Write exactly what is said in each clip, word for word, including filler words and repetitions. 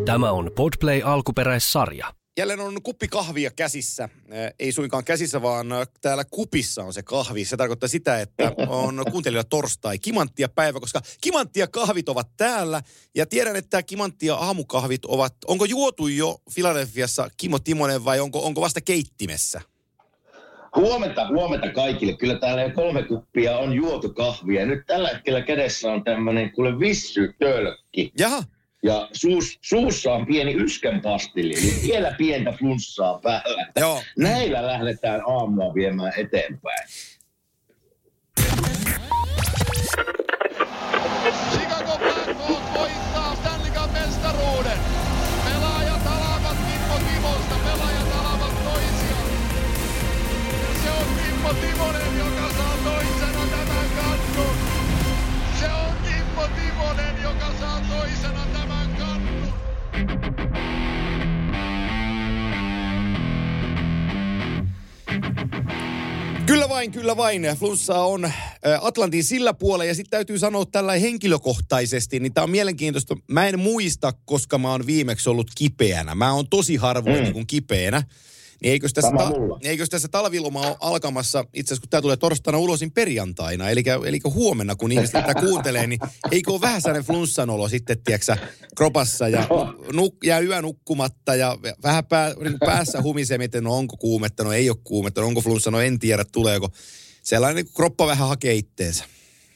Tämä on Podplay alkuperäissarja. Jälleen on kuppi kahvia käsissä. Ei suinkaan käsissä, vaan täällä kupissa on se kahvi. Se tarkoittaa sitä, että on kuuntelijoilla torstai, kimanttia päivä, koska kimanttia kahvit ovat täällä. Ja tiedän, että kimanttia aamukahvit ovat, onko juotu jo Filadelfiassa Kimmo Timonen vai onko, onko vasta keittimessä? Huomenta, huomenta kaikille. Kyllä täällä jo kolme kuppia on juotu kahvia. Nyt tällä hetkellä kädessä on tämmöinen kuule vissytölkki. Jaha. Ja suus, suussa on pieni yskänpastilli, eli vielä pientä flunssaa päällä. Joo. Näillä lähdetään aamua viemään eteenpäin. Chicago Blackhawks voittaa Stanley Cup-mestaruuden. Pelaajat alavat Kimmo Timosta, pelaajat alavat toisiaan. Se on Kimmo Timonen, joka saa toisena tämän kannun. Se on Kimmo Timonen, joka saa toisena tämän kannun. Kyllä vain, kyllä vain. Flunssaa on Atlantin sillä puolella ja sitten täytyy sanoa tällä henkilökohtaisesti, niin tämä on mielenkiintoista. Mä en muista, koska mä oon viimeksi ollut kipeänä. Mä oon tosi harvoin mm. niin kuin kipeänä. Niin eikös tässä, ta- eikös tässä talviloma ole alkamassa, itse asiassa kun tämä tulee torstaina ulosin perjantaina, eli, eli huomenna kun ihmiset tätä kuuntelee, niin eikö ole vähän sellainen flunssan olo sitten, tiedätkö kropassa ja nuk- jää yö nukkumatta ja vähän pää, niin päässä humisee, miten no onko kuumetta, no ei ole kuumetta, no onko flunssa, no en tiedä tuleeko. Sellainen niin kroppa vähän hakee itteensä.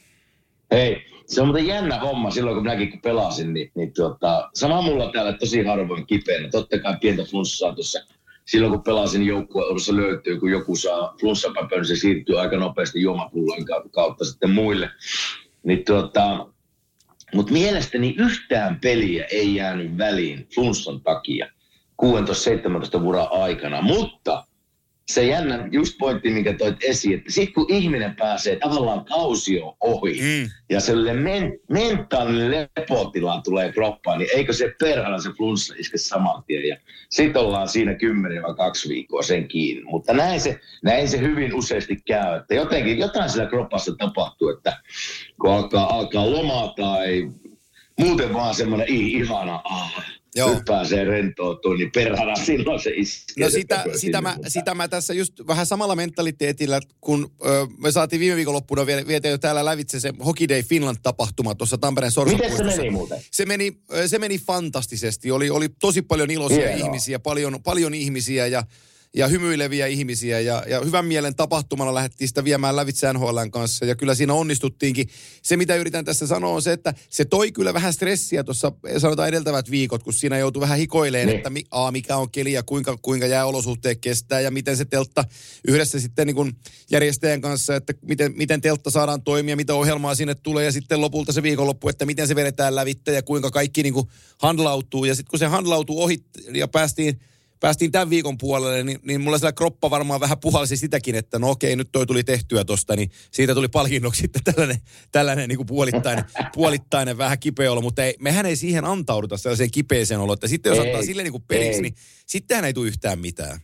Hei, se on muuten jännä homma silloin, kun minäkin kun pelasin, niin, niin tuota, sama mulla täällä tosi harvoin kipeänä. Totta kai pientä flunssaa tuossa. Silloin kun pelasin joukkueessa löytyy, kun joku saa flunssapäpän, niin se siirtyy aika nopeasti juomapullon kautta sitten muille. Niin tuota, mutta mielestäni yhtään peliä ei jäänyt väliin flunssan takia kuusitoista seitsemäntoista vuoden aikana. Mutta se jännä just pointti, minkä toit esiin, että sitten kun ihminen pääsee tavallaan kausio ohi mm. ja sellainen men- mentaalinen lepotila tulee kroppaan, niin eikö se perhana se flunssa iske saman tien. Ja sitten ollaan siinä kymmenen vai kaksi viikkoa sen kiinni. Mutta näin se, näin se hyvin useasti käy, että jotenkin jotain siellä kroppassa tapahtuu, että kun alkaa, alkaa lomaa tai muuten vaan semmoinen ihana ah, Joo. Nyt pääsee rentoutumaan, niin perhana silloin se iskee. No sitä, sitä, mä, sitä mä tässä just vähän samalla mentaliteetillä, kun ö, me saatiin viime viikonloppuna vietiin jo täällä lävitse se Hockey Day Finland-tapahtuma tuossa Tampereen Sorsapuistossa. Miten se meni muuten? Se meni, se meni fantastisesti. Oli, oli tosi paljon iloisia Hienoa. ihmisiä, paljon, paljon ihmisiä ja ja hymyileviä ihmisiä ja, ja hyvän mielen tapahtumana lähdettiin sitä viemään lävitse N H L:n kanssa ja kyllä siinä onnistuttiinkin. Se mitä yritän tässä sanoa on se, että se toi kyllä vähän stressiä tuossa sanotaan edeltävät viikot, kun siinä joutui vähän hikoileen, niin. että mi, a, mikä on keli ja kuinka, kuinka jääolosuhteet kestää ja miten se teltta yhdessä sitten niin kuin järjestäjän kanssa, että miten, miten teltta saadaan toimia, mitä ohjelmaa sinne tulee ja sitten lopulta se viikonloppu, että miten se vedetään lävitse ja kuinka kaikki niin kuin handlautuu ja sitten kun se handlautuu ohi ja päästiin Päästiin tämän viikon puolelle, niin, niin mulla siellä kroppa varmaan vähän puhalsi sitäkin, että no okei, nyt toi tuli tehtyä tosta, niin siitä tuli palkinnoksi sitten tällainen, tällainen niin kuin puolittainen, puolittainen vähän kipeä olo, mutta ei, mehän ei siihen antauduta sellaiseen kipeeseen oloon, että sitten jos ei, ottaa silleen niin kuin peliksi, ei. niin sittenhän ei tule yhtään mitään.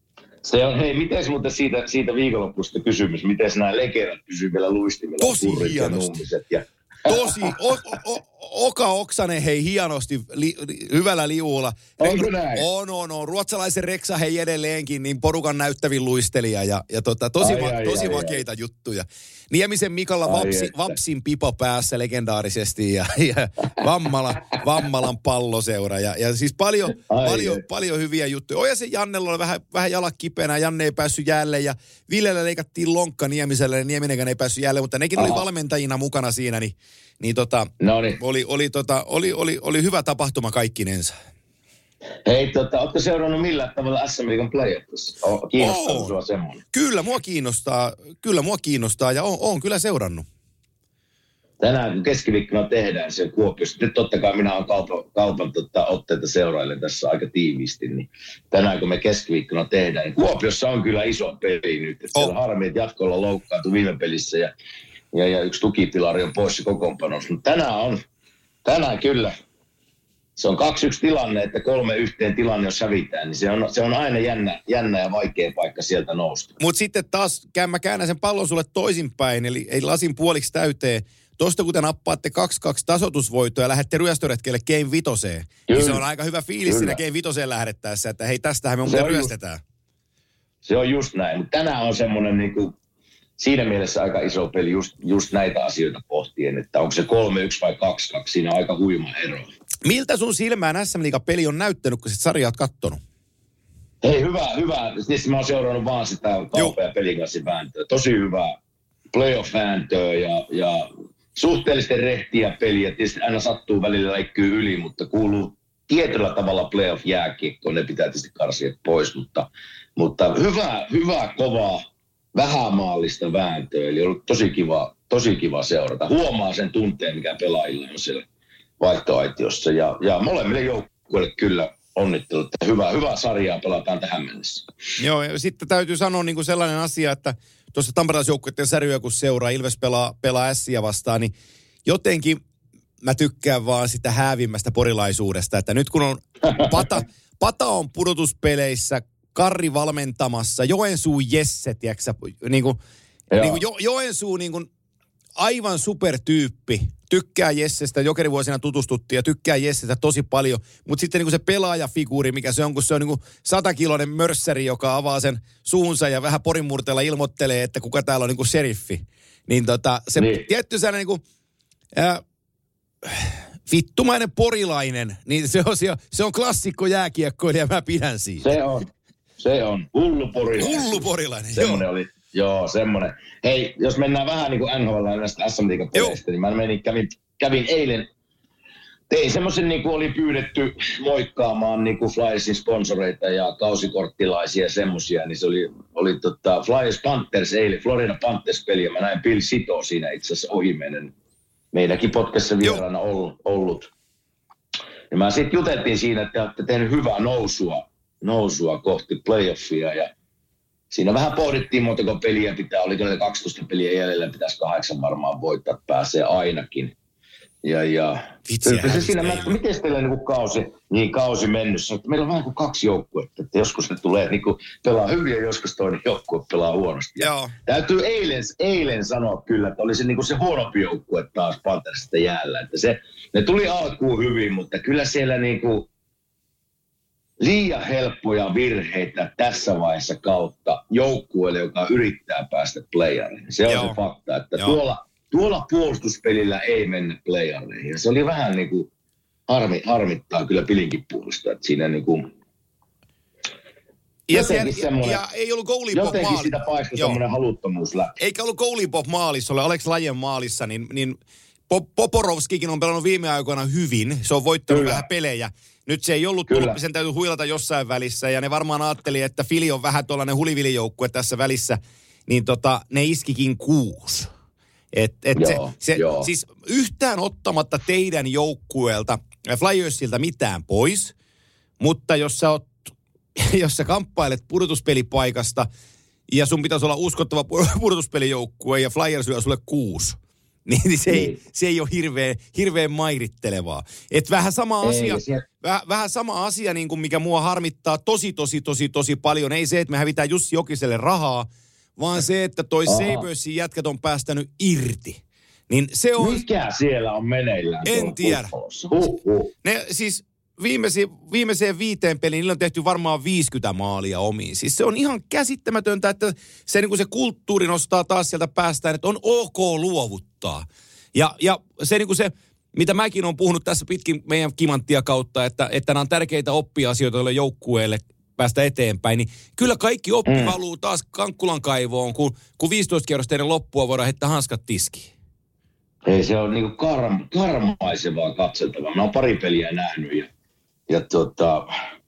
Se on, hei, miten muuten siitä, siitä viikonloppusta kysymys, miten nämä lekerät pysyy vielä luistimella? Tosi hienosti. Ja Tosi, o, o, Oka Oksanen hei hienosti, li, li, hyvällä liuulla. Onko näin? On, on, on. Ruotsalaisen Reksa hei edelleenkin, niin porukan näyttävin luistelija ja, ja tota, tosi, ai, ma, ai, tosi ai, makeita ai. juttuja. Niemisen Mikalla vapsi, vapsin pipo päässä legendaarisesti ja, ja Vammala, Vammalan palloseura. Ja, ja siis paljon, paljon, paljon hyviä juttuja. Oja se Jannella oli vähän, vähän jalat kipeänä, Janne ei päässyt jäälle ja Villelle leikattiin lonkka Niemiselle ja Nieminenkään ei päässyt jäälle, mutta nekin Aha. oli valmentajina mukana siinä, niin, niin tota, oli, oli, tota, oli, oli, oli hyvä tapahtuma kaikkinensa. Hei, tota, ootko seurannut millään tavalla S M-liigan playoffs? Kiinnostaa oh, sua semmoinen? Kyllä mua kiinnostaa, kyllä mua kiinnostaa ja oon, oon kyllä seurannut. Tänään kun keskiviikkona tehdään se Kuopiossa, nyt totta kai minä olen kaupan, kaupan tota, otteita seurailen tässä aika tiiviisti, niin tänään kun me keskiviikkona tehdään, niin Kuopiossa on kyllä iso peli nyt. Että oh. Siellä on harmi, että jatkolla loukkaantui viime pelissä ja, ja, ja yksi tukipilari on pois kokoonpanossa. Mutta tänään on, tänään kyllä. Se on kaksi yksi tilanne, että kolme yhteen tilanne, jos hävitään, niin se on, se on aina jännä, jännä ja vaikea paikka sieltä nousta. Mutta sitten taas mä käännän sen pallon sulle toisinpäin, eli ei lasin puoliksi täyteen. tosta kun te nappaatte kaksi kaksi tasoitusvoittoa ja lähdette ryöstöretkelle Game vitoseen, niin se on aika hyvä fiilis siinä Game vitoseen lähdettäessä, että hei, tästähän me muuten ryöstetään. Se on just näin, mutta tänään on semmoinen niinku, siinä mielessä aika iso peli just, just näitä asioita pohtien, että onko se kolme yksi vai kaksi kaksi, siinä on aika huima ero. Miltä sun silmään S M-liigan peli on näyttänyt, kun sit sarjaa oot kattonut? Hei, hyvä, hyvä. Tietysti mä oon seurannut vaan sitä K P pelikassin vääntöä. Tosi hyvä playoff-vääntöä ja, ja suhteellisesti rehtiä peliä. Tietysti aina sattuu välillä läikkyy yli, mutta kuuluu tietyllä tavalla playoff-jääkiekkoon. Ne pitää tietysti karsia pois, mutta, mutta hyvä, hyvä, kovaa, vähämaallista vääntöä. Eli on ollut tosi kiva, tosi kiva seurata. Huomaa sen tunteen, mikä pelaajilla on siellä vaihtoaitiossa. Ja, ja molemmille joukkueille kyllä onnittelut. Hyvää, hyvää sarjaa pelataan tähän mennessä. Joo, ja sitten täytyy sanoa niin kuin sellainen asia, että tuossa tamperelaisjoukkueiden sarjoja, kun seuraa, Ilves pelaa, pelaa Ässiä vastaan, niin jotenkin mä tykkään vaan sitä häävimmästä porilaisuudesta, että nyt kun on Pata, Pata on pudotuspeleissä, Karri valmentamassa, Joensuu Jesse, tiiäksä, niin kuin, niin kuin jo, Joensuu niin kuin aivan supertyyppi, tykkää Jessestä, jokerivuosina tutustuttiin ja tykkää Jessestä tosi paljon, mutta sitten niin kuin se pelaajafiguuri, mikä se on, kun se on niin kuin satakiloinen mörssäri, joka avaa sen suunsa ja vähän porinmurteella ilmoittelee, että kuka täällä on niin kuin sheriffi. Niin tota, se niin. Tietty sellainen niin kuin, äh, vittumainen porilainen, niin se on, se on klassikko jääkiekkoilija ja mä pidän siitä. Se on, se on. Hullu porilainen. Hullu porilainen, semmoinen joo. oli. Joo, semmoinen. Hei, jos mennään vähän niin kuin N H L näistä S M-liigan peleistä, niin mä menin, kävin, kävin eilen, tein semmoisen niin kuin oli pyydetty moikkaamaan niin kuin Flyersin sponsoreita ja kausikorttilaisia ja semmoisia, niin se oli, oli tota Flyers Panthers eilen, Florida Panthers-peli, ja mä näin Bill Sito siinä itse asiassa ohimennen, meidänkin podcastissa vieraana ollut, ollut. Ja mä sitten juteltiin siinä, että te olette tehnyt hyvää nousua, nousua kohti playoffia ja siinä vähän pohdittiin, montako peliä pitää, oliko ne kaksitoista peliä jäljellä, pitäisi kahdeksan varmaan voittaa, pääsee ainakin. Ja, ja se siinä, mä, että miten teillä on niin kausi, niin kausi mennyt, että meillä on vähän kuin kaksi joukkuetta, että joskus ne tulee niin kuin pelaa hyvin ja joskus toinen joukkue pelaa huonosti. Täytyy eilen, eilen sanoa kyllä, että oli se, niin kuin se huonompi joukkue taas Panthersista jäällä, että se, ne tuli alkuun hyvin, mutta kyllä siellä niin kuin liian helppoja virheitä tässä vaiheessa kautta joukkueelle, joka yrittää päästä playareihin. Se on Joo. se fakta, että tuolla, tuolla puolustuspelillä ei mennä playareihin. Ja se oli vähän niin kuin harmi, harmittaa kyllä Pilinkin puolesta, että siinä niin kuin ja, sen, ja, ja ei ollut goalipop maali. Jotenkin sitä paistoi semmoinen haluttomuus läpi. Eikä ollut goalipop maalissa, ole Alex Lajen maalissa, niin, niin Poporovskikin on pelannut viime aikoina hyvin. Se on voittanut kyllä. vähän pelejä. Nyt se ei ollut tullut, sen täytyy huilata jossain välissä. Ja ne varmaan ajatteli, että Fili on vähän tuollainen hulivilijoukkue tässä välissä. Niin tota, ne iskikin kuusi. Et, et joo, se, se, siis yhtään ottamatta teidän joukkueelta, Flyersilta mitään pois. Mutta jos sä, oot, jos sä kamppailet pudotuspelipaikasta ja sun pitäisi olla uskottava pudotuspelijoukkue ja Flyers lyö sulle kuusi. Niin se ei, niin. se ei ole hirveän, hirveän mairittelevaa. Et vähän sama asia, se... väh, vähän sama asia niin kuin mikä mua harmittaa tosi, tosi, tosi, tosi paljon. Ei se, että me hävitään Jussi Jokiselle rahaa, vaan se, että toi Sabersin jätkät on päästänyt irti. Niin se on... Mikä siellä on meneillään? En tiedä. Uh, uh. Ne siis viimeiseen, viimeiseen viiteen peliin niillä on tehty varmaan viisikymmentä maalia omiin. Siis se on ihan käsittämätöntä, että se, niin kuin se kulttuuri nostaa taas sieltä päästään, että on ok luovuttaa. Ja, ja se, niin kuin se, mitä mäkin olen puhunut tässä pitkin meidän kimanttia kautta, että, että nämä on tärkeitä oppia-asioita joille joukkueelle päästä eteenpäin, niin kyllä kaikki oppi mm. valuu taas Kankkulan kaivoon, kun, kun viisitoista kierrosta ennen loppua voidaan heittää hanskat tiskiin. Ei, se on niin kuin karm, karmaisevaa katseltavaa. Mä oon pari peliä nähnyt ja Ja tota,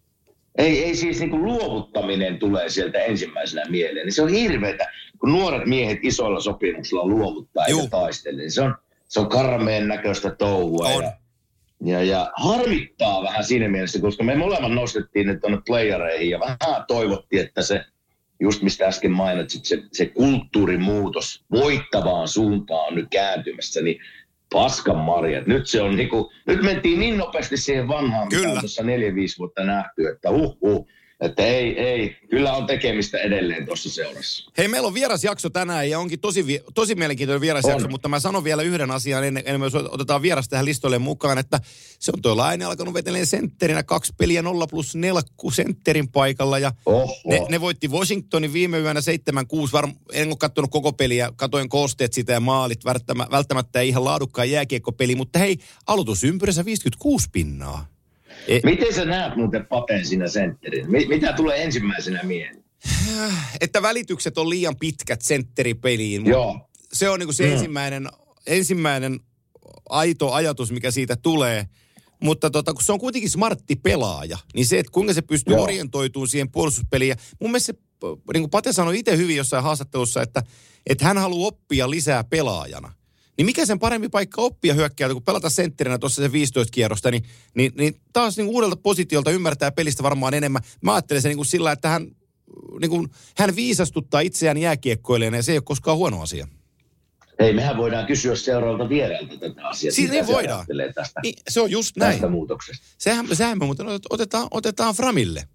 ei, ei siis niinku luovuttaminen tulee sieltä ensimmäisenä mieleen. Niin se on hirveetä, kun nuoret miehet isoilla sopimuksilla luovuttaa eikä taistele. Niin se on, se on karmeen näköistä touhua. Ja, ja, ja harmittaa vähän siinä mielessä, koska me molemmat nostettiin nyt tuonne playereihin ja vähän toivottiin, että se, just mistä äsken mainitsit, se, se kulttuurimuutos voittavaan suuntaan on nyt kääntymässä, niin paskan marjat. Nyt se on niinku, nyt mentiin niin nopeasti siihen vanhaan, mitä on tuossa neljä, viisi vuotta nähty, että uh, uh. Että ei, ei. Kyllä on tekemistä edelleen tuossa seurassa. Hei, meillä on vierasjakso tänään ja onkin tosi, tosi mielenkiintoinen vierasjakso, on. Mutta mä sanon vielä yhden asian ennen, ennen kuin otetaan vieras tähän listoille mukaan, että se on tuo Laine alkanut veteleen sentterinä kaksi peliä nolla plus nelkku sentterin paikalla ja Oho. ne, ne voitti Washingtonin viime yönä seitsemän kuusi. Varm, en ole katsonut koko peliä, katoin koosteet sitä ja maalit, välttämättä, välttämättä ei ihan laadukkaan jääkiekkopeli, mutta hei, aloitusympyrässä viisikymmentäkuusi pinnaa. E- Miten sä näet muuten Paten siinä sentterin? Mitä tulee ensimmäisenä mieleen? Että välitykset on liian pitkät sentteripeliin. Joo. Se on niinku se mm. ensimmäinen, ensimmäinen aito ajatus, mikä siitä tulee. Mutta tota, kun se on kuitenkin smartti pelaaja, niin se, että kuinka se pystyy Joo. orientoitumaan siihen puolustuspeliin. Ja mun mielestä se, niin kuin Pate sanoi itse hyvin jossain haastattelussa, että, että hän haluaa oppia lisää pelaajana. Niin mikä sen parempi paikka oppia hyökkäältä, kun pelata sentterinä tuossa se viisitoista kierrosta, niin, niin, niin taas niin uudelta positiolta ymmärtää pelistä varmaan enemmän. Mä ajattelen sen niin kuin sillä, että hän, niin kuin, hän viisastuttaa itseään jääkiekkoilijana ja se ei ole koskaan huono asia. Hei, mehän voidaan kysyä seuraavalta viereltä tätä asiaa. Siis niin voidaan. Tästä, niin, se on just näin. Tästä muutoksesta. Sehän, sehän me muuten otetaan, otetaan Framille.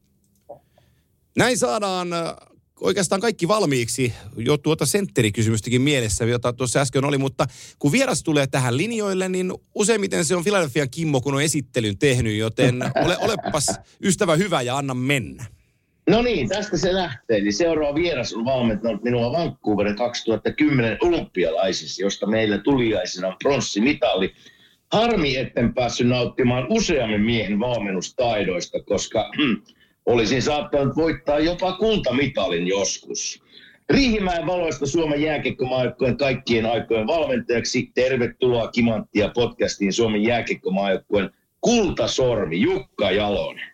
Näin saadaan oikeastaan kaikki valmiiksi, jo tuota sentterikysymystäkin mielessä, jota tuossa äsken oli, mutta kun vieras tulee tähän linjoille, niin useimmiten se on Philadelphian Kimmo, kun on esittelyn tehnyt, joten ole, olepas ystävä hyvä ja anna mennä. No niin, tästä se lähtee. Eli seuraava vieras on valmentanut minua Vancouverin kaksituhattakymmenen olympialaisissa, josta meillä tuliaisena on pronssimitali. Harmi, etten päässyt nauttimaan useammin miehen valmennustaidoista, koska hm, olisin saattanut voittaa jopa kultamitalin joskus. Riihimäen valoista Suomen jääkiekkomaajoukkueen kaikkien aikojen valmentajaksi. Tervetuloa Kimanttia podcastiin Suomen jääkiekkomaajoukkueen kultasormi Jukka Jalonen.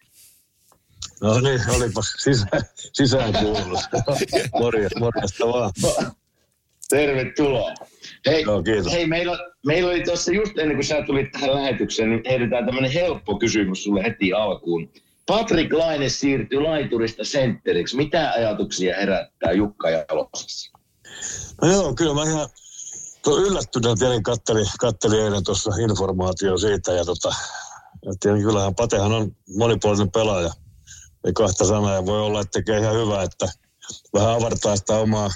No niin, olipas sisään, sisään kuullut. Morjesta, morjesta vaan. Tervetuloa. Hei, no, hei meillä, meillä oli tuossa just ennen kuin sä tulit tähän lähetykseen, niin heitetään tämmöinen helppo kysymys sulle heti alkuun. Patrick Laine siirtyi laiturista sentteriksi. Mitä ajatuksia herättää Jukka Jalosessa? No joo, kyllä mä ihan yllättyneen tietenkin kattelin, kattelin eilen tuossa informaatio siitä. Ja tota, ja kyllähän Patehan on monipuolinen pelaaja. Ei kahta sanaa ja voi olla, että tekee ihan hyvää, että vähän avartaa sitä omaa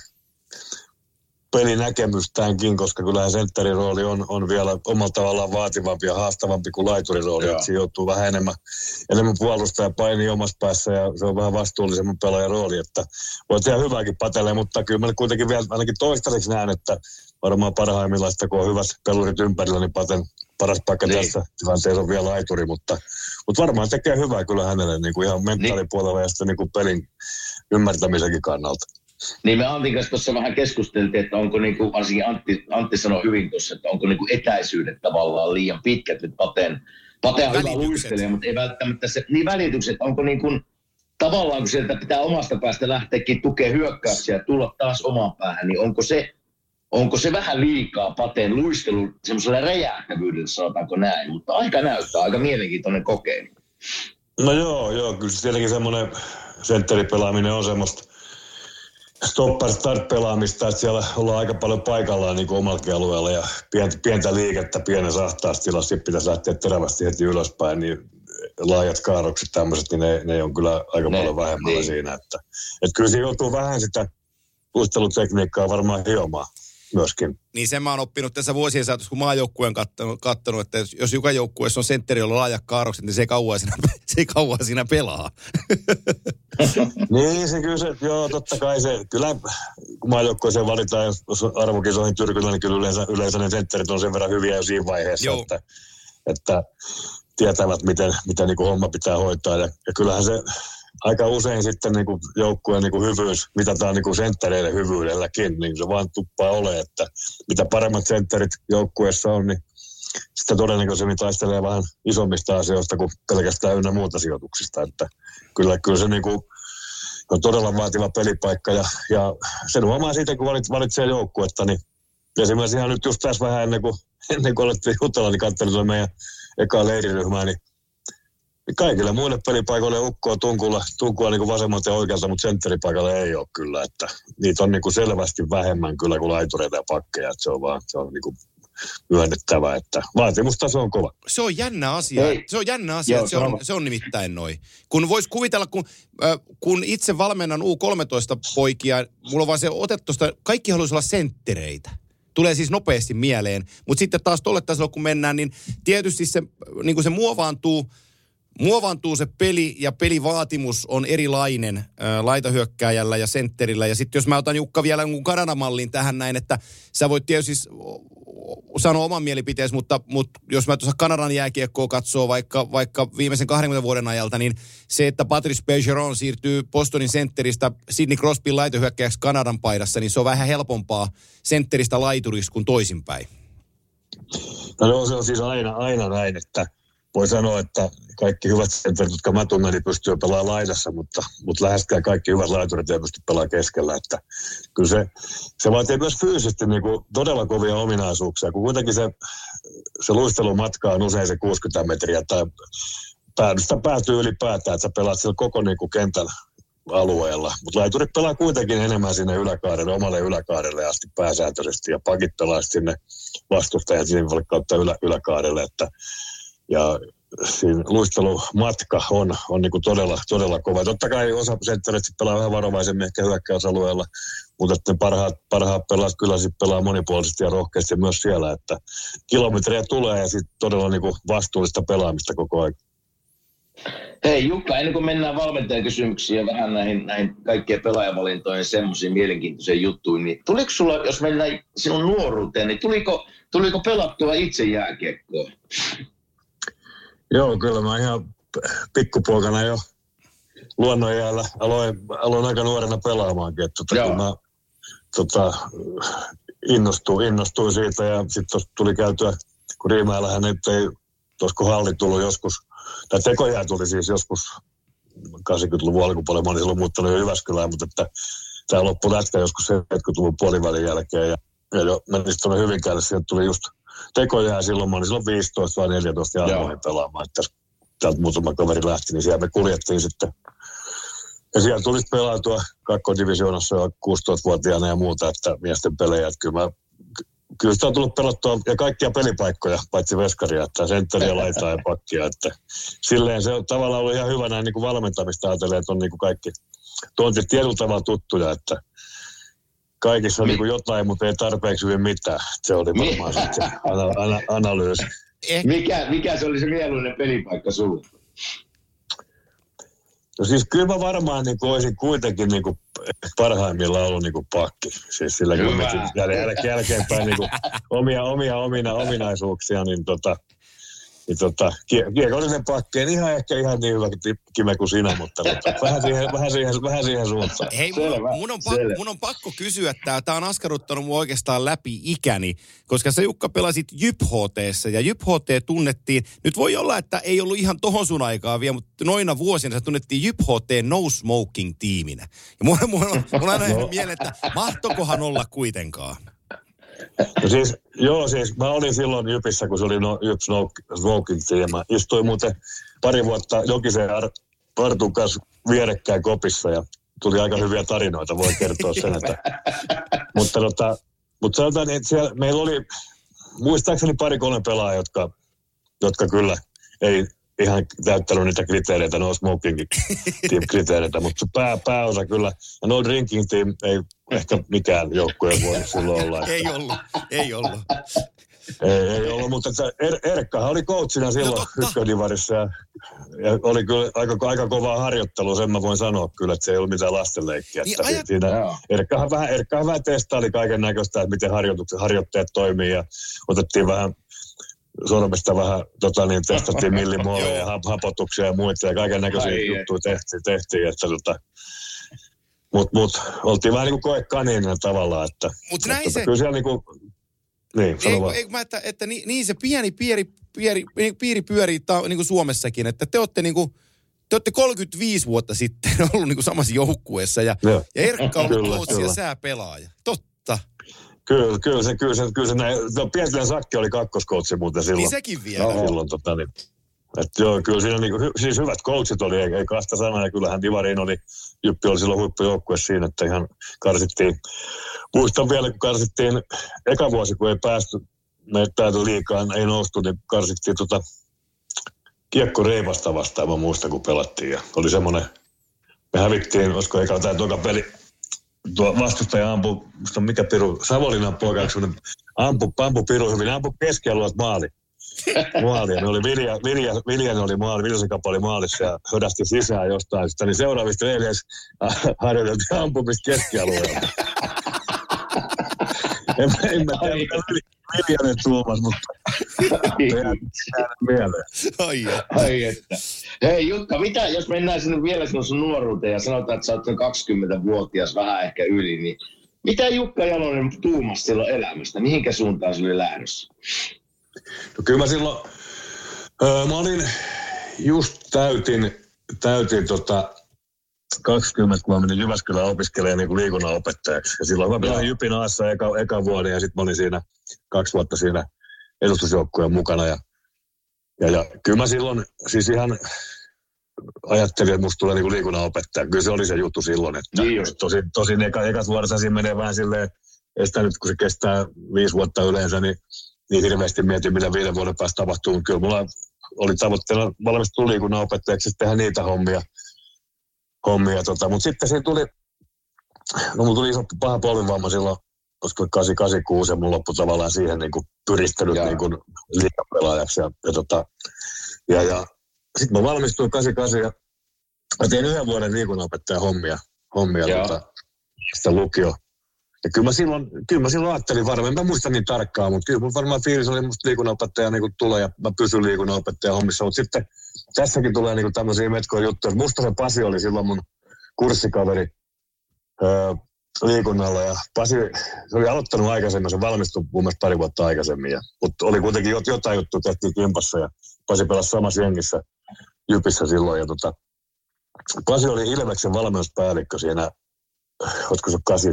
pelinäkemystäänkin, koska kyllähän sentterin rooli on, on vielä omalla tavallaan vaativampi ja haastavampi kuin laiturin rooli. Että siinä joutuu vähän enemmän, enemmän puolustaa ja painia omassa päässä ja se on vähän vastuullisemman pelaajan rooli. Että voi tehdä hyvääkin Patelle, mutta kyllä mä kuitenkin vielä ainakin toistaiseksi näen, että varmaan parhaimmillaan sitä, kun on hyvät pelurit ympärillä, niin Paten paras paikka niin. Tässä tilanteessa on vielä laituri, mutta, mutta varmaan tekee hyvää kyllä hänelle niin kuin ihan mentaalipuolella niin. Ja sitten niin kuin pelin ymmärtämisenkin kannalta. Niin me Antin kanssa tuossa vähän keskusteltiin, että onko niin kuin, varsinkin Antti, Antti sanoi hyvin tuossa, että onko niin kuin etäisyydet tavallaan liian pitkät nyt Pateen. Pateen on hyvä luistelija, mutta ei välttämättä se, niin välitykset, onko niin kuin, tavallaan kun sieltä pitää omasta päästä lähteäkin tukea hyökkäyksiä ja tulla taas omaan päähän, niin onko se, onko se vähän liikaa Pateen luistelu semmoisella räjähtävyydellä, sanotaanko näin, mutta aika näyttää, aika mielenkiintoinen kokeilu. No joo, joo, kyllä se tietenkin semmoinen sentteripelaaminen on semmoista stopper-start-pelaamista, että siellä ollaan aika paljon paikallaan niin kuin omallakin alueella ja pientä, pientä liikettä pienessä ahtaastilassa, sitten pitäisi lähteä terävästi heti ylöspäin, niin laajat kaarokset tämmöiset, niin ne, ne on kyllä aika ne, paljon vähemmällä niin. Siinä. Että, että kyllä siinä joutuu vähän sitä luistelutekniikkaa varmaan hiomaan myöskin. Niin sen mä oon oppinut tässä vuosien saatossa, kun maajoukkueen kattonut, kattonut, että jos joka joukkueessa on sentteri, jolla on laajat kaarokset, niin se ei kauan siinä, se ei kauan siinä pelaa. Niin, se kyllä se, joo, totta kai se, kyllä kun maajoukkueeseen valitaan, jos arvokisoihin tyrkyllä, niin kyllä yleensä, yleensä ne sentterit on sen verran hyviä jo siinä vaiheessa, että, että tietävät, miten, miten niin kuin homma pitää hoitaa. Ja, ja kyllähän se aika usein sitten niin kuin joukkueen niin kuin hyvyys mitataan niin kuin senttereiden hyvyydelläkin, niin se vaan tuppaa ole, että mitä paremmat sentterit joukkueessa on, niin sitä todennäköisemmin taistelee vähän isommista asioista kuin pelkästään ynnä muuta sijoituksista. Että kyllä, kyllä se niin kuin on todella vaativa pelipaikka ja, ja sen huomaa siitä, kun valit, valitsee joukkuetta, niin esimerkiksi ihan nyt just tässä vähän ennen kuin, ennen kuin alettiin jutella, niin katselin meidän ekaa leiriryhmää, niin kaikille muille pelipaikoille ukkoo tunkulla, tunkua niin kuin vasemmalta ja oikealta, mutta sentteripaikalle ei ole kyllä. Että niitä on niin kuin selvästi vähemmän kyllä kuin laitureita ja pakkeja. Että se on vaan se on niin kuin myönnettävä, että vaatimustaso on kova. Se on jännä asia. Ei. Se on jännä asia, Joo, se, on, se on nimittäin noin. Kun vois kuvitella, kun, äh, kun itse valmennan U kolmetoista poikia, mulla on vaan se otettu tuosta, kaikki haluaisi olla senttereitä. Tulee siis nopeasti mieleen. Mutta sitten taas tolle tasolle, kun mennään, niin tietysti se, niin kuin se muovaantuu, muovaantuu se peli ja pelivaatimus on erilainen ää, laitahyökkääjällä ja sentterillä. Ja sitten jos mä otan Jukka vielä Kanada-mallin tähän näin, että sä voit tietysti sanoa oman mielipiteesi, mutta, mutta jos mä tuossa Kanadan jääkiekkoa katsoo vaikka, vaikka viimeisen kaksikymmentä vuoden ajalta, niin se, että Patrice Bergeron siirtyy Bostonin sentteristä Sidney Crosbyn laitahyökkääjäksi Kanadan paidassa, niin se on vähän helpompaa sentteristä laituriksi kuin toisinpäin. No se on siis aina, aina näin, että voi sanoa, että kaikki hyvät sentterit, jotka mä tunnen, niin pystyy pelaamaan laidassa, mutta, mutta läheskään kaikki hyvät laiturit ei pysty pelaamaan keskellä. Että kyllä se, se vaatii myös fyysisesti niin kuin todella kovia ominaisuuksia, kun kuitenkin se, se luistelumatka on usein se kuusikymmentä metriä tai päädystä päätyy ylipäätään, että sä pelaat siellä koko niin kuin kentän alueella. Mutta laiturit pelaa kuitenkin enemmän sinne yläkaarelle, omalle yläkaarelle asti pääsääntöisesti ja pakit pelaa sinne vastustajan sinne kautta ylä, yläkaarelle, että ja siinä luistelumatka on, on niin kuin todella, todella kova. Totta kai osa sentterit pelaa vähän varovaisemmin ehkä hyökkäysalueella, mutta että parhaat, parhaat pelaat kyllä sitten pelaa monipuolisesti ja rohkeasti myös siellä, että kilometrejä tulee ja sitten todella niin kuin vastuullista pelaamista koko ajan. Hei Jukka, ennen kuin mennään valmentajakysymyksiin ja vähän näihin, näihin kaikkien pelaajavalintoihin semmoisiin mielenkiintoisiin juttuihin, niin tuliko sulla, jos mennään sinun nuoruuteen, niin tuliko, tuliko pelattua itse jääkiekkoa? Joo, kyllä mä ihan pikkupoikana jo luonnonjäällä aloin, aloin aika nuorena pelaamaankin. Että tota, kun mä tota, innostuin, innostuin siitä ja sitten tuli käytyä, kun Riimäällähän nyt ei, tuossa halli tullut joskus, tai tekojää tuli siis joskus kahdeksankymmentäluvun alkupuolella, mä olin silloin muuttanut jo Jyväskylään, mutta että tämä loppui lätkä joskus seitsemänkymmentäluvun puolivälin jälkeen ja, ja jo menin sitten tuonne Hyvinkäälle, sieltä tuli just tekojää silloin, mä olin silloin viisitoista vai neljätoista ja aloin pelaamaan. Että täältä muutama kaveri lähti, niin siellä me kuljettiin sitten. Ja siellä tuli pelautua kakkodivisioonassa jo kuusitoistavuotiaana ja muuta, että miesten pelejä. Että kyllä, mä, kyllä sitä on tullut pelattua ja kaikkia pelipaikkoja, paitsi veskaria, että sentteriä, laitaa ja pakkia. Että silleen se on tavallaan ollut ihan hyvä näin niin kuin valmentamista ajatellen, että on niin kuin kaikki tontit tietyllä tavalla tuttuja, että kaikissa on niin kuin jotain, mutta ei tarpeeksi hyvin mitään. Se oli varmaan se ana- ana- analyysi. Mikä, mikä se oli se mieluinen pelipaikka sinulle? No siis kyllä mä varmaan niin kuin olisin kuitenkin niin kuin parhaimmillaan ollut niin kuin pakki. Siis sillä kun jälkeen, jälkeenpäin niin kuin omia, omia omina, ominaisuuksia, niin tota... Niin tota, kiekollinen pakki, en ihan ehkä ihan niin hyvä kime kuin sinä, mutta tota, vähän, siihen, vähän, siihen, vähän siihen suuntaan. Hei, mun, mun, on pakko, mun on pakko kysyä, että tämä on askarruttanut mun oikeastaan läpi ikäni, koska sä Jukka pelasit J Y P H T:ssä ja J Y P H T tunnettiin, nyt voi olla, että ei ollut ihan tohon sun aikaa vielä, mutta noina vuosina se tunnettiin J Y P H T No Smoking-tiiminä. Ja mun, mun, on, mun on aina no. mieleen, että mahtokohan olla kuitenkaan. No siis, joo siis mä olin silloin Jypissä, kun se oli no, Jyp Smoking Team. Mä istuin muuten pari vuotta Jokisen Artun kanssa vierekkäin kopissa ja tuli aika hyviä tarinoita, voi kertoa sen. Että, mutta tota, mutta sanotaan, että siellä meillä oli muistaakseni pari kolme pelaajaa, jotka, jotka kyllä ei ihan täyttänyt niitä kriteereitä, no smokingin team kriteereitä, mutta pää, pääosa kyllä. Ja no drinking team ei ehkä mikään joukkue voinut silloin olla. Ei ollut, ei ollut. Ei, ei ollut, mutta er, Erkkahan oli coachina silloin no ykködivarissa ja, ja oli kyllä aika, aika kovaa harjoittelua, sen mä voin sanoa kyllä, että se ei ollut mitään lastenleikkiä. Niin ajat... Erkkahan vähän, Erkkahan vähän testaili kaiken näköistä, että miten harjoitteet toimii ja otettiin vähän sormesta vähän tota, niin, testattiin millimoleja ja hapotuksia ja muita ja kaiken näköisiä juttuja tehtiin, tehtiin että tota, Mutta mut, oltiin vähän niin kuin koekaninen tavallaan, että, Mut näin että se... kyllä siellä niin kuin, niin, sano vaan. Eikö mä, että, että niin, niin se pieni piiri, piiri, piiri pyörii ta, niin kuin Suomessakin, että te olette niin kuin, te olette kolmekymmentäviisi vuotta sitten ollut niin kuin samassa joukkueessa ja, ja Erkka on ollut coach ja sää pelaaja. Totta. Kyllä, kyllä se, kyllä se, kyllä se näin. No, Pietilän Sakki oli kakkoskoutsi muuten silloin. Niin sekin vielä. Silloin tota niin. Että joo, kyllä siinä niinku, siis hyvät coachit oli, ei, ei kahta sanaa, ja kyllähän Divariin oli, Jyppi oli silloin huippujoukkue siinä, että ihan karsittiin, muistan vielä, kun karsittiin eka vuosi, kun ei päästy meitä täytyy liikaa, ei noustu, niin karsittiin tota kiekko Reipasta vastaan, mä muistan, kun pelattiin. Ja oli semmoinen, me hävittiin, olisiko eikä tämä toka peli, tuo vastustaja ampui, musta mikä piru, Savonlinnan poika, ampu, ampu piru hyvin, ampu keskialueelta maali. Maali, ja ne oli Vilja, Vilja, Viljanen oli maali, Viljasen kappa oli maalissa ja hödästi sisään jostain sitä, niin seuraavista neljäs harjoiteltiin ampumista keskialueella. en, en mä tiedä, mitä Viljanen tuomas, mutta jäänyt mieleen. Ai, Ai että. Hei Jukka, mitä, jos mennään sinne vielä sinun sun nuoruuteen ja sanotaan, että sä oot kaksikymmentävuotias, vähän ehkä yli, niin mitä Jukka Jalonen tuumasi silloin elämästä? Mihinkä suuntaan se oli lähdössä? No kyllä mä silloin, öö, mä olin just täytin, täytin tota kaksikymmentä, kun mä menin Jyväskylään opiskelemaan niin kuin liikunnanopettajaksi. Ja silloin mä pelasin Jypin Aassa eka, eka vuoden ja sitten mä olin siinä kaksi vuotta siinä edustusjoukkueen mukana. Ja, ja, ja kyllä mä silloin siis ihan ajattelin, että musta tulee niin kuin liikunnanopettaja. Kyllä se oli se juttu silloin, että niin tosin, tosin eka, ekas vuodessa siinä menee vähän silleen, ei sitä nyt kun se kestää viisi vuotta yleensä, niin niin hirveästi mietin, mitä viiden vuoden päästä tapahtuu. Mutta kyllä mulla oli tavoitteena valmistua liikunnanopettajaksi tehdä niitä hommia. hommia tota. Mutta sitten siinä tuli, no mulla tuli iso paha polvivamma silloin, koska kahdeksankymmentäkuusi ja mun loppui tavallaan siihen niin kuin pyristelyt niin kuin liigapelaajaksi. Ja, ja, tota, ja, ja sitten mä valmistuin kahdeksankymmentäkahdeksan ja mä tein yhden vuoden liikunnanopettajan hommia. hommia tota, sitä lukio. Ja kyllä mä silloin, kyllä mä silloin ajattelin varmaan, mä muistan niin tarkkaan, mutta kyllä mun varmaan fiilis oli musta liikunnanopettaja niin tulee ja mä pysyn liikunnanopettajan hommissa. Mutta sitten tässäkin tulee niin tämmöisiä metkoja juttuja. Mustasen Pasi oli silloin mun kurssikaveri öö, liikunnalla ja Pasi, se oli aloittanut aikaisemmin, se valmistui mun mielestä pari vuotta aikaisemmin. Ja, mutta oli kuitenkin jotain juttua tehtiin kimpassa ja Pasi pelasi samassa jengissä Jypissä silloin. Ja tota, Pasi oli Ilveksen valmennuspäällikkö siinä. Olisiko se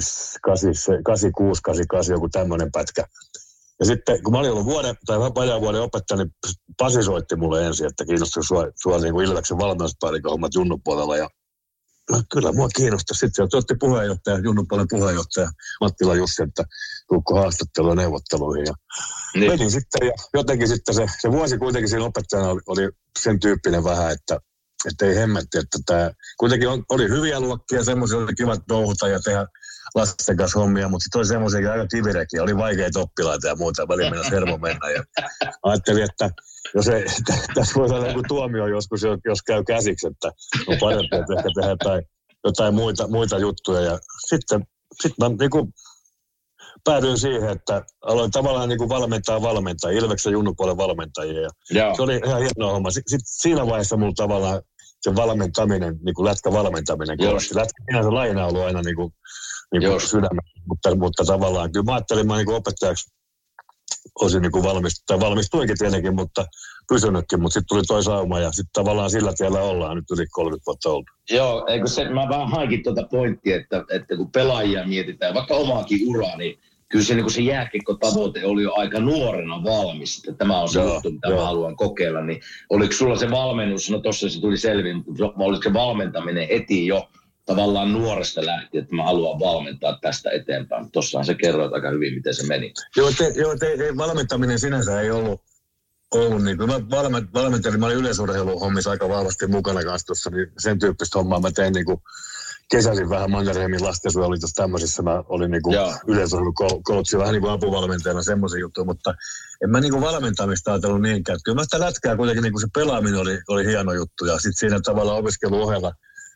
kahdeksankymmentäkuusi kahdeksankymmentäkahdeksan, joku tämmöinen pätkä. Ja sitten kun mä olin ollut vuoden tai vajaan vuoden opettaja, niin Pasi soitti mulle ensin, että kiinnostaisi sua, sua niin kuin Ilveksen valmennuspäällikön hommat Junnupuolella. Ja no, kyllä mua kiinnostaa. Sitten se otti puheenjohtaja, Junnupuolen puheenjohtaja Mattila Jussi, että tuukko haastattelua neuvotteluihin. Ja niin. Menin sitten ja jotenkin sitten se, se vuosi kuitenkin siinä opettajana oli, oli sen tyyppinen vähän, että että ei hemmetti, että tämä kuitenkin on, oli hyviä luokkia, semmoisia oli kivat touhuta ja tehdä lasten kanssa hommia, mutta sitten oli semmoisia aika kivirekiä, oli vaikeita oppilaita ja muuta, väliin mennä hermo mennä. Ja ajattelin, että jos ei, tässä voi olla joku tuomio joskus, jos käy käsiksi, että on parempi, että ehkä tehdä jotain, jotain muita, muita juttuja. Ja sitten sit mä niin kuin päädyin siihen, että aloin tavallaan niin kuin valmentaa valmentajia, Ilveksen Junnupuolen valmentajia. Ja se oli ihan hieno homma. Sitten siinä vaiheessa mulla tavallaan se valmentaminen, niin kuin lätkävalmentaminen korosti. Lätkä sinänsä laina on ollut aina niin kuin, niin kuin sydämessä, mutta, mutta tavallaan kyllä mä ajattelin, että mä niin kuin opettajaksi olisin niin kuin valmistunut, tai valmistuinkin tietenkin, mutta pysynytkin, mutta sitten tuli toi sauma ja sitten tavallaan sillä tiellä ollaan nyt yli kolmekymmentä vuotta oltu. Joo, eikö se, mä vähän haikin tuota pointtia, että, että kun pelaajia mietitään, vaikka omaakin uraa, niin kyllä se, niin se jääkiekko-tavoite oli jo aika nuorena valmis, että tämä on se joo, juttu, mitä joo. mä haluan kokeilla. Niin oliko sulla se valmennus, no tossa se tuli selvin, mutta oliko se valmentaminen heti jo tavallaan nuoresta lähtien, että mä haluan valmentaa tästä eteenpäin. Tossahan se kerroit aika hyvin, miten se meni. Joo, te, joo te, valmentaminen sinänsä ei ollut, ollut niin kuin mä valment, valmentelin, mä olin yleisurheiluhommissa aika vahvasti mukana kanssa tuossa, niin sen tyyppistä hommaa mä tein niin kuin kesäisin vähän Mannerheimin lastensuojelussa tämmöisissä. Mä olin niin kuin yleisurheilukoutsi, vähän niin kuin apuvalmentajana semmoisia juttuja, mutta en mä niin kuin valmentamista ajatellut niinkään. Kyllä mä sitä lätkää kuitenkin niin kuin se pelaaminen oli, oli hieno juttu ja sitten siinä tavallaan opiskeluohella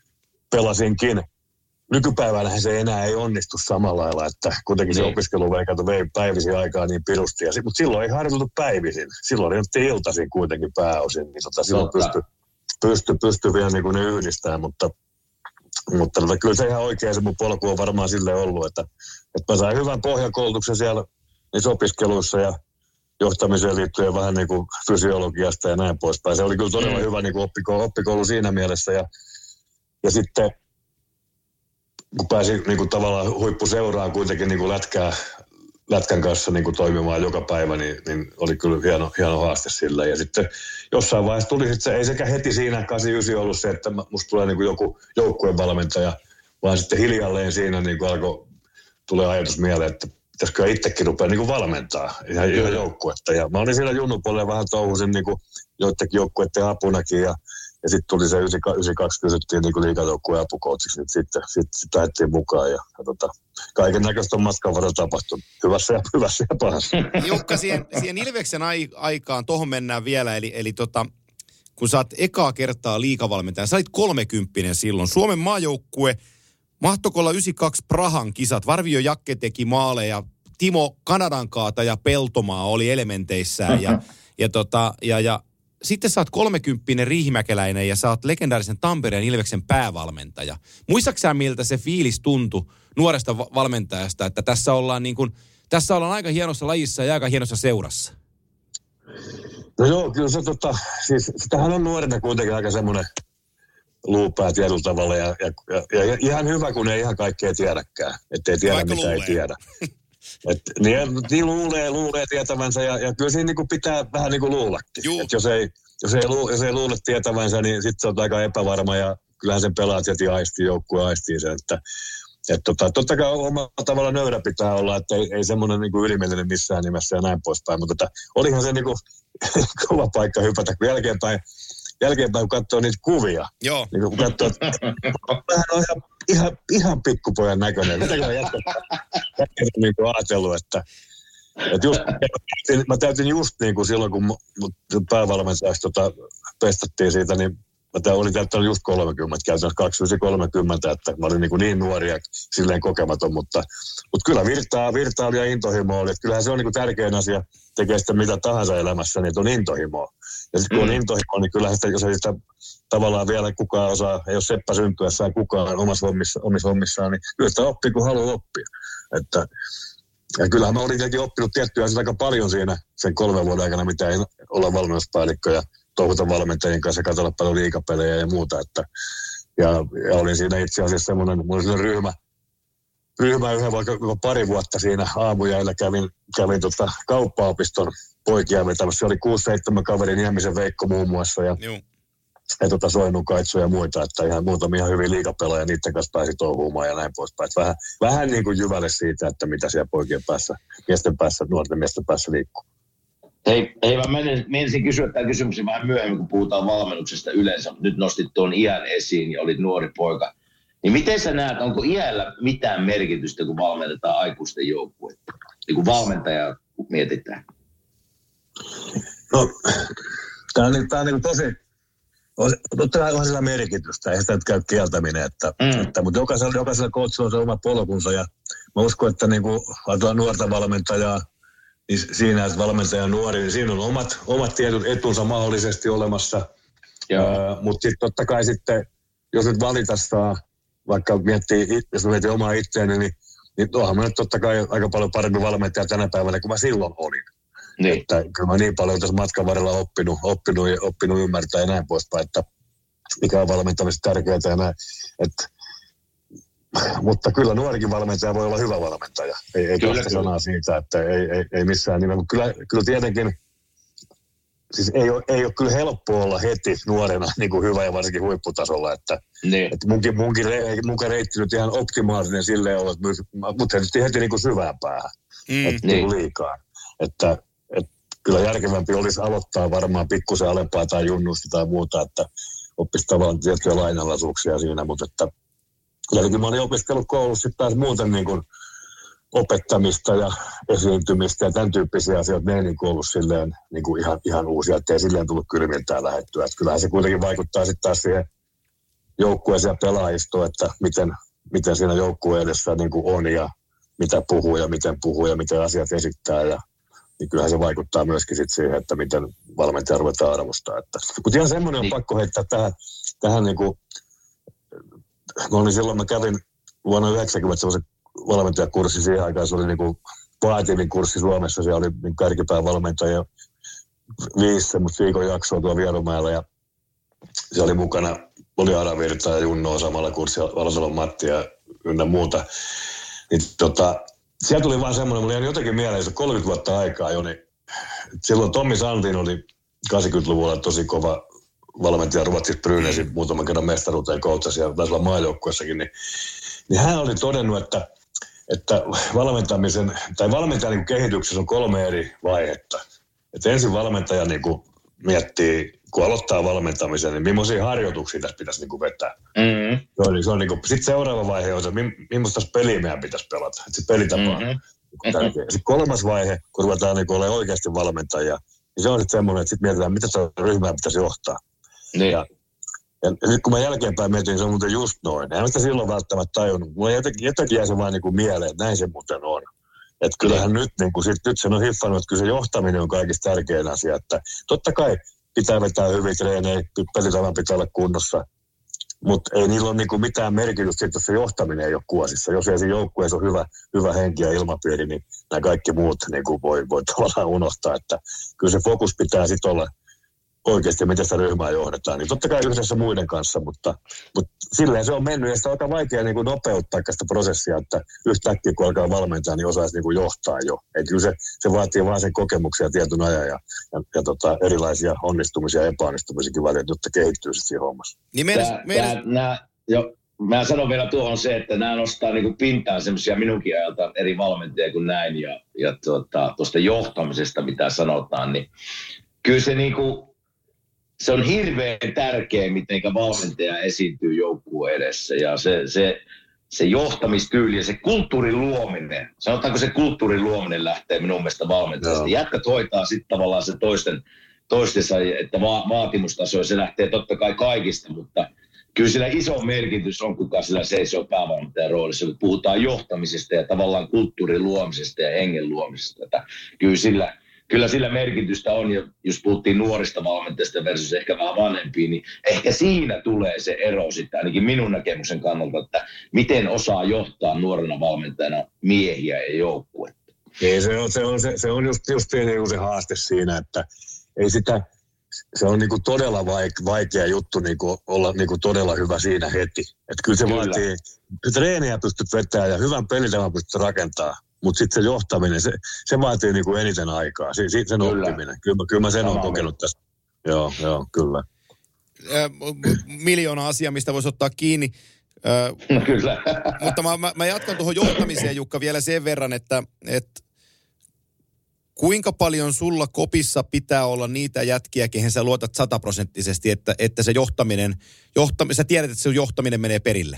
pelasinkin. Nykypäivänähän se enää ei onnistu samalla lailla, että kuitenkin se opiskeluveikat vei päivisin aikaa niin pirusti. Ja, mutta silloin ei harjoiteltu päivisin. Silloin ei iltaisin kuitenkin pääosin, niin tota, silloin pystyi pysty, pysty vielä niin kuin ne yhdistämään. Mutta, mutta tota, kyllä se ihan oikein se mun polku on varmaan silleen ollut, että, että mä sain hyvän pohjakoulutuksen siellä niissä opiskeluissa ja johtamiseen liittyen vähän niin kuin fysiologiasta ja näin poispäin. Se oli kyllä todella mm. hyvä niin kuin oppikoulu, oppikoulu siinä mielessä ja Ja sitten, kun pääsin niin kuin tavallaan huippuseuraan kuitenkin niin kuin lätkää, lätkän kanssa niin kuin toimimaan joka päivä, niin, niin oli kyllä hieno, hieno haaste sillä. Ja sitten jossain vaiheessa tuli sitten se, ei sekä heti siinä kahdeksankymmentäyhdeksän ollut se, että musta tulee niin kuin joku joukkueen valmentaja, vaan sitten hiljalleen siinä niin kuin alkoi tulee ajatus mieleen, että pitäisikö itsekin rupea niin kuin valmentaa ihan, ihan joukkuetta. Ja mä olin siellä junnupuolella vähän touhusin niin kuin joidenkin joukkueiden apunakin ja Ja sitten tuli se yhdeksänkymmentäkaksi, kysyttiin niin liigajoukkueen apukoutsiksi, niin sitten sit, sit lähdettiin mukaan. Ja, ja tota, kaiken näköistä on matkan varrella tapahtunut. Hyvässä ja, hyvässä ja pahassa. Jukka, siihen, siihen Ilveksen ai, aikaan, tohon mennään vielä. Eli, eli tota, kun sä oot ekaa kertaa liigavalmentaja, sä olit kolmekymppinen silloin. Suomen maajoukkue, mahtoiko olla yhdeksänkymmentäkaksi Prahan kisat? Varvio Jakke teki maaleja. Timo Kanadan kaataja Peltomaa oli elementeissään. Ja, ja, tota, ja, ja sitten sä oot kolmekymppinen riihimäkeläinen ja sä oot legendaarisen Tampereen Ilveksen päävalmentaja. Muistaaksä miltä se fiilis tuntui nuoresta va- valmentajasta, että tässä ollaan, niin kuin, tässä ollaan aika hienossa lajissa ja aika hienossa seurassa? No joo, kyllä se tota, siis sitähän on nuorena kuitenkin aika semmoinen luupää tietyllä tavalla ja, ja, ja, ja ihan hyvä, kun ei ihan kaikkea tiedäkään, ettei tiedä Vaikka mitä luulee. Ei tiedä. Et, niin, niin luulee, luulee tietävänsä ja, ja kyllä siinä niinku pitää vähän niinku luullakin. Et jos, ei, jos, ei lu, jos ei luule tietävänsä, niin sitten se on aika epävarma ja kyllähän sen pelaat heti aistii, joukkue aistii sen. Että, et tota, totta kai omalla tavalla nöyrä pitää olla, että ei, ei semmoinen niinku ylimielinen missään nimessä ja näin poispäin. Mutta tota, olihan se niinku kova paikka hypätä, kun jälkeenpäin, jälkeenpäin kun katsoo niitä kuvia. Joo. Niin kun katsoo, että vähän on ihan, ihan, ihan pikkupojan näköinen. Mitäkään jätkät niin kuin ajatellut, että, että just, mä täytin just niin kuin silloin, kun mut päävalmentajaksi tota, pestattiin siitä, niin mä olin täyttänyt just kolmekymmentä, käytännössä kaksikymmentä kolmekymmentä, että mä olin niin, kuin niin nuori ja silleen kokematon, mutta, mutta kyllä virtaa, virtaa oli ja intohimo oli. Että kyllähän se on niin kuin tärkein asia, tekee sitä mitä tahansa elämässä, niin on intohimoa. Ja sitten kun on intohimoa, niin kyllähän sitä, jos ei sitä tavallaan vielä kukaan osaa, ei ole seppä syntyessään kukaan omassa hommissa, omissa hommissaan, niin kyllä sitä oppii, kun haluaa oppia. Että, ja kyllähän mä olin tietenkin oppinut tiettyjä asioita aika paljon siinä sen kolmen vuoden aikana, mitä ei olla valmennuspäällikkö ja touhuta valmentajien kanssa, katsella paljon liigapelejä ja muuta. Että, ja, ja olin siinä itse asiassa semmoinen, mulla oli semmoinen ryhmä, ryhmä yhden vaikka pari vuotta siinä aamujäillä kävin, kävin tota kauppaopiston poikia vetämässä. Se oli kuusi seitsemän kaverin, Niemisen Veikko muun muassa ja, ja tota Soinun Kaitsu ja muita, että ihan muutamia hyviä liigapelaajia, niiden kanssa pääsi touhuumaan ja näin poispäin. Että vähän, vähän niin kuin jyvälle siitä, että mitä siellä poikien päässä, miesten päässä, nuorten miesten päässä liikkuu. Hei, hei mä menisin kysyä tämän kysymyksen vähän myöhemmin, kun puhutaan valmennuksesta yleensä. Nyt nostit tuon iän esiin ja olit nuori poika. Niin miten sä näet, onko iällä mitään merkitystä, kun valmennetaan aikuisten joukkuetta? Niin kun valmentajaa mietitään. No, tämä on, tää on niin tosi, totta kai on sillä merkitystä, ei sitä nyt käy kieltäminen, että, mm. että, mutta jokaisella, jokaisella coachilla on se oma polkunsa ja mä uskon, että niin kun ajatellaan nuorta valmentajaa, niin siinä, että valmentaja on nuori, niin siinä on omat, omat tietyt etunsa mahdollisesti olemassa, uh, mutta sitten totta kai sitten, jos nyt valita saa, vaikka miettii, jos miettii omaa itseäni, niin, niin onhan mä nyt totta kai aika paljon parempi valmentaja tänä päivänä kuin mä silloin olin. Niin. Että kyllä mä niin paljon tässä matkan varrella oppinut, oppinut, ja oppinut ymmärtää ja näin poispäin, että mikä on valmentamista tärkeää ja näin. Että, mutta kyllä nuorikin valmentaja voi olla hyvä valmentaja. Ei, ei kahta sanaa siitä, että ei, ei, ei missään nimellä. Mutta kyllä, kyllä tietenkin, siis ei ole, ei ole kyllä helppo olla heti nuorena niin kuin hyvä ja varsinkin huipputasolla. Että, niin. että munkin, munkin, munkin reitti nyt ihan optimaalinen silleen olla, mutta heti, heti niin kuin syvään päähän, mm, että niin. liikaa. Että et, kyllä järkevämpi olisi aloittaa varmaan pikkusen alempaa tai junnusta tai muuta, että oppisi tavallaan tiettyjä lainalaisuuksia siinä, mutta että kyllä mä olin opiskellut koulussa sitten taas muuten niin kuin opettamista ja esiintymistä ja tämän tyyppisiä asioita. Ne ei niin kuin ollut silleen niin kuin ihan, ihan uusia, ettei silleen tullut kylmiltään lähettyä. Että kyllähän se kuitenkin vaikuttaa sitten taas siihen joukkueeseen ja pelaajistoon, että miten, miten siinä joukkueen edessä niin kuin on ja mitä puhuu ja miten puhuu ja miten asiat esittää. Ja, niin kyllähän se vaikuttaa myöskin sit siihen, että miten valmentaja ruvetaan arvostaa. Että, mutta ihan semmoinen on pakko heittää tähän, tähän niin kuin, mä olin silloin, mä kävin vuonna yhdeksänkymmentä semmoisen valmentajakurssi siihen aikaan, se oli niin kuin vaativin kurssi Suomessa, siellä oli niin kärkipään valmentaja viisi semmoista viikon jaksoa tuolla Vierumäellä ja se oli mukana, oli Aravirta ja Junnoa samalla kurssilla, Valasalon Matti ja ynnä muuta. Niin tota, siellä tuli vaan semmoinen, mulla jäi jotenkin mieleen, se kolmekymmentä vuotta aikaa jo, niin silloin Tommi Sandin oli kahdeksankymmentäluvulla tosi kova valmentaja Ruotsissa Brynäsin muutaman kerran mestaruuteen koutsasi ja taisi olla maajoukkuessakin, niin, niin hän oli todennut, että, että valmentamisen, tai valmentajan niin kehityksessä on kolme eri vaihetta. Että ensin valmentaja niin kuin miettii, kun aloittaa valmentamisen, niin millaisia harjoituksia tässä pitäisi niin kuin vetää. Mm-hmm. Se on, se on niin kuin, sitten seuraava vaihe on se, millaista peliä meidän pitäisi pelata. Että se pelitapa on mm-hmm. tärkeä. Sitten kolmas vaihe, kun ruvetaan niin olemaan oikeasti valmentajia, niin se on sitten semmoinen, että sitten mietitään, mitä se ryhmää pitäisi johtaa. Niin. Ja, ja nyt kun mä jälkeenpäin mietin, se on muuten just noin. En mä sitä silloin välttämättä tajunnut. Mulla jotenkin, jotenkin jäi se vaan niin kuin mieleen, että näin se muuten on. Että kyllähän nyt, niin kuin, sit, nyt sen on hiffannut, että kyllä se johtaminen on kaikista tärkein asia. Että totta kai pitää vetää hyviä treenejä, pelitavan pitää olla kunnossa. Mutta ei niillä ole niin kuin mitään merkitystä, jos se johtaminen ei ole kuosissa. Jos ei siinä joukkueessa ole hyvä, hyvä henki ja ilmapiiri, niin nämä kaikki muut niin kuin voi, voi tavallaan unohtaa. Että kyllä se fokus pitää sitten olla oikeasti, miten sitä ryhmää johdetaan. Niin totta kai yhdessä muiden kanssa, mutta, mutta silleen se on mennyt. Ja sitä on aika vaikea niin kuin nopeuttaa sitä prosessia, että yhtäkkiä kun alkaa valmentaa, niin osaisi niin kuin johtaa jo. Et kyllä se, se vaatii vaan sen kokemuksia tietyn ajan ja, ja, ja tota, erilaisia onnistumisia ja epäonnistumisiakin välillä, jotta kehittyy sitten siinä hommassa. Niin meidän, tää, meidän... Tää, nää, jo, mä sanon vielä tuohon se, että nämä nostaa niin kuin pintaan semmoisia minunkin ajalta eri valmentajia kuin näin. Ja, ja tuota, tuosta johtamisesta, mitä sanotaan, niin kyllä se niin kuin se on hirveän tärkeä, miten valmentaja esiintyy joukkueen edessä. Ja se, se, se johtamistyyli ja se kulttuurin luominen, sanotaanko se kulttuurin luominen lähtee minun mielestä valmentajasta. No. Jätkät hoitaa sitten tavallaan se toisten, toistensa, että va- vaatimustaso, se lähtee totta kai kaikista, mutta kyllä sillä iso merkitys on, kuka sillä seisoo päävalmentajan roolissa, kun puhutaan johtamisesta ja tavallaan kulttuurin luomisesta ja hengen luomisesta. Että kyllä sillä... Kyllä sillä merkitystä on, ja jos puhuttiin nuorista valmentajista versus ehkä vähän vanhempia, niin ehkä siinä tulee se ero sitten, ainakin minun näkemyksen kannalta, että miten osaa johtaa nuorena valmentajana miehiä ja joukkuetta. Ei, se on, se on, se, se on just, just niin se haaste siinä, että ei sitä, se on niinku todella vaik, vaikea juttu niinku olla niinku todella hyvä siinä heti. Että kyllä se kyllä. Vaatii, treeniä pystyt vetämään ja hyvän pelitavan pystyt rakentamaan. Mutta sitten se johtaminen, se, se vaatii niinku eniten aikaa, se, sen kyllä. oppiminen. Kyllä, kyllä mä sen olen kokenut tästä. Joo, joo, kyllä. Äh, miljoona asiaa, mistä voisi ottaa kiinni. Äh, no kyllä. Mutta mä, mä, mä jatkan tuohon johtamiseen, Jukka, vielä sen verran, että, että kuinka paljon sulla kopissa pitää olla niitä jätkiä, kehen sä luotat sataprosenttisesti, että, että se johtaminen, johtaminen, sä tiedät, että se johtaminen menee perille?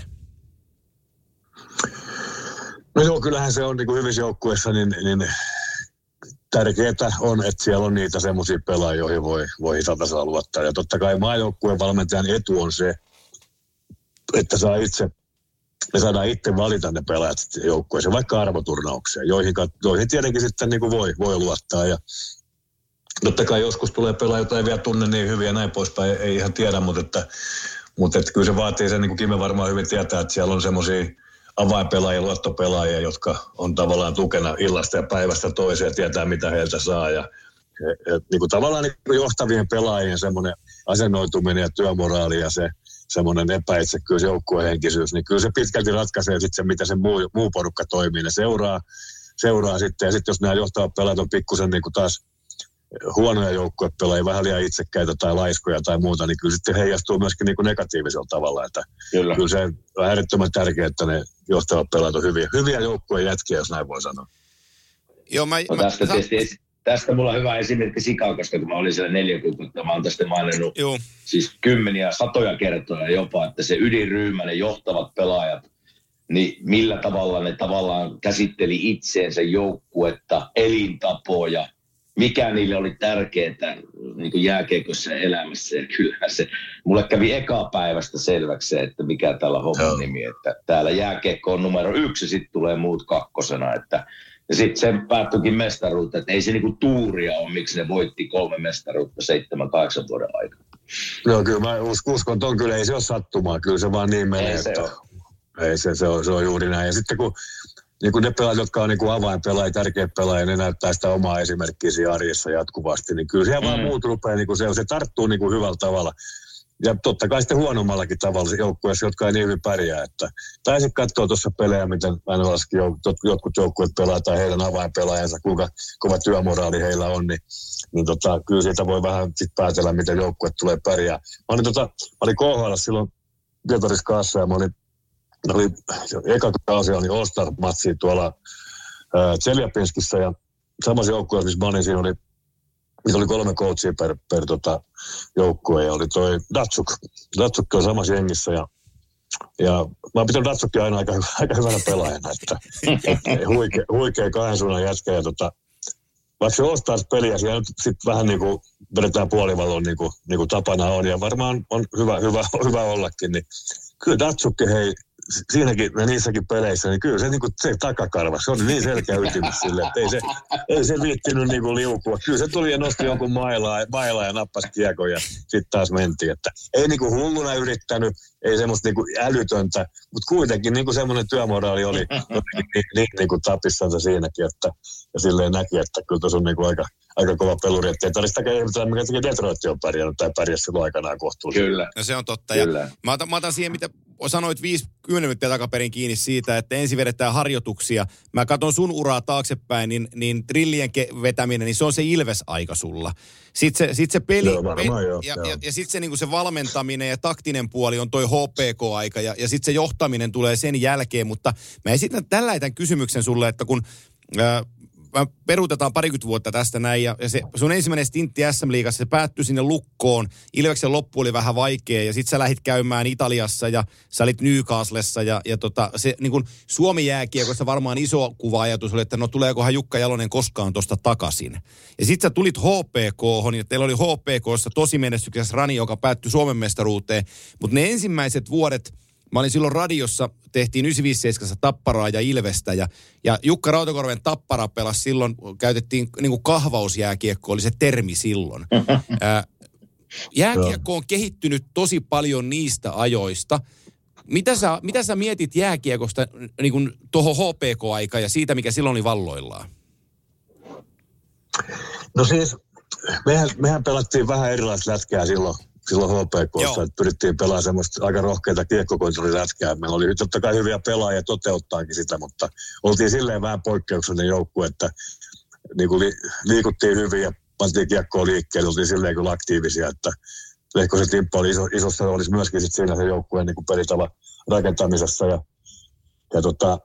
No joo, kyllähän se on niin kuin hyvissä joukkueissa, niin, niin tärkeää on, että siellä on niitä semmoisia pelaajia, joihin voi, voi satasella luottaa. Ja totta kai maajoukkueen valmentajan etu on se, että saa itse, me saadaan itse valita ne pelaajat joukkueeseen, vaikka arvoturnaukseen, joihin, joihin tietenkin sitten niin kuin voi, voi luottaa. Ja totta kai joskus tulee pelaajia, joita ei vielä tunne niin hyvin ja näin poispäin, ei, ei ihan tiedä, mutta, että, mutta että kyllä se vaatii sen, niin kuin Kime varmaan hyvin tietää, että siellä on semmoisia avainpelaajia, luottopelaajia, jotka on tavallaan tukena illasta ja päivästä toiseen ja tietää, mitä heiltä saa. Ja, ja, niin kuin tavallaan niin kuin johtavien pelaajien semmoinen asennoituminen ja työmoraali ja se semmoinen epäitsekkyys, joukkuehenkisyys, niin kyllä se pitkälti ratkaisee sitten se, mitä se muu, muu porukka toimii. Ne seuraa, seuraa sitten, ja sitten jos nämä johtavat pelaajat on pikkusen niin kuin taas huonoja joukkuepelaajia, vähän liian itsekkäitä tai laiskoja tai muuta, niin kyllä sitten heijastuu myöskin niin kuin negatiivisella tavalla. Että kyllä. kyllä se on äärettömän tärkeää, että ne johtavat pelaajat on hyviä, hyviä joukkueen jätkiä, jos näin voi sanoa. Joo, mä, no, mä, tästä, mä, tietysti, tästä mulla on hyvä esimerkki Chicagosta, kun mä olin siellä neljä kuukautta. Mä oon tästä maininnut Joo. siis kymmeniä, satoja kertoja jopa, että se ydinryhmä, ne johtavat pelaajat, niin millä tavalla ne tavallaan käsitteli itseensä joukkuetta, elintapoja, mikä niille oli tärkeää niin kuin jääkiekossa elämässä. Ja kyllähän se, mulle kävi eka päivästä selväksi se, että mikä tällä homman nimi, että täällä jääkiekko on numero yksi, sitten tulee muut kakkosena. Että, ja sitten se päättyikin mestaruutta, että ei se niinku tuuria ole, miksi ne voitti kolme mestaruutta seitsemän, kahdeksan vuoden aikana. No kyllä mä uskon, että on kyllä, ei se ole sattumaa, kyllä se vaan niin menee. Ei se että, ole. Ei se, se, on, se on juuri näin. Ja sitten kun niin kuin ne pelaajat, jotka on niin kuin avainpelaajia, tärkeä pelaaja, ne näyttää sitä omaa esimerkkiä siinä arjessa jatkuvasti, niin kyllä siellä mm. vaan muut rupeaa, niin kuin se, se tarttuu niin kuin hyvällä tavalla. Ja totta kai sitten huonommallakin tavalla joukkueessa, jotka ei niin hyvin pärjää. Että taisin katsoa tuossa pelejä, miten N H L:ssäkin jotkut joukkueet pelaa tai heidän avainpelaajansa, kuinka kova työmoraali heillä on, niin, niin tota, kyllä siitä voi vähän sit päätellä, miten joukkue tulee pärjää. Mä olin, tota, mä olin K H L silloin Pietaris kanssa ja mä olin oli, eka kausi oli All-Star-matsi tuolla ää, Tseljapinskissä ja samassa joukkueessa, missä mä olin, siinä oli, niitä oli kolme coachia per, per tota, joukkue ja oli toi Datsuk. Datsuk on samassa jengissä ja, ja mä oon pitänyt Datsukia aina aika, aika hyvänä pelaajana, että huikea, huikea kahden suunnan jätkä ja tota, vaikka se All-Stars-peli ja siellä nyt sitten vähän niin kuin vedetään puolivallon niin kuin, niin kuin tapana on ja varmaan on hyvä, hyvä, hyvä ollakin, niin kyllä Datsukki hei, siinäkin ja niissäkin peleissä, niin kyllä se, niin kuin, se takakarva, se on niin selkeä ytimys silleen, että ei se, ei se viittinyt niin kuin liukua. Kyllä se tuli ja nosti jonkun mailaa, mailaa ja nappasi kiekon ja sitten taas mentiin. Että ei niin kuin hulluna yrittänyt, ei semmoista niin kuin älytöntä, mutta kuitenkin niin kuin semmoinen työmoraali oli niin, niin, niin kuin tapissansa siinäkin, että ja silleen näki, että kyllä tuossa on niin kuin aika, aika kova peluri, että ei tarvitse sitäkään ihmetellä, mikä teki Detroit on pärjännyt tai pärjäsi silloin aikanaan kohtuullisesti. Kyllä. No se on totta. Kyllä. Ja mä, otan, mä otan siihen, mitä sanoit viisikymmentä minuuttia takaperin kiinni siitä, että ensin vedetään harjoituksia. Mä katson sun uraa taaksepäin, niin, niin trillien ke- vetäminen, niin se on se Ilves-aika sulla. Sitten se, sit se peli, joo, varmaan, joo, ja, joo. ja, ja sitten se, niinku se valmentaminen ja taktinen puoli on toi H P K-aika, ja, ja sitten se johtaminen tulee sen jälkeen, mutta mä esitän tällaisen kysymyksen sulle, että kun Äh, peruutetaan parikymmentä vuotta tästä näin, ja, ja se sun ensimmäinen stintti S M-liigassa, se päättyi sinne lukkoon. Ilveksen loppu oli vähän vaikea, ja sit sä lähdit käymään Italiassa, ja sä olit Newcastlessa, ja, ja tota, se niin kun Suomi-jääkiekossa varmaan iso kuva-ajatus oli, että no tuleekohan Jukka Jalonen koskaan tosta takaisin. Ja sit sä tulit H P K:hon, ja teillä oli H P K:ssa tosi menestyksessä rani, joka päättyi Suomen mestaruuteen, mutta ne ensimmäiset vuodet, mä olin silloin radiossa, tehtiin yhdeksänsataaviisikymmentäseitsemän Tapparaa ja Ilvestä, ja, ja Jukka Rautakorven Tappara pelasi silloin, käytettiin niin kuin kahvausjääkiekko, oli se termi silloin. Ää, jääkiekko on kehittynyt tosi paljon niistä ajoista. Mitä sä, mitä sä mietit jääkiekosta niin kuin tuohon H P K-aikaan ja siitä, mikä silloin oli valloillaan? No siis, mehän, mehän pelattiin vähän erilaista lätkää silloin. Silloin H P K:ssa, että pyrittiin pelaamaan semmoista aika rohkeita kiekkokontrollilätkää. Meillä oli totta kai hyviä pelaajia toteuttaakin sitä, mutta oltiin silleen vähän poikkeuksellinen joukkue, että niin kuin li, liikuttiin hyvin ja pantiin kiekkoa liikkeelle, oltiin silleen kyllä aktiivisia, että Lehkosen Timppa oli iso, isossa roolissa myöskin sit siinä se joukkueen niin kuin pelitavan rakentamisessa ja, ja tota,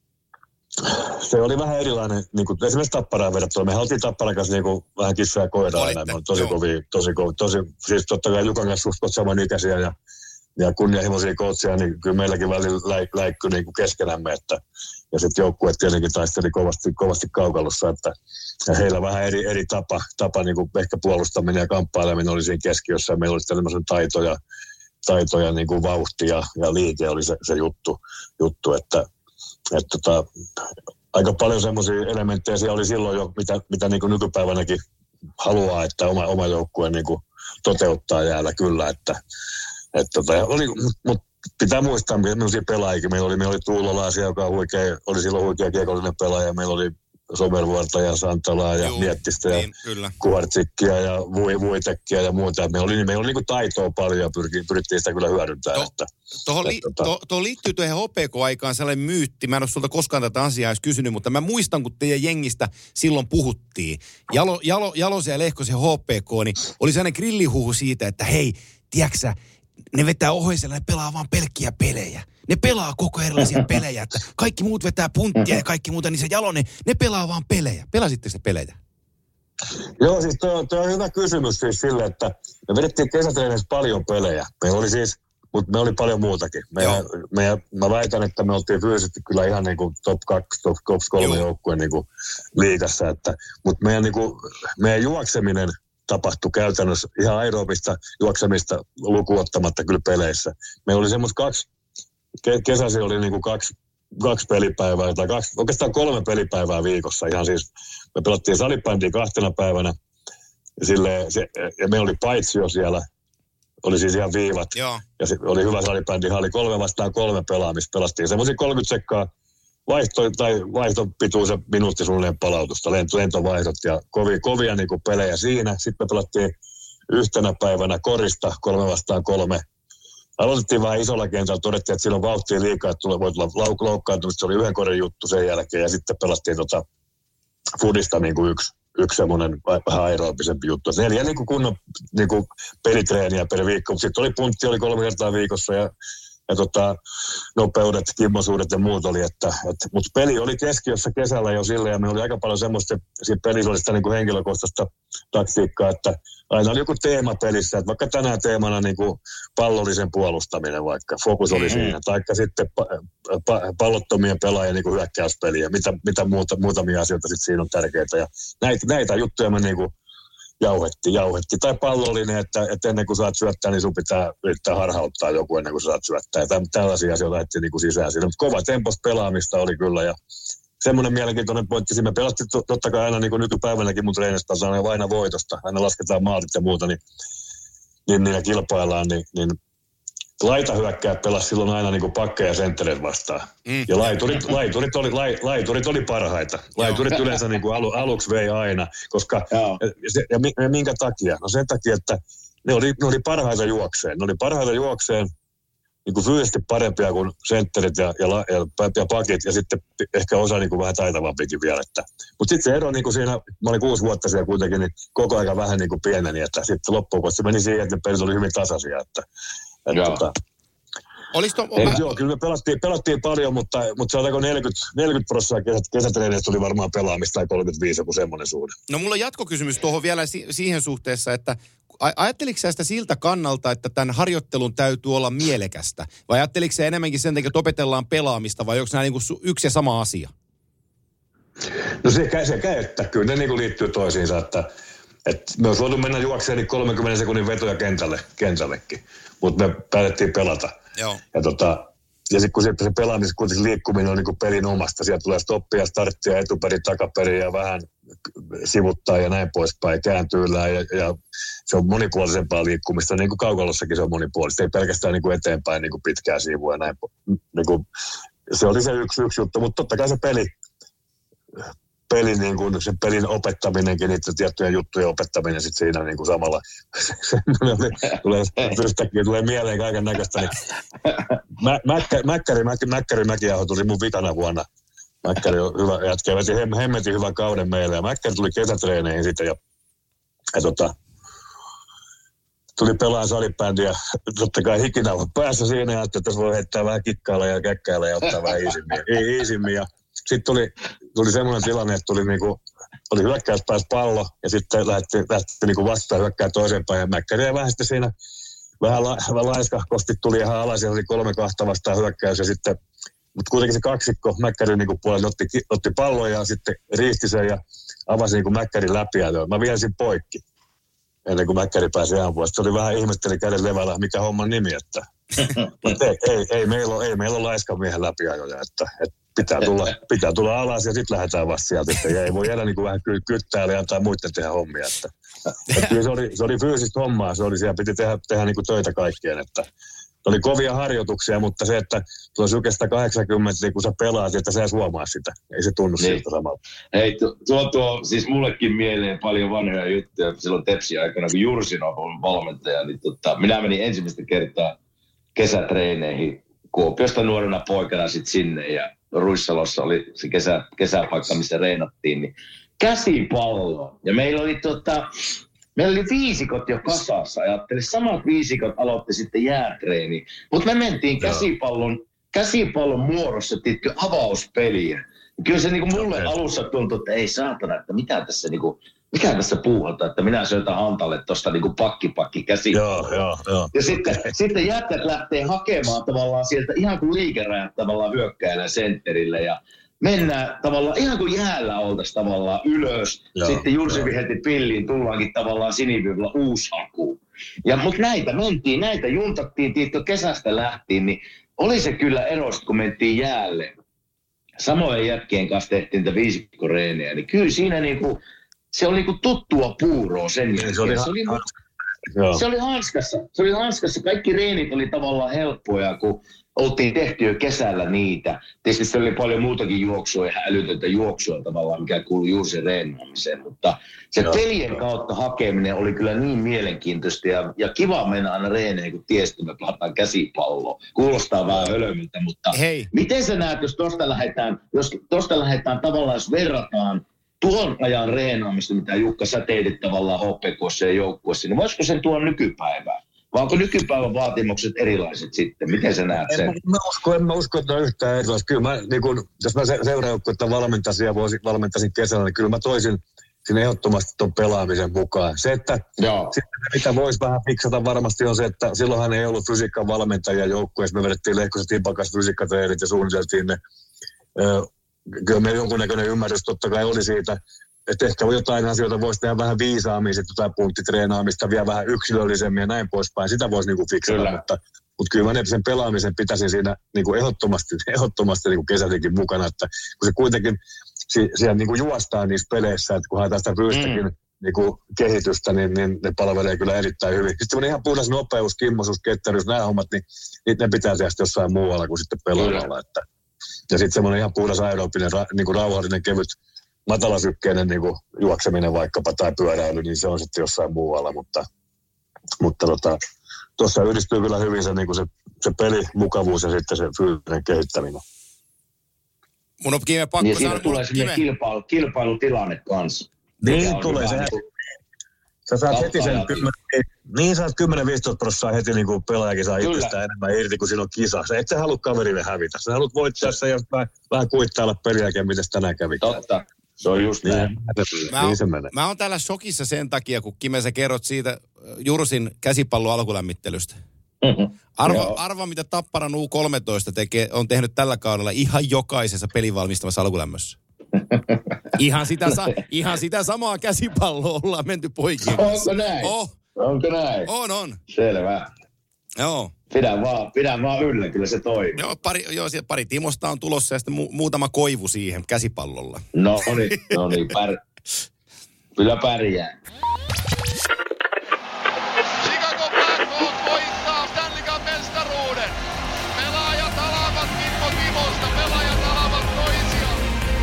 se oli vähän erilainen, niin kuin esimerkiksi Tapparaan verrattuna. Me oltiin Tapparan kanssa niin kuin vähän kissaa ja koiraa aina. Me on tosi kovia, tosi kovia, tosi, siis totta kai Jukan kanssa suht samanikäisiä ja, ja kunnianhimoisia coachia, niin kyllä meilläkin välillä läik, läikkyi niin kuin keskenämme, että ja sitten joukkueet tietenkin taisteli kovasti, kovasti kaukalossa, että ja heillä vähän eri, eri tapa, tapa niin kuin ehkä puolustaminen ja kamppaileminen oli siinä keskiössä, ja meillä oli sitten tämmöisen taitoja, taitoja niin kuin vauhti ja, ja liike oli se, se juttu, juttu, että Että tota, aika paljon semmoisia elementtejä siellä oli silloin jo, mitä, mitä niin kuin nykypäivänäkin haluaa, että oma, oma joukkue niin kuin toteuttaa jäällä kyllä. Että, et tota, oli, mut pitää muistaa, millaisia pelaajia. Meillä oli, meillä oli Tuulolaisia, joka huikea, oli silloin huikea kiekollinen pelaaja. Meillä oli Somervuorta ja Santalaa ja Juu, Miettistä ja niin, Kuhartsikkia ja Vuitekkiä ja muuta. Meillä oli, meillä oli niin kuin taitoa paljon ja pyrittiin sitä kyllä hyödyntämään. To, Tuohon li, to, to liittyy tuohon H P K-aikaan sellainen myytti. Mä en ole sulta koskaan tätä asiaa edes kysynyt, mutta mä muistan, kun teidän jengistä silloin puhuttiin. Jalo, Jalo, Jalosen ja Lehkosen H P K, niin oli sellainen grillihuhu siitä, että hei, tiedätkö ne vetää ohoisella, ne pelaa vaan pelkkiä pelejä. Ne pelaa koko erilaisia pelejä, että kaikki muut vetää punttia ja kaikki muuta, niin se Jalonen, ne pelaa vaan pelejä. Pelasitte se pelejä? Joo, siis tuo on, on hyvä kysymys siis sille, että me vedettiin kesätreeneissä paljon pelejä. Meillä oli siis, mutta me oli paljon muutakin. Meidän, meidän, mä väitän, että me oltiin fyysisesti kyllä ihan niin kuin top kaksi, top, top kolme joukkueen niin kuin liigassa, että, mutta meidän, niin kuin, meidän juokseminen tapahtui käytännössä ihan aerobista juoksemista lukuottamatta kyllä peleissä. Meillä oli semmoista kaksi, kesäsi oli niin kuin kaksi, kaksi pelipäivää, tai kaksi, oikeastaan kolme pelipäivää viikossa. Ihan siis, me pelattiin salibändiä kahtena päivänä, ja, silleen, se, ja meillä oli paitsio siellä, oli siis ihan viivat, Joo. ja se oli hyvä salibändi, oli kolme vastaan kolme pelaamista, pelattiin semmoisia kolmekymmentä sekkaa vaihto, tai vaihtopituus ja minuutti suunnilleen palautusta, lentovaihdot ja kovia, kovia niin kuin pelejä siinä. Sitten me pelattiin yhtenä päivänä korista kolme vastaan kolme. Aloitettiin vähän isolla kentällä, todettiin, että siinä on vauhtia liikaa, että voi tulla lauk- loukkaantumista. Se oli yhden korin juttu sen jälkeen ja sitten pelattiin tota foodista niin kuin yksi, yksi semmoinen vähän aerobisempi juttu. Neljä niin kuin kunnon niin kuin pelitreeniä per viikko, mutta sitten oli puntti, oli kolme kertaa viikossa ja ja tota, nopeudet, kimmosuudet ja muut oli. Että, et, mutta peli oli keskiössä kesällä jo sille ja meillä oli aika paljon semmoista, siinä pelissä oli sitä niin kuin henkilökohtaista taktiikkaa, että aina oli joku teema pelissä, että vaikka tänään teemana niin kuin pallollisen puolustaminen vaikka, fokus oli mm-hmm. siinä, taikka sitten pa, pa, pallottomien pelaajien niin kuin hyökkäyspeliä, mitä, mitä muuta, muutamia asioita sitten siinä on tärkeitä ja näitä, näitä juttuja me niin kuin jauhetti, jauhetti. Tai pallollinen, että, että ennen kuin saat syöttää, niin sun pitää yrittää harhauttaa joku ennen kuin saat syöttää. Ja tällaisia asioita lähti niin kuin sisään siinä. Mutta kova tempos pelaamista oli kyllä. Ja semmoinen mielenkiintoinen pointti. Me pelattiin totta kai aina niin kuin nykypäivänäkin mun treenistä on aina voitosta. Aina lasketaan maalit ja muuta, niin, niin niillä kilpaillaan. Niin, niin laitahyökkäät pelasi silloin aina niin kuin pakkeja ja senttereet vastaan. Mm. Ja laiturit, laiturit, oli, lai, laiturit oli parhaita. Laiturit yleensä niin kuin alu, aluksi vei aina. Koska, se, ja, ja minkä takia? No sen takia, että ne oli, ne oli parhaita juokseen. Ne oli parhaita juokseen niin kuin fyysisesti parempia kuin sentterit ja, ja, ja, ja pakit. Ja sitten ehkä osa niin kuin vähän taitavampikin vielä. Mutta sitten se ero niin kuin siinä, mä olin kuusi vuotta siellä kuitenkin, niin koko aika vähän niin kuin pieneni. Että sitten loppuun, kun se meni siihen, että ne pelit oli hyvin tasaisia. Että Joo. Tota, to, ei, mä... Joo, kyllä me pelattiin, pelattiin paljon, mutta, mutta se on neljäkymmentä, neljäkymmentä prosenttia kesät, kesätreeneistä tuli varmaan pelaamista tai kolmekymmentäviisi joku semmoinen suhde. No mulla on jatkokysymys tuohon vielä si- siihen suhteessa, että ajatteliko sä sitä siltä kannalta, että tämän harjoittelun täytyy olla mielekästä? Vai ajatteliko sä enemmänkin sen takia, että opetellaan pelaamista vai onko nämä niinku yksi ja sama asia? No sekä, sekä että kyllä ne niinku liittyy toisiinsa, että että me olisi voitu mennä juokseen niin kolmenkymmenen sekunnin vetoja kentälle, kentällekin, mutta me päätettiin pelata. Joo. Ja, tota, ja sitten kun se, se pelaaminen, kuitenkin liikkuminen on niin kuin pelin omasta, sieltä tulee stoppia, starttia, etuperin, takaperin ja vähän sivuttaa ja näin poispäin, kääntyyllään ja, ja se on monipuolisempaa liikkumista, niin kuin kaukalossakin se on monipuolista, ei pelkästään niin kuin eteenpäin niin kuin pitkää sivua ja näin. Niin kuin, se oli se yksi, yksi juttu, mutta totta kai se peli, pelin, niin kuin, sen pelin opettaminenkin, niiden tiettyjen juttujen opettaminen sit siinä niin kuin samalla. tulee, yhtäkkiä tulee mieleen kaiken näköistä. Niin. Mä, mäkkä, mäkkäri, mäkkäri, mäkkäri Mäkiaho tuli mun vikana vuonna. Mäkkäri on hyvä jätkä, veti hemmetin hyvän kauden meille. Ja Mäkkäri tuli kesätreeneihin sitten ja, ja tota, tuli pelaan salibändiä. Totta kai hikinauhat päässä siinä ja että tässä voi heittää vähän kikkailla ja käkkäillä ja ottaa vähän iisimmin. iisimmin ja sitten tuli, tuli semmoinen tilanne, että tuli niinku, oli hyökkäyspäässä pallo ja sitten lähti, lähti niinku vastaan hyökkää toiseen päin. Ja Mäkkäri ja vähän sitten siinä vähän la, laiskahkosti tuli ihan alas ja oli kolme kahta vastaan hyökkäys. Ja sitten, mutta kuitenkin se kaksikko Mäkkärin niinku puolella otti, otti pallon ja sitten riisti sen ja avasi niinku Mäkkärin läpi. Ja mä viensin poikki ennen kuin Mäkkäri pääsi ampumaan. Se oli vähän ihmetteli käden levällä, mikä homman nimi. Että. Mutta ei, ei, ei, meillä ole, ei meillä ole laiskanmiehen läpiajoja, että, että Pitää tulla, pitää tulla alas ja sitten lähdetään vasta sieltä. Ja ei voi jäädä niin kuin vähän kyttäällä ja antaa muiden tehdä hommia. Että, että kyllä se oli, se oli fyysistä hommaa. Se oli, siellä piti tehdä, tehdä niin kuin töitä kaikkeen. Että, oli kovia harjoituksia, mutta se, että tuo sykestä kahdeksankymmentä, niin kun sä pelaat, että sä edes huomaa sitä. Ei se tunnu niin siltä samalta. Hei, tuo, tuo siis mullekin mieleen paljon vanhoja juttuja. Silloin Tepsin aikana, kun Jursino on valmentaja, niin tota, minä menin ensimmäistä kertaa kesätreeneihin Kuopiosta nuorena poikana sitten sinne ja Ruissalossa oli se kesä, kesäpaikka, missä reenattiin, niin käsipallo. Ja meillä oli, tota, meillä oli viisikot jo kasassa. Ajattelin, samat viisikot aloitti sitten jäätreeni. Mutta me mentiin käsipallon, käsipallon muodossa, tiedätkö, avauspeliä. Kyllä se niinku mulle alussa tuntui, että ei saatana, että mitä tässä niinku, mitä tässä puuhataan, että minä syötän Hantalle tuosta niinku pakki-pakki käsiin. Joo, joo, joo. Ja sitten, sitten jätkät lähtee hakemaan tavallaan sieltä ihan kuin liikerajat tavallaan hyökkäillä sentterille ja mennään tavallaan ihan kuin jäällä oltaisiin tavallaan ylös. Joo, sitten Jussi heti pilliin, tullaankin tavallaan sinivyöllä uusi haku. Ja mutta näitä mentiin, näitä juntattiin, tiedätkö, kesästä lähtien, niin oli se kyllä erosta, kun mentiin jäälle. Samojen jätkien kanssa tehtiin niitä viisikkoreenejä, niin kyllä siinä niinku se oli niinku tuttua puuroa sen jälkeen. Se oli, se oli, se oli hanskassa. Se oli hanskassa. Kaikki reenit oli tavallaan helppoja, kun oltiin tehty jo kesällä niitä. Tietysti se oli paljon muutakin juoksua ja älytöntä juoksua tavallaan, mikä kuului juuri se reenaamiseen. Mutta se Joo. pelien kautta hakeminen oli kyllä niin mielenkiintoista ja, ja kiva mennä aina reeneen, kun tiesi, että me pelataan käsipalloa. Kuulostaa vähän hölmöltä, mutta Hei. miten sä näet, jos tosta lähdetään, jos tosta lähdetään tavallaan, jos verrataan tuon ajan reenaamista, mitä Jukka sä teidit tavallaan H P K:ssa ja joukkueessa, niin voisiko sen tuon nykypäivään? Vai onko nykypäivän vaatimukset erilaiset sitten? Miten sä näet sen? En mä, mä usko, en mä usko, että on yhtään erilaiset. Kyllä mä, niin kun, jos mä se, seuraajoukkuetta valmentaisin ja voisin, valmentaisin kesällä, niin kyllä mä toisin sinne ehdottomasti tuon pelaamisen mukaan. Se, että sitten, mitä voisi vähän fiksata varmasti on se, että silloinhan ei ollut fysiikan valmentajia joukkueessa. Me vedettiin Lehkosen Tipakas fysiikkatreenit ja suunniteltiin ne. Öö, kyllä meillä jonkunnäköinen ymmärrys totta kai oli siitä, että ehkä jotain asioita voisi tehdä vähän viisaammin, sitten jotain punttitreenaamista vielä vähän yksilöllisemmin ja näin poispäin. Sitä voisi niinku fiksata, kyllä. mutta, mutta kyllä mä sen pelaamisen pitäisin siinä niinku ehdottomasti, ehdottomasti niinku kesätinkin mukana, että kun se kuitenkin si, siellä niinku juostaan niissä peleissä, että kun haetaan sitä fyysistäkin mm. niinku kehitystä, niin, niin ne palvelee kyllä erittäin hyvin. Sitten semmoinen ihan puhdas nopeus, kimmoisuus, ketteryys, nämä hommat, niin niitä ne pitää tehdä jossain muualla kuin sitten pelaamalla. Että. Ja sitten semmoinen ihan puhdas aerobinen, ra, niinku rauhallinen, kevyt, matalasykkeinen niin kuin juokseminen vaikkapa tai pyöräily, niin se on sitten jossain muualla, mutta mutta tota, tuossa yhdistyy kyllä hyvin se, niin kuin se, se pelimukavuus ja sitten se fyysinen kehittäminen. Mun on Kime pakko niin sanoa. Siitä tulee sinne kilpailu, kilpailutilanne kanssa. Niin tulee se. Niin sä saat heti sen kymmenen, niin saat kymmenen viisitoista prosenttia heti niin kuin pelaajakin saa itsestään enemmän irti, kun siinä on kisa. Sä et sä halua kaverille hävitä. Sä haluat voittaa se ja vähän, vähän kuittailla peliä jälkeen, miten tänään kävi. Totta. Se on just näin. Niin, mä, niin se menee. Mä oon täällä shokissa sen takia, kun Kime sä kerrot siitä Jursin käsipallon alkulämmittelystä. Mm-hmm. Arva, arva, mitä Tapparan U kolmetoista tekee, on tehnyt tällä kaudella ihan jokaisessa pelivalmistavassa alkulämmössä. Ihan sitä, ihan sitä samaa käsipalloa ollaan menty poikiin. Onko näin? Oh. Onko näin? On, on. Selvä. Joo. Pidän vaan, pidän vaan yllä, kyllä se toimii. Joo, pari, joo, pari Timosta on tulossa ja sitten mu- muutama koivu siihen käsipallolla. No niin, no niin, pär... kyllä pärjää. Chicago Blackhawks voittaa Stanley Cup -mestaruuden. Pelaajat alavat Kimmo Timosta, pelaajat alavat toisiaan.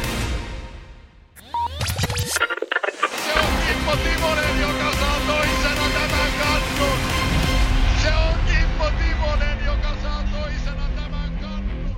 Se on Kimmo Timonen, joka saa toisena tämän kannun. Se on Kimmo Timonen, joka saa toisena tämän kannun.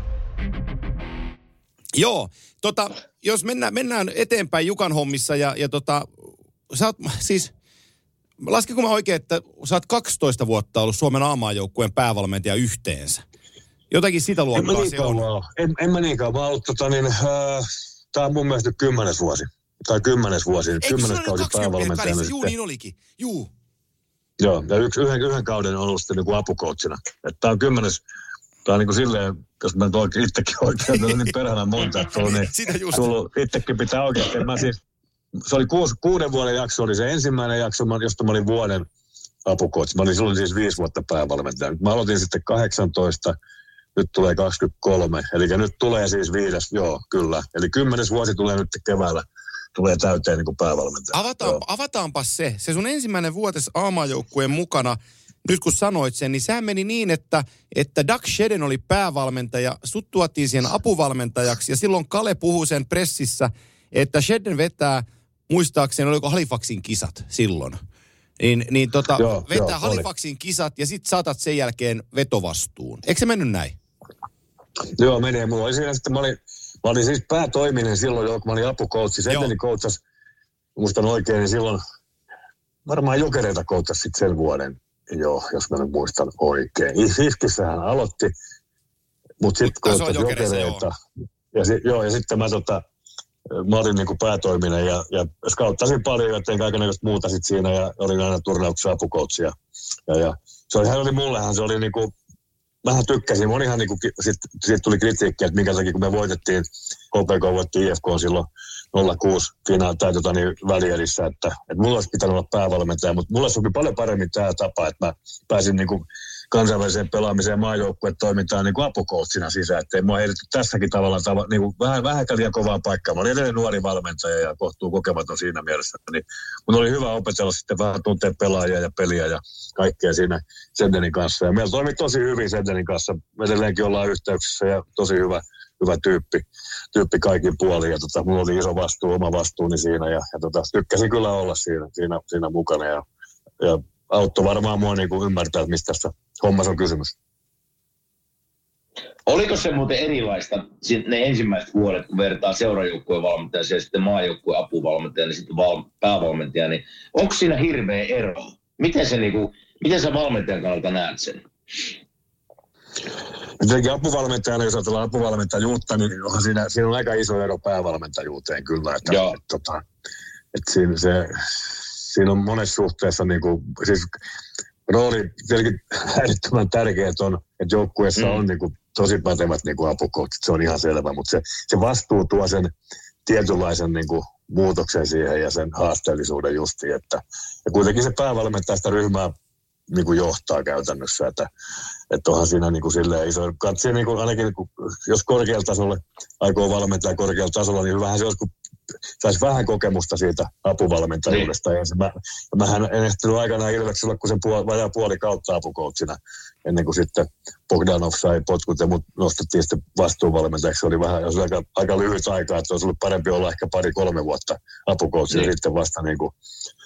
Joo, tota, jos mennään, mennään eteenpäin Jukan hommissa ja, ja tota, sä oot siis, laskeko mä oikein, että sä oot kaksitoista vuotta ollut Suomen A-maajoukkueen päävalmentaja yhteensä. Jotakin sitä luokkaa en se on. En, en mä niinkään, mä oon ollut tota niin, äh, tää on mun mielestä kymmenes vuosi. Tai kymmenes vuosi, Eikö kymmenes kausi päävalmentajana. Juu, niin olikin. Juu. Joo, ja yksi, yhden, yhden kauden on ollut sitten niin kuin apukoutsina. Että tää on kymmenes, tää on niin kuin silleen, jos mä nyt oikein itsekin oikein, on niin perhana monta, että tullut niin, sitä just. Tullut, itsekin pitää oikeasti. Mä siis, se oli kuusi, kuuden vuoden jakso, oli se ensimmäinen jakso, josta mä olin vuoden apukoutsi. Mä olin silloin siis viisi vuotta päävalmentaja. Mä aloitin sitten kahdeksantoista, nyt tulee kaksikymmentäkolme, eli nyt tulee siis viides, joo, kyllä. Eli kymmenes vuosi tulee nyt keväällä, tulee täyteen niin kuin päävalmentaja. Avataan, avataanpa se. Se sun ensimmäinen vuotes A-maajoukkueen mukana, nyt kun sanoit sen, niin sehän meni niin, että, että Doug Shedden oli päävalmentaja, sut tuotiin siihen apuvalmentajaksi, ja silloin Kale puhui sen pressissä, että Shedden vetää, muistaakseni, oliko Halifaxin kisat silloin, niin, niin tota, joo, vetää joo, Halifaxin oli. kisat, ja sit saatat sen jälkeen vetovastuun. Eikö se mennyt näin? Joo, menee. Mulla oli siinä sitten, mä olin, mä olin siis päätoiminen silloin, kun mä olin apukoutsi. Seddeni koutsasi, muistan oikein, niin silloin varmaan Jokereita koutsasi sitten sen vuoden. Joo, jos mä nyt muistan oikein. Ifkissähän aloitti, mutta sitten koutsasi Jokereita. Ja, si, joo, ja sitten mä, tota, mä olin niinku päätoiminen ja, ja skauttasin paljon ja tein kaikenlaista muuta sitten siinä ja olin aina turnauksessa apukoutsi. Ja, ja, ja se oli, hän oli mullehan, se oli niinku, vähän tykkäsin. Monihan niinku, sitten sit tuli kritiikkiä, että minkä takia kun me voitettiin, K P K voitti I F K silloin nolla kuusi finaali tai tota, niin, välierissä, että, että mulla olisi pitänyt olla päävalmentaja, mutta mulla sopi paljon paremmin tämä tapa, että mä pääsin niinku kansainväliseen pelaamiseen maajoukkueen toimintaan niin apukoutsina sisään, ettei mua heitetty tässäkin tavalla tava, niin kuin vähän, vähän liian kovaa paikkaa. Mä olin edelleen nuori valmentaja ja kohtuu kokematon siinä mielessä. Niin, mun oli hyvä opetella sitten vähän tuntea pelaajia ja peliä ja kaikkea siinä Seddenin kanssa. Ja meillä toimi tosi hyvin Seddenin kanssa. Me edelleenkin ollaan yhteyksissä ja tosi hyvä, hyvä tyyppi, tyyppi kaikin puolin. Ja tota, mulla oli iso vastuu, oma vastuuni siinä ja, ja tota, tykkäsin kyllä olla siinä, siinä, siinä mukana ja, ja auttoi varmaan mua niin kuin ymmärtää, että mistä tässä hommassa on kysymys. Oliko se muuten erilaista ne ensimmäiset vuodet, kun vertaa seurajoukkueen valmentaja ja sitten maajoukkueen apuvalmentaja ja sitten val- päävalmentaja, niin onko siinä hirveä ero? Miten se niinku, Miten sä valmentajan kannalta näet sen? Tietenkin apuvalmentajana, jos ajatellaan apuvalmentajuutta, niin onhan siinä, siinä on aika iso ero päävalmentajuuteen kyllä. Että, Joo. että, että, että siinä, se, siinä on monessa suhteessa, niin kuin, siis rooli tietenkin äärettömän tärkeä, että, on, että joukkueessa mm. on niin kuin, tosi pätevät niin kuin apukohtit, se on ihan selvä, mutta se, se vastuu tuo sen tietynlaisen niin kuin, muutoksen siihen ja sen haasteellisuuden justiin, että ja kuitenkin se päävalmentaja sitä ryhmää niin kuin johtaa käytännössä, että, että onhan siinä niin kuin silleen iso, katsi niin kuin ainakin niin kuin, jos korkealla tasolla aikoo valmentaa korkealla tasolla, niin vähän se olisi, kun saisi vähän kokemusta siitä apuvalmentajuudesta. Niin. Ja se, mä, ja mähän en ehtinyt aikanaan Ilveksellä, kun sen puol, vajaa puoli kautta apukoutsina, ennen kuin sitten Bogdanov sai potkut ja mut nostettiin sitten vastuunvalmentajaksi. Oli vähän, jos oli aika, aika lyhyt aikaa, että olisi ollut parempi olla ehkä pari-kolme vuotta apukoutsina niin. Sitten vasta niin kuin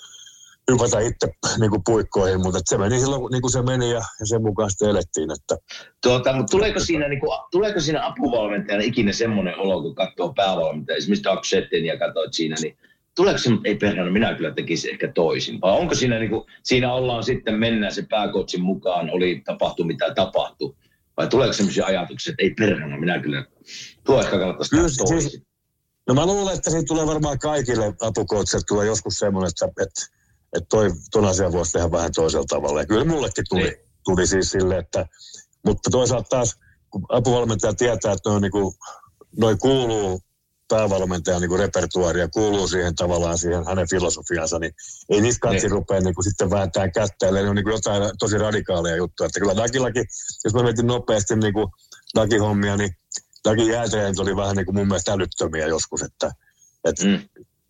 hypätä itse niin kuin puikkoihin, mutta se meni silloin niin kuin se meni ja, ja sen mukaan sitten elettiin. Että. Tuota, mutta tuleeko siinä, niin kuin, tuleeko siinä apuvalmentajana ikinä semmoinen olo, kun katsoo päävalmentaja, esimerkiksi Doug Settin ja katsoit siinä, niin tuleeko se, ei perhana, minä kyllä tekisin ehkä toisin. Vai onko siinä, niin kuin, siinä ollaan sitten, mennään se pääcoachin mukaan, oli tapahtu mitä tapahtui. Vai tuleeko sellaisia ajatuksia, että ei perhana, minä kyllä, tuo ehkä kannattaisi tehdä toisin. Siis, no mä luulen, että siitä tulee varmaan kaikille apucoachille tulee joskus semmoinen, että, että että toi, ton asian voisi tehdä vähän toisella tavalla. Ja kyllä mullekin tuli, tuli siis silleen, että, mutta toisaalta taas, kun apuvalmentaja tietää, että noi, niinku, noi kuuluu päävalmentajan niinku repertuaaria, kuuluu siihen tavallaan siihen hänen filosofiansa, niin ei niistä kansi rupea niinku sitten vääntää kättä, eli ne on niinku jotain tosi radikaaleja juttuja. Että kyllä Dagillakin, jos mä mietin nopeasti niinku Dagi-hommia, niin Dagin jäätreenit oli vähän niinku mun mielestä älyttömiä joskus, että, että mm.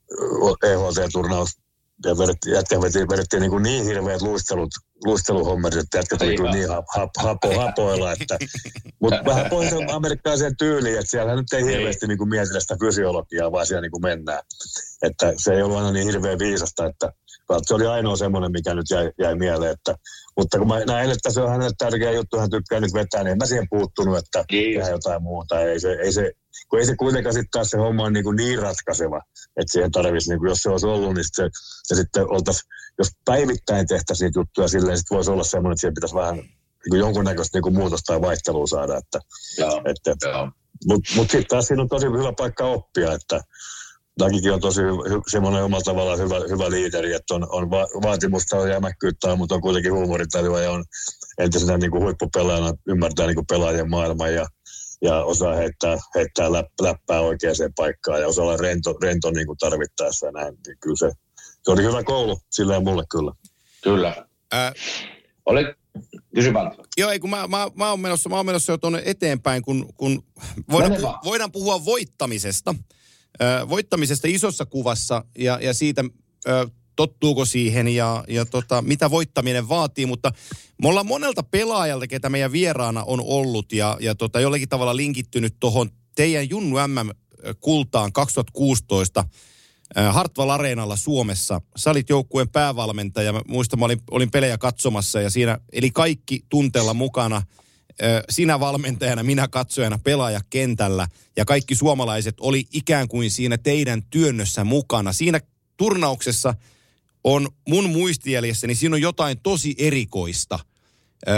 E H C-turnaus ja vedettiin, jätkä vedettiin, vedettiin niin, niin hirveät luistelut, luisteluhommat, että jätkät oli kyllä niin hap, hap, hapo, hapoilla, että, mutta vähän pohjoisen amerikkalaiseen tyyliin, että siellä nyt ei hirveästi niin kuin mietitä sitä fysiologiaa, vaan siellä niin kuin mennään. Että se ei ollut aina niin hirveän viisasta, että se oli ainoa semmoinen, mikä nyt jäi, jäi mieleen, että, mutta kun mä näin, että se on hänelle tärkeä juttu, hän tykkää nyt vetää, niin en mä siihen puuttunut, että tehdään jotain muuta, ei se, ei se kun ei se kuitenkaan sitten taas se homma on niin, niin ratkaiseva, että siihen tarvitsisi, niin jos se olisi ollut, niin se, ja sitten oltaisiin, jos päivittäin tehtäisiin niitä juttuja silleen, sitten voisi olla semmoinen, että siihen pitäisi vähän niin jonkunnäköistä niin muutosta tai vaihtelua saada. Että, että, mutta mut sitten taas siinä on tosi hyvä paikka oppia, että Dagikin on tosi hy, semmoinen omalla tavallaan hyvä, hyvä liideri, että on, on va, vaatimusta ja jämäkkyyttä, mutta on kuitenkin huumorintajua ja on entisenä niin kuin huippupelaajana, ymmärtää niin kuin pelaajien maailman ja ja osaa heittää, heittää läp, läppää oikeaan paikkaan ja osaa olla rento, rento niin kuin tarvittaessa ja näin. Niin kyllä se, se oli hyvä koulu, silleen mulle kyllä. Kyllä. Ää, Oli, kysy vaan. Joo, ei kun mä, mä, mä, oon menossa, mä oon menossa jo tuonne eteenpäin, kun, kun voidaan, puhua, voidaan puhua voittamisesta. Ää, voittamisesta isossa kuvassa ja, ja siitä, ää, tottuuko siihen ja, ja tota, mitä voittaminen vaatii, mutta me ollaan monelta pelaajalta, ketä meidän vieraana on ollut ja, ja tota, jollakin tavalla linkittynyt tuohon teidän Junnu M M-kultaan kaksituhattakuusitoista äh, Hartwall Areenalla Suomessa. Sä olit joukkueen päävalmentaja, mä muistan, mä olin, olin pelejä katsomassa ja siinä, eli kaikki tunteella mukana, äh, sinä valmentajana, minä katsojana, pelaaja kentällä ja kaikki suomalaiset oli ikään kuin siinä teidän työnnössä mukana. Siinä turnauksessa on mun muistijäljessä, niin siinä on jotain tosi erikoista. Ö,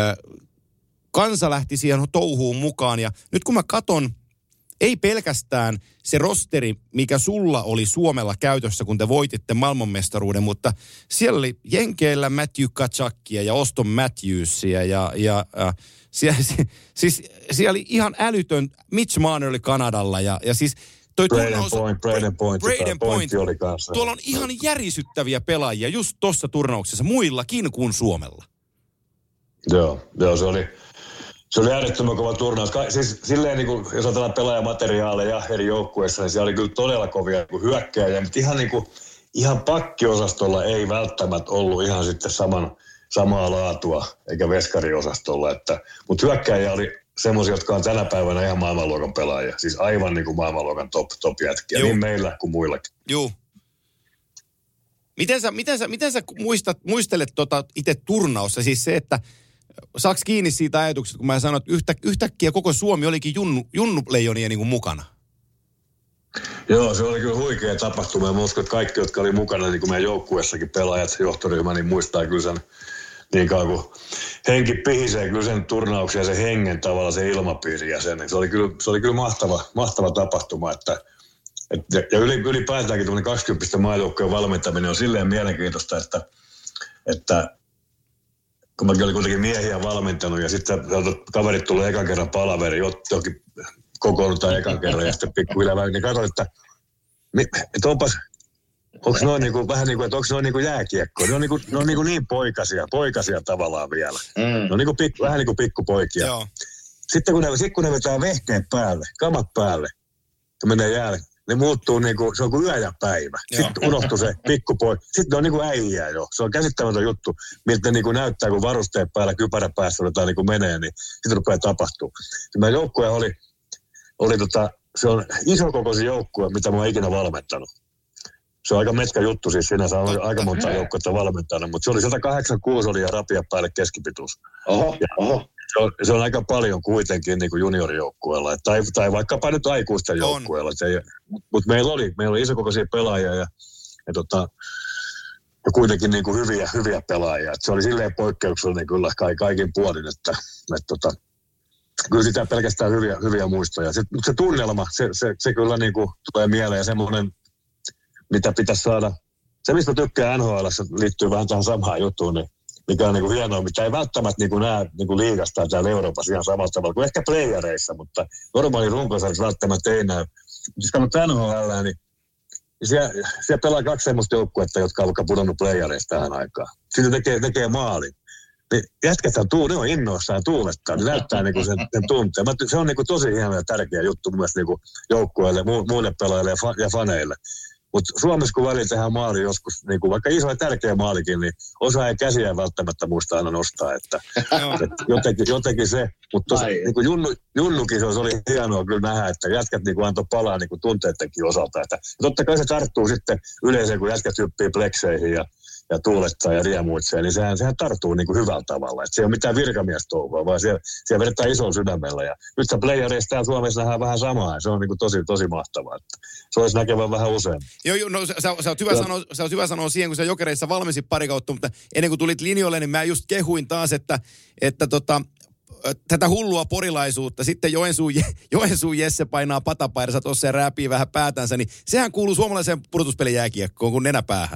kansa lähti siihen touhuun mukaan ja nyt kun mä katon, ei pelkästään se rosteri, mikä sulla oli Suomella käytössä, kun te voititte maailmanmestaruuden, mutta siellä oli Jenkeillä Matthew Tkachukkia ja Auston Matthewsia ja, ja äh, siellä, siis siellä oli ihan älytön, Mitch Marner oli Kanadalla ja, ja siis toi Braden Point, Braden Point, Braden Point oli kanssa. Tuolla on ihan järisyttäviä pelaajia just tuossa turnauksessa, muillakin kuin Suomella. Joo, joo se oli, se oli äärettömän kova turnaus. Ka- siis silleen, niin kuin, jos ajatellaan pelaajamateriaaleja eri joukkueissa, niin siellä oli kyllä todella kovia niin hyökkääjiä, mutta ihan, niin kuin, ihan pakkiosastolla ei välttämättä ollut ihan sitten saman, samaa laatua, eikä veskariosastolla. Että, mutta hyökkääjiä oli semmoisia, jotka on tänä päivänä ihan maailmanluokan pelaajia. Siis aivan niin kuin maailmanluokan top, top jätkiä, Juh. niin meillä kuin muillakin. Joo. Miten sä, miten sä, miten sä muistat, muistelet tota itse turnaussa? Siis se, että saaks kiinni siitä ajatuksesta, kun mä sanoin, että yhtä, yhtäkkiä koko Suomi olikin junnu, junnuleijonia niin kuin mukana. Joo, se oli kyllä huikea tapahtuma. Mä uskon, että kaikki, jotka oli mukana, niin kuin meidän joukkueessakin pelaajat, johtoryhmä, niin muistaa kyllä sen, niin kauan kuin henki pihisee kyllä sen turnauksen ja sen hengen tavalla se ilmapiiri ja sen. Se oli kyllä, se oli kyllä mahtava, mahtava tapahtuma, että et, ja ylipäätäänkin tuollainen kaksikymmentä maajoukkojen valmentaminen on silleen mielenkiintoista, että, että kun mäkin olin kuitenkin miehiä valmentanut ja sitten kaverit tuli ekan kerran palaveri, johonkin kokoonnutaan ekan kerran ja sitten pikkuhiljaa vähän, niin katsoin, että, että onpas, onko noin niinku, vähän niin kuin, että onko noin niin kuin jääkiekko? Ne on, niinku, ne on niinku niin poikasia, poikasia tavallaan vielä. Mm. Ne on niinku pikku, vähän niin kuin pikkupoikia. Joo. Sitten kun ne, sit kun ne vetää vehkeet päälle, kamat päälle, kun menee jäälle, ne muuttuu niinku, se on kuin yö ja päivä. Joo. Sitten unohtuu se pikkupoika. Sitten ne on niinku äijää jo. Se on käsittämätön juttu, miltä ne niinku näyttää, kun varusteet päällä, kypärä päässä otetaan niinku menee, niin sitten rupeaa tapahtuu. Meidän joukkue oli, oli tota, se on isokokoisin joukkue, mitä mä oon ikinä valmentanut. Se on aika metkä juttu siis sinänsä, on aika monta joukkuetta valmentanut, mutta se oli sata kahdeksankymmentäkuusi oli ja rapia päälle keskipituus. Oho, oho. Se on, se on aika paljon kuitenkin niin kuin juniorijoukkueella, tai, tai vaikkapa nyt aikuisten joukkueella. Mutta meillä oli, meillä oli isokokoisia pelaajia ja, ja, tota, ja kuitenkin niin kuin hyviä, hyviä pelaajia. Et se oli silleen poikkeuksellinen kyllä kaikin puolin, että et, tota, kyllä sitä pelkästään hyviä, hyviä muistoja. Mutta se tunnelma, se, se, se kyllä niin kuin tulee mieleen ja semmoinen, mitä pitäisi saada. Se, mistä tykkää N H L:ssä, liittyy vähän tähän samaan juttuun, niin mikä on niin kuin hienoa, mitä ei välttämättä niin kuin näe niin kuin liigasta täällä Euroopassa ihan samalla tavalla kuin ehkä playereissa, mutta normaali runkosarjassa välttämättä ei näy. Jos kannattaa N H L, niin siellä, siellä pelaa kaksi semmoista joukkuetta, jotka on vaikka pudonnut playereissa tähän aikaan. Sitten tekee, tekee maalin. Niin jätketään tuu, ne on innoissaan ja tuulettaa, ne näyttää niin kuin sen, sen tunteen. Se on niin kuin tosi hieno ja tärkeä juttu myös niin kuin joukkueille, muille pelaajille ja, fa, ja faneille. Mutta Suomessa kun väliin tehdään maali joskus, niin kuin vaikka iso ja tärkeä maalikin, niin osa ei käsiä välttämättä muista aina nostaa. Että, että jotenkin, jotenkin se, mutta niin kuin junnu, junnukin se oli hienoa kyllä nähdä, että jätkät niin kuin antoi palaa niin kuin tunteidenkin osalta. Että, totta kai se tarttuu sitten yleensä, kun jätkät hyppii plekseihin ja, ja tuulettaa ja riemuitsee, niin sehän, sehän tarttuu niin kuin hyvällä tavalla. Että se ei ole mitään virkamiestouhua, vaan siellä, siellä vedetään isolla sydämellä. Ja nyt se playereissa täällä Suomessa nähdään vähän samaa, ja se on niin kuin tosi, tosi mahtavaa. Että se olisi näkevän vähän usein. Joo, joo, no sä, sä, oot hyvä sanoa, sä oot hyvä sanoa siihen, kun sä Jokereissa valmensit pari kautta, mutta ennen kuin tulit linjoille, niin mä just kehuin taas, että, että tota, tätä hullua porilaisuutta, sitten Joensuun, Joensuun Jesse painaa patapaidassa tuossa ja rääpii vähän päätänsä, niin sehän kuuluu suomalaiseen pudotuspelijääkiekkoon kuin nenäpäähän.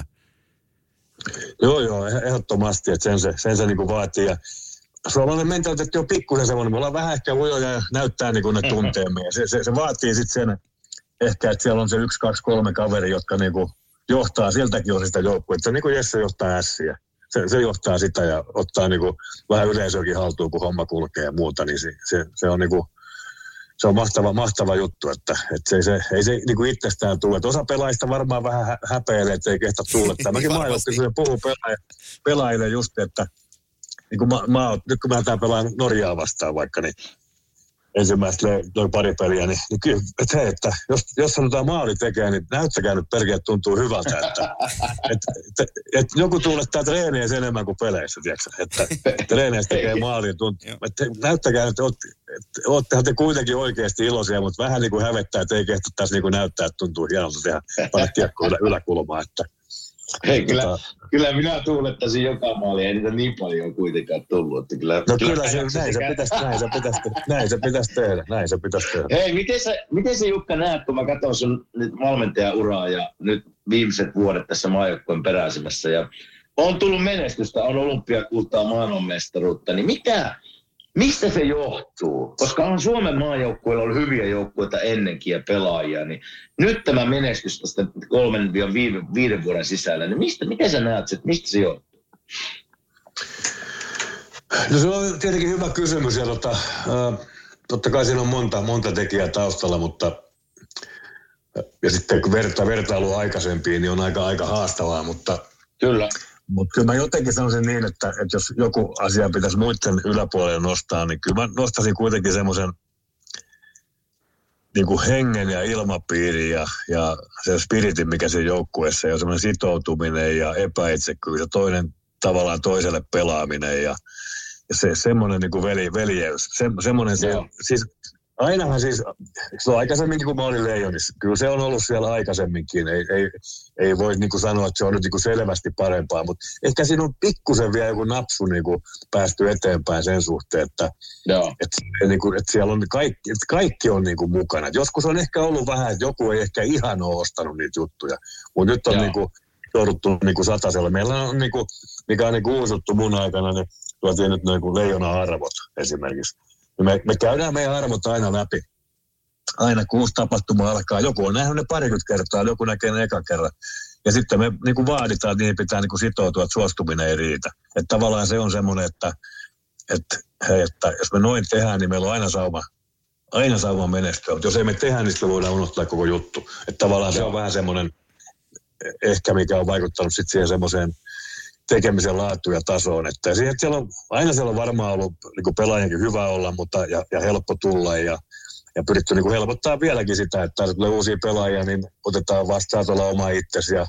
Joo, joo, ehdottomasti, että sen se, sen se niin kuin vaatii. Ja suomalainen mentaliteetti on pikkusen semmoinen, me ollaan vähän ehkä ujoja ja näyttää niin kuin ne tunteemme. Ja se, se, se vaatii sitten sen, ehkä, että siellä on se yksi, kaksi, kolme kaveri, jotka niin kuin johtaa, siltäkin on sitä joukkuetta. Niin kuin Jesse johtaa ässiä. Se, se johtaa sitä ja ottaa niin kuin vähän yleisöäkin haltuun, kun homma kulkee ja muuta. Niin se, se, se on niin kuin, se on mahtava, mahtava juttu, että, että se, se, ei se niin kuin itsestään tule. Että osa pelaajista varmaan vähän häpeilee, että ei kehtä tuulettaa. Mäkin maajoukkueessa puhun pelaajille, pelaajille just, että niin kuin mä, mä, nyt kun mä täällä pelaan Norjaa vastaan vaikka, niin ensimmäistä noin pari peliä, niin, niin kyllä, että hei, että jos, jos sanotaan maali tekee, niin näyttäkää nyt perkeä, tuntuu hyvältä, että et, et, et joku tuulettaa treeneissä enemmän kuin peleissä, tiedätkö? Että treeneissä tekee maali, tuntuu, että näyttäkää, että oottehan te kuitenkin oikeasti iloisia, mutta vähän niin kuin hävettää, että ei kehtäisi niin kuin näyttää, että tuntuu hienolta tehdä panna kiekkoa ylä, yläkulmaa, että hei, kyllä, tota, kyllä minä tuulettaisin joka maali, ei niitä niin paljon kuitenkaan tullut. Että kyllä, no kyllä, kyllä se, näin, se pitäisi, näin, se pitäisi, näin se pitäisi tehdä, näin se pitäisi tehdä. Hei, miten sä, miten sä Jukka näet, kun mä katson sun nyt valmentajauraa ja nyt viimeiset vuodet tässä maajoukkueen peräisemässä ja on tullut menestystä, on olympiakultaa, maailmanmestaruutta, niin mikä, mistä se johtuu? Koska on Suomen maajoukkueilla ollut hyviä joukkueita ennenkin ja pelaajia, niin nyt tämä menestys tästä kolmen ja viiden, viiden vuoden sisällä, niin mistä, miten sä näet, että mistä se johtuu? No se on tietenkin hyvä kysymys ja tota, äh, totta kai siinä on monta, monta tekijää taustalla, mutta ja sitten kun verta, vertailu aikaisempiin, niin on aika, aika haastavaa, mutta kyllä. Mutta kyllä mä jotenkin sanoisin niin, että, että jos joku asia pitäisi muiden yläpuolelle nostaa, niin kyllä mä nostaisin kuitenkin semmoisen niin kuin hengen ja ilmapiiri ja, ja se spiritin, mikä siinä joukkueessa on, semmoinen sitoutuminen ja epäitsekkyys ja toinen tavallaan toiselle pelaaminen ja, ja se, semmoinen niin kuin veli, veljeys. Se, semmoinen se, siis ainahan siis, se on aikaisemminkin kun mä olin Leijonissa, kyllä se on ollut siellä aikaisemminkin, ei, ei, ei voi niin kuin sanoa, että se on nyt niin kuin selvästi parempaa, mutta ehkä siinä on pikkusen vielä joku napsu niin kuin päästy eteenpäin sen suhteen, että, että, niin kuin, että siellä on kaikki, että kaikki on niin kuin mukana. Et joskus on ehkä ollut vähän, että joku ei ehkä ihan ole ostanut niitä juttuja, mutta nyt on niin kuin jouduttu niin kuin satasella. Meillä on, niin kuin, mikä on niin kuin uusi juttu mun aikana, niin tuotiin nyt niin kuin Leijona-arvot esimerkiksi. Me, me käydään meidän arvot aina läpi. Aina kun uusi tapahtuma alkaa. Joku on nähnyt ne parikymmentä kertaa, joku näkee ne eka kerran. Ja sitten me niin kuin vaaditaan, että niihin pitää niin kuin sitoutua, että suostuminen ei riitä. Että tavallaan se on semmoinen, että, että, hei, että jos me noin tehdään, niin meillä on aina sauma, aina sauma menestyä. Mutta jos ei me tehdä, niin sitten voidaan unohtaa koko juttu. Että tavallaan se on vähän semmoinen, ehkä mikä on vaikuttanut sitten siihen semmoiseen tekemisen laatuun ja tasoon. Että siihen, että siellä on, aina siellä on varmaan ollut niin pelaajankin hyvä olla, mutta ja, ja helppo tulla ja, ja pyritty niin kuin helpottaa vieläkin sitä, että jos tulee uusia pelaajia, niin otetaan vastaan tuolla oma itsesi ja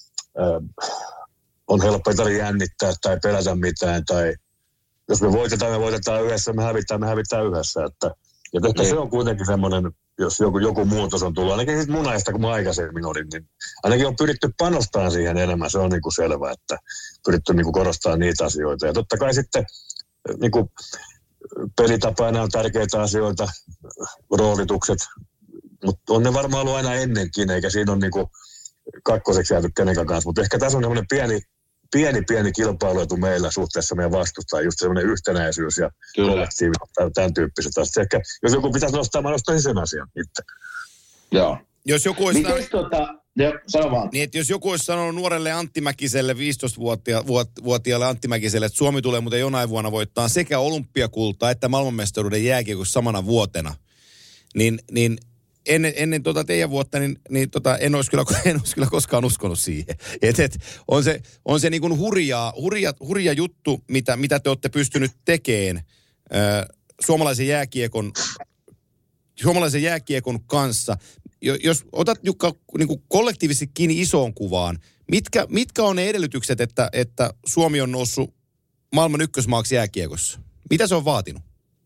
äh, on helppo, ei tarvitse jännittää tai pelätä mitään. Tai jos me voitetaan, me voitetaan yhdessä, me hävitään, me hävitään yhdessä. Että, ja ehkä niin. Se on kuitenkin semmoinen, jos joku, joku muutos on tullut, ainakin sitten mun ajasta, kun mä aikaisemmin olin, niin ainakin on pyritty panostamaan siihen enemmän. Se on niin kuin selvä, että pyritty niin kuin korostamaan niitä asioita. Ja totta kai sitten niin kuin pelitapaina on tärkeitä asioita, roolitukset, mutta on ne varmaan ollut aina ennenkin, eikä siinä ole niin kuin kakkoseksi jääty kenenkään kanssa. Mutta ehkä tässä on semmoinen pieni, pieni, pieni kilpailuetu meillä suhteessa meidän vastustaan, just semmoinen yhtenäisyys ja kollektiivisuus, tämän tyyppiset asiat. Ehkä jos joku pitäisi nostaa, mä nostaisin sen asian itse. Joo. Jos joku olisi Miten tota, jo, sano vaan. Niin, että jos joku olisi sanonut nuorelle Antti Mäkiselle, viisitoistavuotiaalle Antti Mäkiselle, että Suomi tulee muuten jonain vuonna voittaa sekä olympiakultaa että maailmanmestaruuden jääkiekossa samana vuotena, niin, niin ennen, ennen tota teidän vuotta, niin, niin tota, en, olisi kyllä, en olisi kyllä koskaan uskonut siihen. Et, et, on se, on se niin kuin hurjaa, hurja, hurja juttu, mitä, mitä te olette pystynyt tekemään äh, suomalaisen jääkiekon, suomalaisen jääkiekon kanssa. Jos otat, Jukka, niin kuin kollektiivisesti kiinni isoon kuvaan, mitkä, mitkä on ne edellytykset, että, että Suomi on noussut maailman ykkösmaaksi jääkiekossa? Mitä se on vaatinut?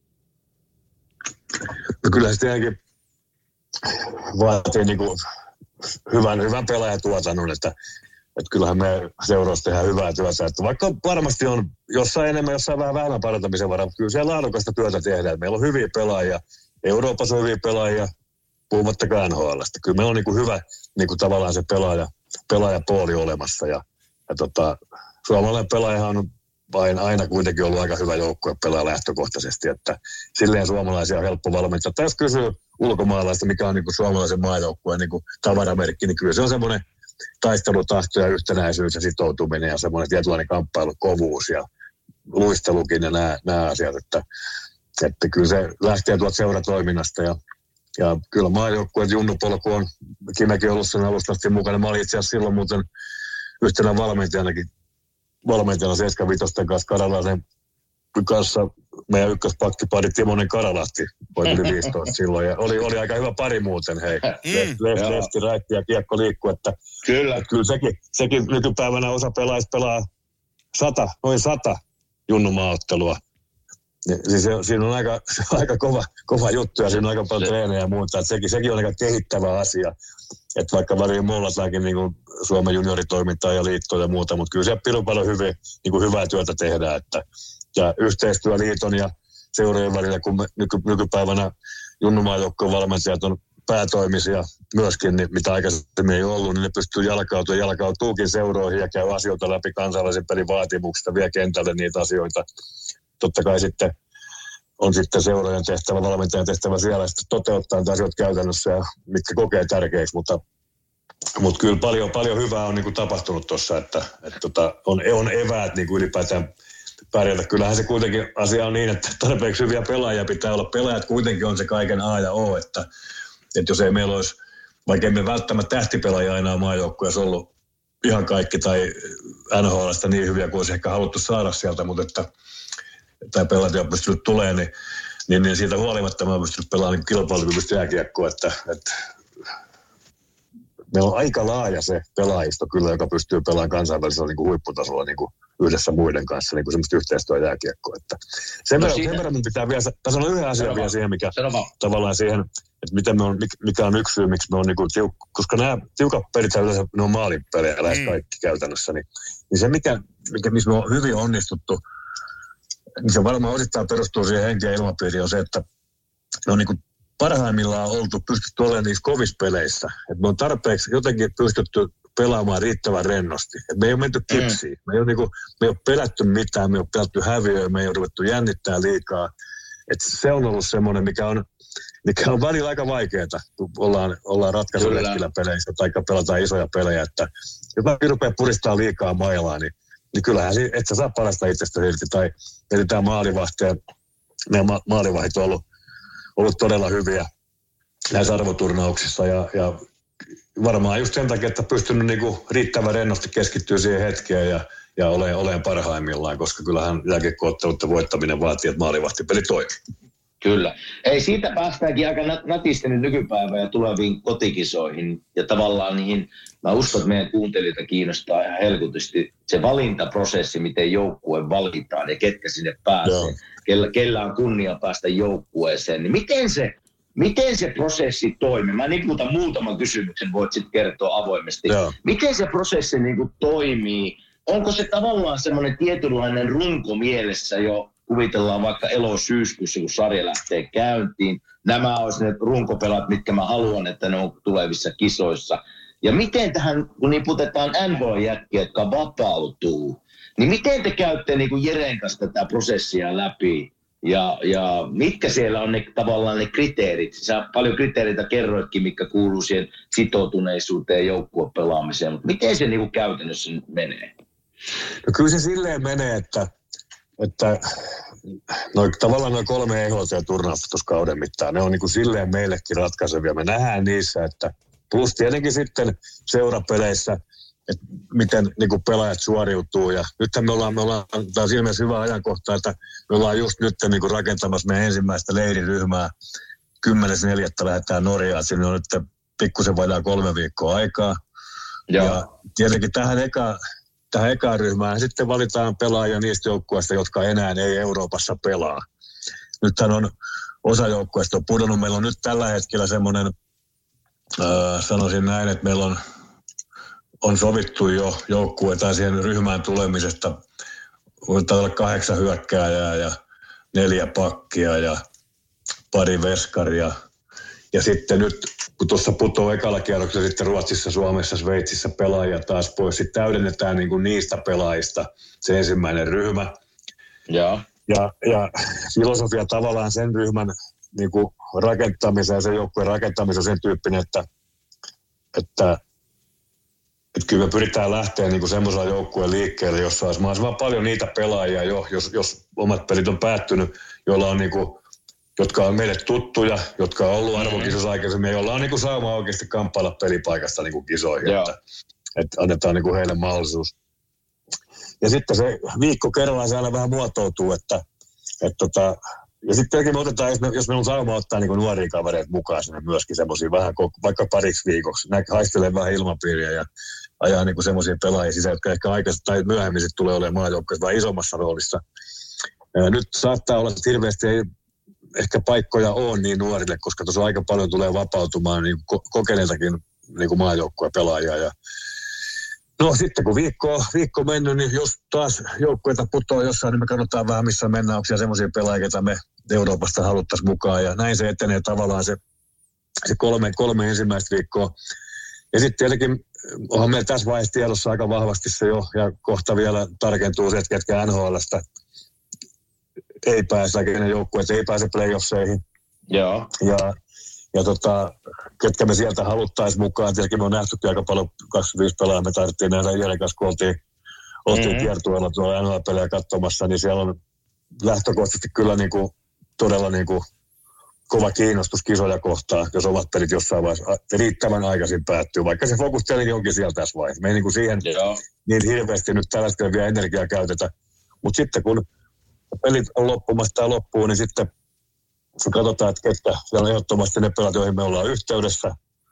No kyllä se tietenkin vaatii niin kuin hyvän, hyvän pelaajatuotannon, että, että kyllähän me seuraussa tehdään hyvää työtä. Että vaikka varmasti on jossain enemmän, jossain vähän vähemmän parantamisen varaa, kyllä siellä laadukasta työtä tehdään. Meillä on hyviä pelaajia, Euroopassa on hyviä pelaajia, puhumattakaan N H L:stä. Kyllä meillä on niin kuin hyvä niin kuin tavallaan se pelaaja, pelaajapooli olemassa. Ja, ja tota, suomalainen pelaajahan on vain aina kuitenkin ollut aika hyvä joukkue pelaa lähtökohtaisesti, että silleen suomalaisia on helppo valmentaa. Tai jos kysyy ulkomaalaista, mikä on niin kuin suomalaisen maajoukkueen niin kuin tavaramerkki, niin kyllä se on semmoinen taistelutahto ja yhtenäisyys ja sitoutuminen ja semmoinen tietynlainen kamppailu, kovuus ja luistelukin ja nämä, nämä asiat, että, että kyllä se lähtee tuolta seuratoiminnasta ja Ja kyllä maajoukkueen junnupolku on, Kimekin ollut sen alusta asti mukana. Mä olin itse asiassa silloin muuten yhtenä valmentajanakin, valmentajana seitsemänkymmentäviisi kanssa Karalaisen kanssa. Meidän ykköspakkipari Timonen Karalahti voiteli viisitoista silloin. Ja oli, oli aika hyvä pari muuten, hei. Mm, lefti, lefti, räitti ja kiekko liikkuu. Että, kyllä. Että kyllä sekin, sekin nykypäivänä osa pelaajista pelaa sata, noin sata junnumaaottelua. Siis se, siinä on aika, aika kova, kova juttu ja siinä on aika paljon treenejä ja muuta. Että sekin, sekin on aika kehittävä asia. Että vaikka väliin muullataakin niin kuin Suomen junioritoimintaa ja liittoa ja muuta, mutta kyllä siellä pirun paljon hyvin, niin kuin hyvää työtä tehdään. Että, ja yhteistyö liiton ja seurojen välillä, kun me, nyky, nykypäivänä junnumaajoukkojen valmentajat on päätoimisia myöskin, niin mitä aikaisemmin ei ollut, niin ne pystyy jalkautumaan, jalkautuukin seuroihin ja käy asioita läpi kansainvälisen pelin vaatimuksista, vie kentälle niitä asioita. Totta kai sitten on sitten seurojen tehtävä, valmentajan tehtävä siellä sitten toteuttaa niitä asioita käytännössä ja mitkä kokee tärkeäksi, mutta, mutta kyllä paljon, paljon hyvää on niin kuin tapahtunut tuossa, että, että tota, on, on eväät niin kuin ylipäätään pärjätä. Kyllähän se kuitenkin asia on niin, että tarpeeksi hyviä pelaajia pitää olla. Pelaajat kuitenkin on se kaiken A ja O, että, että jos ei meillä olisi, vaikka emme välttämättä tähtipelaajia aina maajoukkueessa ollut ihan kaikki tai N H L:stä niin hyviä kuin olisi ehkä haluttu saada sieltä, mutta että tai pelaajat on pystynyt tulemaan, niin, niin, niin siitä huolimatta mä oon pystynyt pelaamaan niin kilpailukyvystä jääkiekkoa, että, että meillä on aika laaja se pelaajisto kyllä, joka pystyy pelaamaan kansainvälisellä niin kuin huipputasolla niin kuin yhdessä muiden kanssa, niin kuin semmoista yhteistyöjääkiekkoa. Että sen, no verran, sen verran pitää vielä, tässä on yhden asian vielä siihen, mikä tavallaan siihen, että miten me on, mikä on yksi syy, miksi me on niin kuin tiuk, koska nämä tiukat pelit, yleensä ne on maalinpelejä lähes kaikki käytännössä, niin, niin se, mikä, mikä, missä me on hyvin onnistuttu, niin se varmaan osittain perustuu siihen henkeä ilmapiiriin, on se, että me on niin kuin parhaimmillaan oltu pystytty olemaan niissä kovissa peleissä. Että me on tarpeeksi jotenkin pystytty pelaamaan riittävän rennosti. Et me ei ole menty kipsiin. Mm. Me, ei ole niinku, me ei ole pelätty mitään, me ei ole pelätty häviöä, me ei ole ruvettu jännittää liikaa. Et se on ollut semmoinen, mikä on, mikä on välillä aika vaikeaa, kun ollaan, ollaan ratkaisuletkillä peleissä tai pelataan isoja pelejä. Että jos mä rupeaa puristaa liikaa mailaa, niin, niin kyllähän et sä saa parasta itsestä irti. Tai mietitään maalivahtia. Meidän ma- maalivahit on ollut ollut todella hyviä näissä arvoturnauksissa ja, ja varmaan just sen takia, että pystynyt niinku riittävän rennosti keskittyä siihen hetkeen ja, ja olen, olen parhaimmillaan, koska kyllähän jälkikootteluiden voittaminen vaatii, että maalivahtipeli toimii. Kyllä. Ei, siitä päästäänkin aika nätisti nyt nykypäivään ja tuleviin kotikisoihin ja tavallaan niihin, mä uskon, että meidän kuuntelijoita kiinnostaa ihan helkutusti se valintaprosessi, miten joukkue valitaan ja ketkä sinne pääsee. Kellä, kellä on kunnia päästä joukkueeseen, niin miten se, miten se prosessi toimii? Mä niputan muutaman kysymyksen, voit sitten kertoa avoimesti. Joo. Miten se prosessi niin kuin toimii? Onko se tavallaan semmoinen tietynlainen runko mielessä jo, kuvitellaan vaikka elo-syyskuussa, kun sarja lähtee käyntiin. Nämä olisi ne runkopelat, mitkä mä haluan, että ne on tulevissa kisoissa. Ja miten tähän, kun niputetaan N H L-jätkiä, jotka vapautuu, niin miten te käytte niin kuin Jeren kanssa tätä prosessia läpi? Ja, ja mitkä siellä on ne, tavallaan ne kriteerit? Sä paljon kriteereitä kerroitkin, mitkä kuuluu siihen sitoutuneisuuteen ja joukkuepelaamiseen. Mutta miten se niin kuin käytännössä nyt menee? No kyllä se silleen menee, että, että noi, tavallaan noin kolme E H L-turnausta tuossa kauden mittaan, ne on niin kuin silleen meillekin ratkaisevia. Me nähdään niissä, että plus tietenkin sitten seurapeleissä, että miten niin kuin pelaajat suoriutuu. Ja nythän me ollaan, me ollaan tämä on siinä mielessä hyvä ajankohta, että me ollaan just nyt niin kuin rakentamassa meidän ensimmäistä leiriryhmää. kymmenes neljättä lähdetään Norjaan, sinne on nyt pikkusen vajaa kolme viikkoa aikaa. Ja, ja tietenkin tähän eka, tähän ekaan ryhmään sitten valitaan pelaajia niistä joukkueista, jotka enää ei Euroopassa pelaa. Nythän on osa joukkueista on pudonnut. Meillä on nyt tällä hetkellä semmoinen, äh, sanoisin näin, että meillä on on sovittu jo joukkueita siihen ryhmään tulemisesta. Voidaan olla kahdeksan hyökkääjää ja neljä pakkia ja pari veskaria. Ja sitten nyt, kun tuossa putoaa ekalla kierroksella sitten Ruotsissa, Suomessa, Sveitsissä pelaajia taas pois, sitten täydennetään niin kuin niistä pelaajista se ensimmäinen ryhmä. Ja, ja, ja filosofia tavallaan sen ryhmän niin kuin rakentamisen ja sen joukkueen rakentamisen on sen tyyppinen, että, että Että kyllä me pyritään lähteä niin semmoisella joukkueen liikkeelle, jossa olisi mahdollisimman paljon niitä pelaajia jo, jos, jos omat pelit on päättynyt, joilla on niin kuin, jotka on meille tuttuja, jotka on ollut arvokisossa aikaisemmin, joilla on niin kuin sauma oikeasti kamppailla pelipaikasta niin kuin kisoihin, että, että annetaan niin kuin heille mahdollisuus. Ja sitten se viikko kerrallaan se aina vähän muotoutuu, että, että tota, ja sitten me otetaan, jos, me, jos meillä on sauma ottaa niin kuin nuoria kavereita mukaan sinne myöskin semmoisia vähän, vaikka pariksi viikoksi, haistelee vähän ilmapiiriä ja ajaa niin kuin semmoisia pelaajia sisään, jotka ehkä aikaisemmin tai myöhemmin sitten tulee olemaan maajoukkueessa vähän isommassa roolissa. Ja nyt saattaa olla, että hirveästi ei ehkä paikkoja ole niin nuorille, koska tuossa aika paljon tulee vapautumaan niin ko- kokeneiltakin niin kuin maajoukkueen pelaajia. Ja no sitten kun viikko, viikko mennyt, niin jos taas joukkueita putoaa jossain, niin me katsotaan vähän missä mennään, onko siellä semmoisia pelaajia, joita me Euroopasta haluttaisiin mukaan. Ja näin se etenee tavallaan se, se kolme, kolme ensimmäistä viikkoa. Ja sitten tietenkin onhan meillä tässä vaiheessa tiedossa aika vahvasti se jo, ja kohta vielä tarkentuu se, että ketkä N H L:stä ei pääse, kenen joukkueet ei pääse playoffseihin. Joo. Ja, ja tota, ketkä me sieltä haluttaisiin mukaan. Tietenkin me on nähtykin aika paljon kaksikymmentäviisi pelaajaa. Me tarvittiin nähdä Jeren kanssa, kun oltiin, oltiin mm-hmm. kiertueella tuolla N H L-pelejä katsomassa, niin siellä on lähtökohtaisesti kyllä niin kuin, todella niin kuin kova kiinnostus kisoja kohtaan, jos ovat pelit jossain vaiheessa riittävän aikaisin päättyy, vaikka se fokus tietenkin onkin siellä tässä vaiheessa. Me ei niin kuin siihen Joo. niin hirveästi nyt tällä hetkellä vielä energiaa käytetä. Mutta sitten kun pelit on loppumassa tai loppuu, niin sitten kun katsotaan, että ketkä siellä on ehdottomasti ne pelat, joihin me ollaan yhteydessä.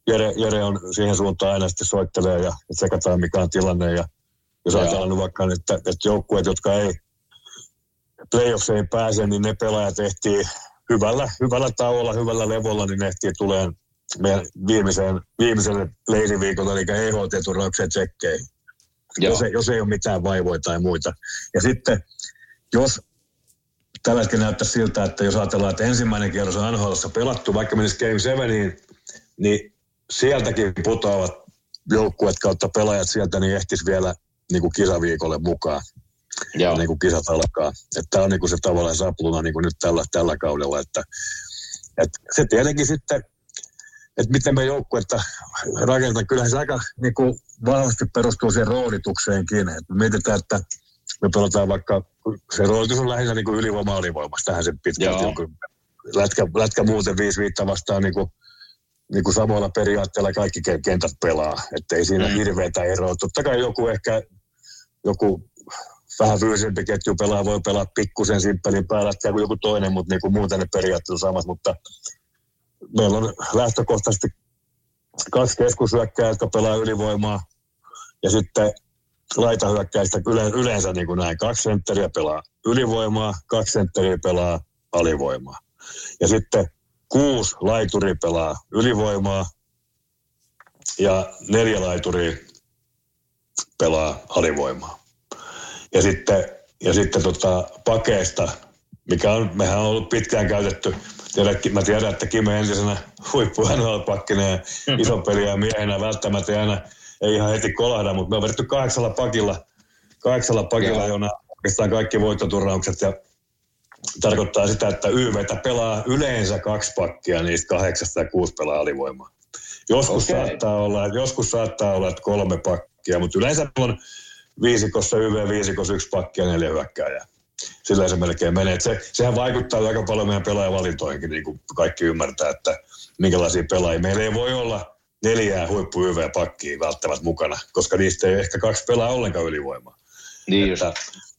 Jere, Jere on siihen suuntaan aina sitten soittelee ja tsekataan mikä on tilanne. Ja jos ajatellaan nyt vaikka, että, että joukkueet, jotka ei playoffseihin pääse, niin ne pelaajat ehtii hyvällä, hyvällä tauolla, hyvällä levolla, niin ehtii tulee meidän viimeiseen, viimeiselle leiriviikolla, eli E H T-turnaukseen tsekkeihin. Jos ei, jos ei ole mitään vaivoja tai muita. Ja sitten, jos tällä hetkellä näyttää siltä, että jos ajatellaan, että ensimmäinen kierros on N H L:ssä pelattu, vaikka menisi Game seitsemään, niin sieltäkin putoavat joukkueet kautta pelaajat sieltä, niin ehtis vielä niin kuin kisaviikolle mukaan. Ja niin kuin kisat alkaa. Että tämä on niin kuin se tavallaan sapluna niin kuin nyt tällä, tällä kaudella. Että, että se tietenkin sitten, että miten me joukkuetta rakennetaan, kyllähän se aika niin kuin vahvasti perustuu siihen roolitukseenkin. Että mietitään, että me pelataan vaikka, se roolitus on lähinnä niin kuin ylivoima-alivoimassa, tähän se pitkälti. Lätkä, lätkä muuten viisi viittä vastaan niin kuin, niin kuin samoilla periaatteilla kaikki kentät pelaa. Että ei siinä mm. hirveätä eroa. Totta kai joku ehkä, joku vähän fyysisempi ketju pelaa, voi pelaa pikkusen simppelin päällä kuin joku toinen, mutta niin kuin muuten ne periaatteet on samat. Mutta meillä on lähtökohtaisesti kaksi keskushyökkää, jotka pelaa ylivoimaa. Ja sitten laitahyökkäistä yleensä niin kuin näin. Kaksi sentteriä pelaa ylivoimaa, kaksi sentteriä pelaa alivoimaa. Ja sitten kuusi laituria pelaa ylivoimaa ja neljä laituria pelaa alivoimaa. Ja sitten, ja sitten tota pakeista, mikä on, mehän on ollut pitkään käytetty, mä tiedän, että Kime entisenä huippu N H L-pakkina ja ison peliä miehenä välttämättä ei aina ei ihan heti kolahda, mutta me on vedetty kahdeksalla pakilla, kahdeksalla pakilla, jona oikeastaan kaikki voittoturnaukset ja tarkoittaa sitä, että Y V:tä pelaa yleensä kaksi pakkia, niistä kahdeksasta ja kuusi pelaa alivoimaa. Joskus, okay. saattaa olla, joskus saattaa olla, että kolme pakkia, mutta yleensä on viisikossa, Y V-viisikossa yksi pakki ja neljä hyökkääjää. Sillä se melkein menee. Se, sehän vaikuttaa aika paljon meidän pelaajavalintoihinkin, niin kuin kaikki ymmärtää, että minkälaisia pelaajia. Meillä ei voi olla neljää huippu Y V-pakkia välttämättä mukana, koska niistä ei ehkä kaksi pelaa ollenkaan ylivoimaa. Niin että,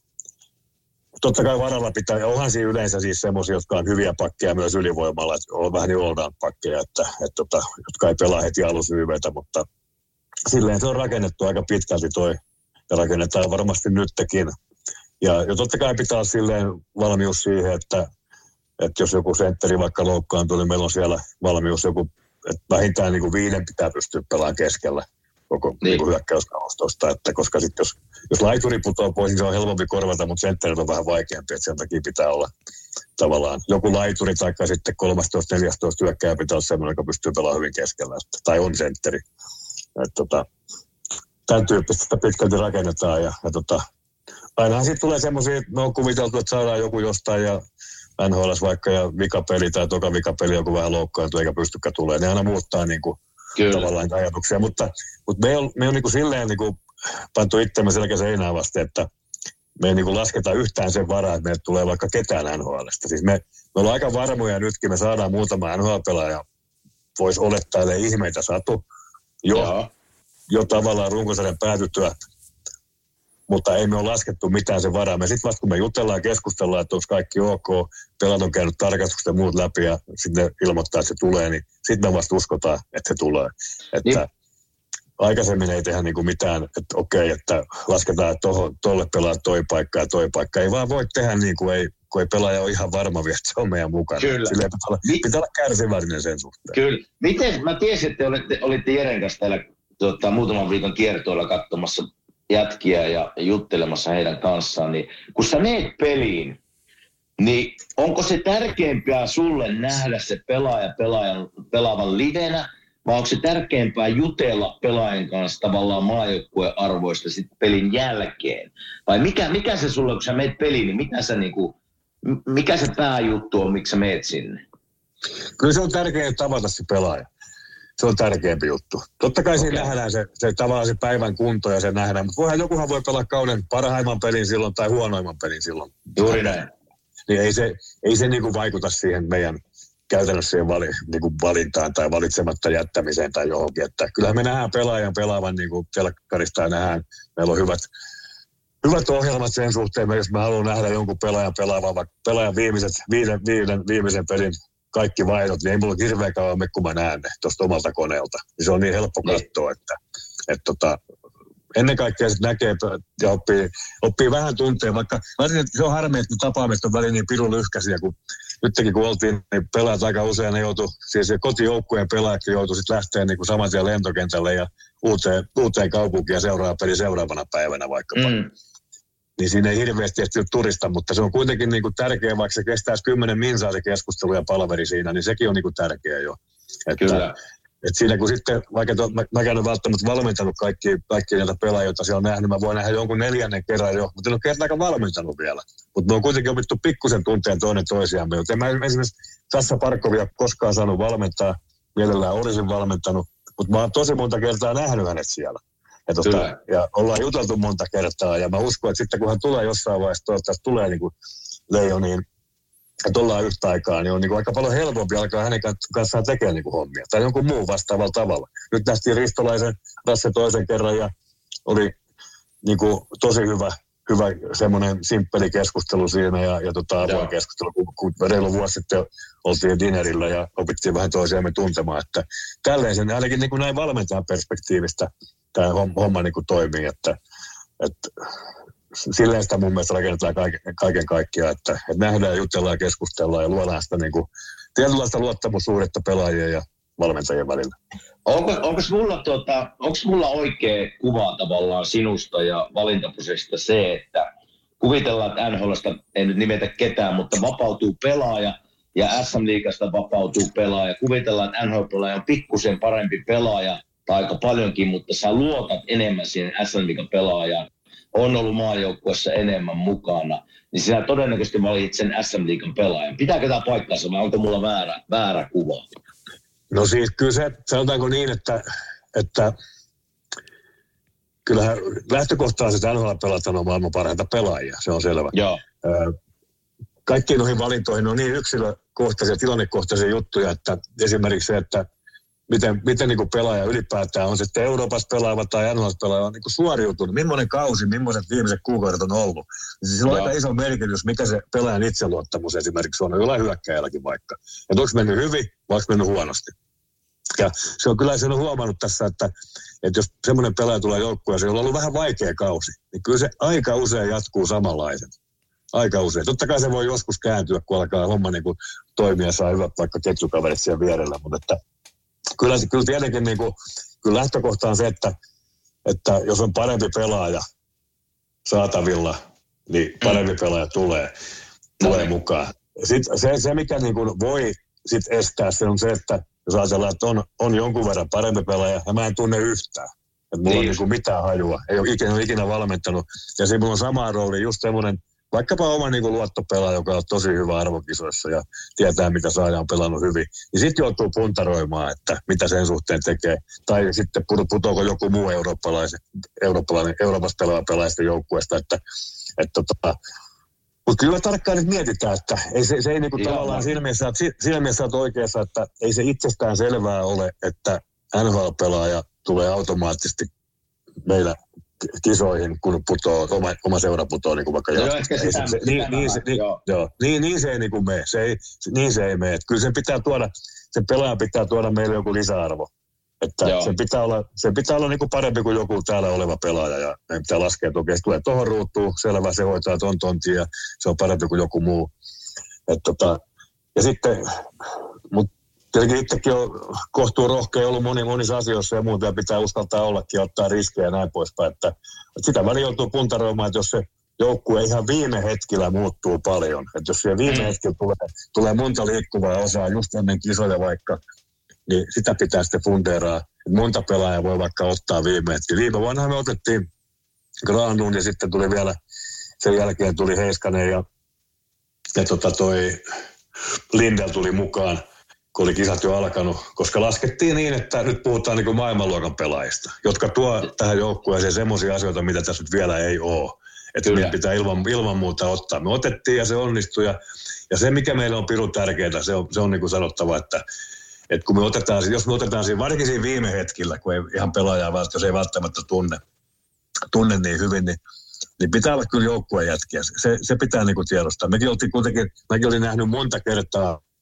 totta kai varalla pitää, ja onhan siinä yleensä siis semmoisia, jotka on hyviä pakkeja myös ylivoimalla, että on vähän niin all pakkeja, että, että, että, jotka ei pelaa heti alussa Y V:tä, mutta silleen se on rakennettu aika pitkälti toi, ja rakennetaan varmasti nytkin. Ja, ja totta kai pitää olla silleen valmius siihen, että, että jos joku sentteri vaikka loukkaantuu, niin meillä on siellä valmius joku, että vähintään niin kuin viiden pitää pystyä pelaamaan keskellä koko niin. Niin hyökkäyskaustosta, että koska sitten jos, jos laituri putoaa pois, niin se on helpompi korvata, mutta sentterit on vähän vaikeampi, että sen takia pitää olla tavallaan joku laituri tai sitten kolmastoista neljätoista hyökkääjä pitää olla semmoinen, joka pystyy pelaamaan hyvin keskellä, että, tai on sentteri. Että, tota, tämän tyyppistä sitä pitkälti rakennetaan ja, ja tota, ainahan siitä tulee semmoisia, me on kuviteltu, että saadaan joku jostain ja N H L:ssä vaikka ja vikapeli tai toka vikapeli joku vähän loukkaantuu eikä pystykään tulee. Ne aina muuttaa niin kuin tavallaan ajatuksia, mutta, mutta me on, me on niin kuin silleen niin kuin pantu itsemme selkä seinään vasta, että me ei niin kuin lasketa yhtään sen varaa, että meille tulee vaikka ketään N H L:stä. Siis me, me ollaan aika varmoja nytkin, me saadaan muutama N H L-pelaaja, voisi olettaa, että ihmeitä satu jo, jo tavallaan runkosarjan päätyttyä. Mutta ei me ole laskettu mitään sen varaa. Me sitten vasta kun me jutellaan ja keskustellaan, että onko kaikki ok, pelat on käynyt tarkastukset ja muut läpi ja sitten ilmoittaa, että se tulee, niin sitten me vasta uskotaan, että se tulee. Että niin. Aikaisemmin ei tehdä niinku mitään, että okei, että lasketaan, että tuolle pelaa toi paikka ja toi paikka. Ei vaan voi tehdä niin kuin ei, kun ei pelaaja ole ihan varma vielä, että se on meidän mukana. Kyllä. Silleen pitää olla, Mi- pitää olla kärsivällinen sen suhteen. Kyllä. Miten, mä tiesin, että olitte, olitte Jeren kanssa täällä tota, muutaman viikon kiertoilla katsomassa jätkiä ja juttelemassa heidän kanssaan, niin kun sä meet peliin, niin onko se tärkeämpää sulle nähdä se pelaaja pelaajan, pelaavan livenä, vai onko se tärkeämpää jutella pelaajan kanssa tavallaan maajoukkueen arvoista sitten pelin jälkeen? Vai mikä, mikä se sulle, kun sä meet peliin, niin mitä sä niinku, mikä se pääjuttu on, miksi sä meet sinne? Kyllä se on tärkeää tavata se pelaaja. Se on tärkeämpi juttu. Totta kai okay. Siinä nähdään se, se tavallaan se päivän kunto ja se nähdään, mutta voihan jokuhan voi pelaa kauden parhaimman pelin silloin tai huonoimman pelin silloin. Juuri näin. Niin ei se, ei se niinku vaikuta siihen meidän käytännössä siihen vali, niinku valintaan tai valitsematta jättämiseen tai johonkin. Että kyllähän me nähdään pelaajan pelaavan niinku telkkarista ja nähdään, meillä on hyvät, hyvät ohjelmat sen suhteen, jos mä haluan nähdä jonkun pelaajan pelaavan, vaikka pelaajan viimeiset, viiden, viiden, viimeisen pelin kaikki vaihdot, niin ei mulla hirveän kauan me, kun mä näen ne tuosta omalta koneelta. Niin se on niin helppo katsoa, että, että tota, ennen kaikkea sitten näkee ja oppii, oppii vähän tunteen, vaikka se on harmi, että tapaamiset on väliin niin pirun lyhkäisiä, kun nytkin kun oltiin, niin pelaajat aika usein ne joutui, siis kotijoukkueen pelaajatkin joutui sitten lähteä niin kuin saman tien lentokentälle ja uuteen, uuteen kaupunkiin ja seuraava peli seuraavana päivänä vaikkapa. Mm. Niin siinä ei hirveästi ehtinyt turista, mutta se on kuitenkin niin kuin tärkeä, vaikka se kestäisi kymmenen minsaa se keskustelu ja palaveri siinä, niin sekin on niin kuin tärkeä jo. Että, Kyllä. Että siinä kun sitten, vaikka to, mä, mäkään en välttämättä valmentanut kaikki, kaikki näitä pelaajia, joita siellä on nähnyt, mä voin nähdä jonkun neljännen kerran jo, mutta en ole kertaakaan valmentanut vielä. Mutta me on kuitenkin opittu pikkusen tunteen toinen toisiamme. En mä esimerkiksi Sassa Parkkovia koskaan saanut valmentaa, mielellään olisin valmentanut, mutta mä oon tosi monta kertaa nähnyt hänet siellä. Ja, tosta, ja ollaan juteltu monta kertaa, ja mä uskon, että sitten kun hän tulee jossain vaiheessa, toivottavasti tulee niin kuin Leijoniin, että ollaan yhtä aikaa, niin on niin kuin aika paljon helpompi alkaa hänen kanssaan tekemään niin kuin hommia. Tai jonkun muun vastaavalla tavalla. Nyt nähtiin Ristolaisen Rasse toisen kerran, ja oli niin kuin tosi hyvä, hyvä semmoinen simppeli keskustelu siinä, ja, ja tota, avoin keskustelu, kun, kun reilu vuosi sitten oltiin dinerillä, ja opittiin vähän toisiamme tuntemaan, että tälleen sen ainakin niin kuin näin valmentajan perspektiivistä tämä homma niin kuin toimii, että, että silleen sitä mun mielestä rakennetaan kaiken, kaiken kaikkiaan, että, että nähdään, jutellaan ja keskustellaan ja luodaan sitä niin kuin tietynlaista luottamussuhdetta pelaajien ja valmentajien välillä. Onko, onko, mulla, tuota, onko mulla oikea kuva tavallaan sinusta ja valintaprosessista se, että kuvitellaan, että N H L:sta ei nyt nimetä ketään, mutta vapautuu pelaaja ja S M-liigasta vapautuu pelaaja. Kuvitellaan, että N H L-pelaaja on pikkusen parempi pelaaja, tai aika paljonkin, mutta sä luotat enemmän siihen S M-liigan pelaajaan, on ollut maajoukkueessa enemmän mukana, niin sinä todennäköisesti valitset sen S M-liigan pelaajan. Pitääkö tämä paikkansa vai onko mulla väärä, väärä kuva? No siis kyllä se, sanotaanko niin, että, että kyllähän lähtökohtaisesti N H L-pelaajat on maailman parhaita pelaajia, se on selvä. Joo. Kaikkiin noihin valintoihin on niin yksilökohtaisia, tilannekohtaisia juttuja, että esimerkiksi se, että miten, miten niin kuin pelaaja ylipäätään on sitten Euroopassa pelaava tai N H L-pelaaja on niin kuin suoriutunut, millainen kausi, millaiset viimeiset kuukaudet on ollut. Siis sillä on aika iso merkitys, mikä se pelaajan itseluottamus esimerkiksi on, jollain hyökkäjälläkin vaikka. Että onko mennyt hyvin vai onko mennyt huonosti. Ja se on kyllä sen on huomannut tässä, että, että jos semmoinen pelaaja tulee joukkueeseen, jolla on ollut vähän vaikea kausi, niin kyllä se aika usein jatkuu samanlaisen. Aika usein. Totta kai se voi joskus kääntyä, kun alkaa homma niin kuin toimia ja saa hyvät vaikka ketjukaverit siellä vierellä, mutta että Kyllä, kyllä tietenkin niin kuin, kyllä lähtökohta on se, että, että jos on parempi pelaaja saatavilla, niin parempi pelaaja tulee, tulee mukaan. Sitten se, se, mikä niin kuin voi sit estää, se on se, että jos ajatellaan, että on, on jonkun verran parempi pelaaja, ja mä en tunne yhtään. Että mulla niin. on niin kuin mitään hajua. Ei ole ikinä, ikinä valmentanut. Ja se mulla on sama rooli, just semmoinen, vaikkapa oma niin kuin luottopelaaja, joka on tosi hyvä arvokisoissa ja tietää, mitä saa on pelannut hyvin. Niin sitten joutuu puntaroimaan, että mitä sen suhteen tekee. Tai sitten putoako joku muu eurooppalainen, eurooppalainen Euroopassa pelaava pelaajista joukkueesta. Että, että, että, mutta kyllä tarkkaan nyt mietitään, että ei se, se ei niin kuin tavallaan siinä mielessä, siinä mielessä olet oikeassa, että ei se itsestään selvää ole, että N H L-pelaaja tulee automaattisesti meillä kisoihin, kun putoo, oma, oma seura putoo niin kuin vaikka joo, ehkä sitä, se, se, niin, niin, se, niin, joo. Niin, niin se ei niin kuin mene. Se ei, niin se ei mene. Että kyllä sen pitää tuoda, sen pelaajan pitää tuoda meille joku lisäarvo. Että sen pitää olla, sen pitää olla niin kuin parempi kuin joku täällä oleva pelaaja. Ja meidän pitää laskea, että okei, se tulee tuohon ruutuun, selvä, se hoitaa ton tontin ja se on parempi kuin joku muu. Et tota, ja sitten, mutta tietenkin itsekin on kohtuu rohkea ollut moni, monissa asioissa ja muuta, ja pitää uskaltaa ollakin ja ottaa riskejä ja näin poispäin. Että, että sitä väliin joutuu puntaroimaan, että jos se joukkue ihan viime hetkellä muuttuu paljon, että jos siellä viime hetkellä tulee, tulee monta liikkuvaa osaa just ennen kisoja vaikka, niin sitä pitää sitten fundeeraa. Monta pelaajaa voi vaikka ottaa viime hetkellä. Viime vuonna me otettiin Granlund ja sitten tuli vielä, sen jälkeen tuli Heiskanen ja, ja tota toi Lindell tuli mukaan, kun oli kisat jo alkanut, koska laskettiin niin, että nyt puhutaan niin kuin maailmanluokan pelaajista, jotka tuo tähän joukkueeseen semmoisia asioita, mitä tässä nyt vielä ei ole. Että meidän pitää ilman, ilman muuta ottaa. Me otettiin ja se onnistui. Ja, ja se, mikä meille on pirun tärkeää, se on, se on niin kuin sanottava, että, että kun me otetaan, jos me otetaan siinä, varsinkin siinä viime hetkillä, kun ei ihan pelaajaa välttämättä, jos ei välttämättä tunne, tunne niin hyvin, niin, niin pitää olla kyllä joukkueen jätkiä. Se, se pitää niin kuin tiedostaa. Mekin oltiin kuitenkin, mäkin olin nähnyt monta kertaa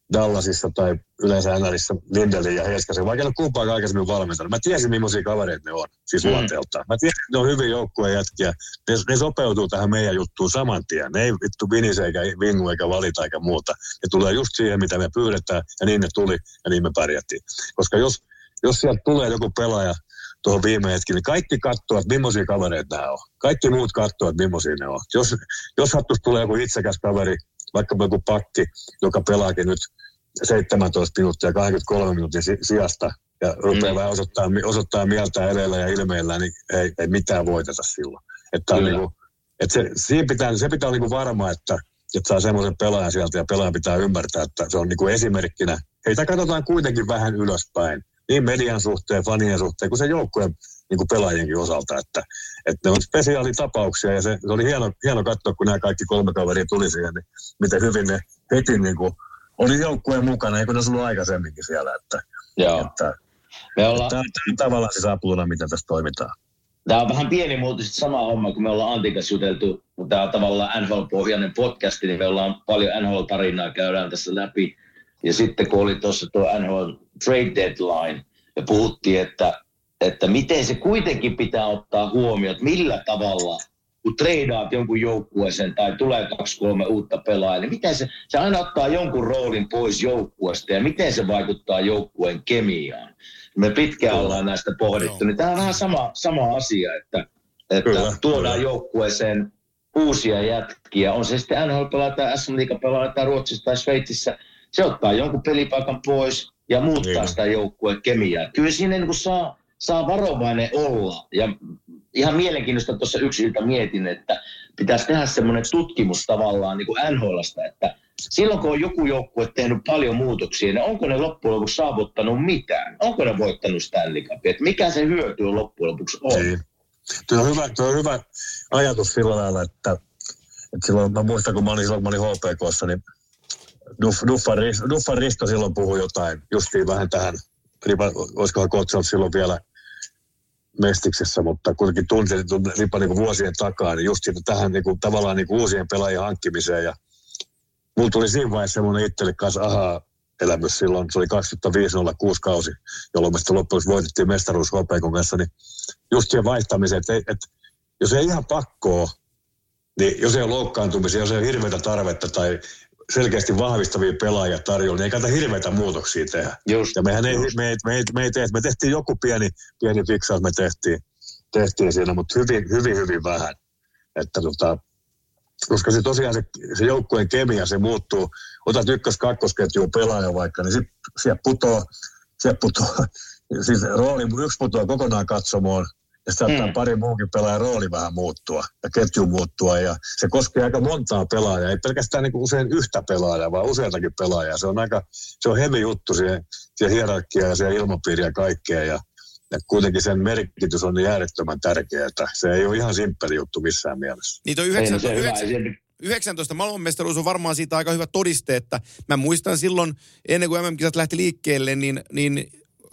Dallasissa tai yleensä N R:ssä Lindelin ja Heiskasen, vaikka en ole kumpaakaan aikaisemmin valmentanut. Mä tiesin, millaisia kavereita ne on, siis mm. luonteeltaan. Mä tiesin, että ne on hyvin joukkueen jätkiä. Ne, ne sopeutuu tähän meidän juttuun saman tien. Ne ei vittu vinise eikä vingu eikä valita eikä muuta. Ne tulee just siihen, mitä me pyydetään, ja niin ne tuli, ja niin me pärjättiin. Koska jos, jos sieltä tulee joku pelaaja tuohon viime hetki, niin kaikki katsoo, että millaisia kavereita nämä on. Kaikki muut katsoo, että millaisia ne on. Jos, jos sattuisi tulee joku itsekäs kaveri, vaikka joku pakki, joka pelaakin nyt seitsemäntoista minuuttia kaksikymmentäkolme minuutin sijasta ja rupeaa mm. vähän osoittaa, osoittaa mieltä eleillä ja ilmeillä, niin ei, ei mitään voiteta silloin. Että on niinku, että se, siinä pitää, se pitää olla niinku varma, että, että saa semmoisen pelaajan sieltä ja pelaajan pitää ymmärtää, että se on niinku esimerkkinä. Heitä katsotaan kuitenkin vähän ylöspäin, niin median suhteen, fanien suhteen, kuin se joukkueen niinku pelaajienkin osalta, että, että ne on spesiaalitapauksia ja se, se oli hieno, hieno katsoa, kun nämä kaikki kolme kaveria tuli siihen, niin miten hyvin ne heti niinku oli joukkueen mukana, eikö ne ollut aikaisemminkin siellä, että, että, me ollaan, että tämä on tavallaan se sapluuna, miten tässä toimitaan. Tämä on vähän pienimuotoisesti sama homma, kun me ollaan Antin kanssa juteltu, kun tämä on tavallaan N H L-pohjainen podcasti, niin me ollaan paljon N H L-tarinaa, käydään tässä läpi. Ja sitten kun oli tuossa tuo N H L Trade Deadline, ja puhuttiin, että, että miten se kuitenkin pitää ottaa huomioon, että millä tavalla kun treidaat jonkun joukkueeseen tai tulee kaksi kolme uutta pelaajaa, niin miten se, se aina ottaa jonkun roolin pois joukkueesta ja miten se vaikuttaa joukkueen kemiaan. Me pitkään ollaan näistä pohdittu, niin tämä on vähän sama, sama asia, että, että kyllä, tuodaan kyllä joukkueeseen uusia jätkiä. On se sitten N H L-pelaaja tai S M-liiga-pelaaja tai Ruotsissa tai Sveitsissä. Se ottaa jonkun pelipaikan pois ja muuttaa niin sitä joukkueen kemiaa. Kyllä siinä niin kuin saa, saa varovainen olla ja ihan mielenkiintoista tuossa yksilöltä mietin, että pitäisi tehdä semmoinen tutkimus tavallaan niin kuin N H L:stä, että silloin kun on joku joukkue tehnyt paljon muutoksia, niin onko ne loppujen lopuksi saavuttanut mitään? Onko ne voittanut Stanley Cupia? Että mikä se hyöty on loppujen lopuksi on? Niin. Tuo on hyvä, tuo on hyvä ajatus sillä lailla, että, että silloin, mä muistan kun mä olin silloin, kun mä olin H P K:ssa, niin Duff, Duffan, Duffan Risto silloin puhui jotain, justiin vähän tähän, olisikohan Kotsal silloin vielä Mestiksessä, mutta kuitenkin tunsin ripa niin vuosien takaa, niin just siitä tähän niin kuin, tavallaan niin kuin uusien pelaajien hankkimiseen. Ja mulla tuli siinä vaiheessa semmoinen itselle kanssa aha-elämys silloin, se oli kaksituhattaviisi nolla kuusi kausi, jolloin me sitten loppujen voitettiin mestaruus H P K:n kanssa, niin just siihen vaihtamiseen, että, että jos ei ihan pakkoa, niin jos ei ole loukkaantumisia, jos ei ole hirveätä tarvetta tai selkeästi vahvistavia pelaajia tarjolla, niin ei kannata hirveitä muutoksia tehdä. Just, ja mehän ei, me, ei, me, ei, me ei tehty, me tehtiin joku pieni, pieni fiksaus, me tehtiin, tehtiin siinä, mutta hyvin, hyvin, hyvin vähän. Että tota, koska se tosiaan se, se joukkueen kemia, se muuttuu. Otat ykkös-kakkosketjuun pelaaja vaikka, niin sitten sieltä putoo, sieltä putoo, siis rooli, yksi putoo kokonaan katsomoon, ja sitten saattaa mm. pari muunkin pelaajan rooli vähän muuttua ja ketju muuttua. Ja se koskee aika montaa pelaajaa, ei pelkästään niin kuin usein yhtä pelaajaa, vaan useatakin pelaajaa. Se on aika, se on hevi juttu siihen, siihen hierarkiaan ja siihen ilmapiiriin ja kaikkea. Ja, ja kuitenkin sen merkitys on niin äärettömän tärkeää, että se ei ole ihan simppeli juttu missään mielessä. Niitä on yhdeksäntoista, yhdeksäntoista maailmanmestaruus on varmaan siitä aika hyvä todiste, että mä muistan silloin, ennen kuin M M-kisat lähti liikkeelle, niin, niin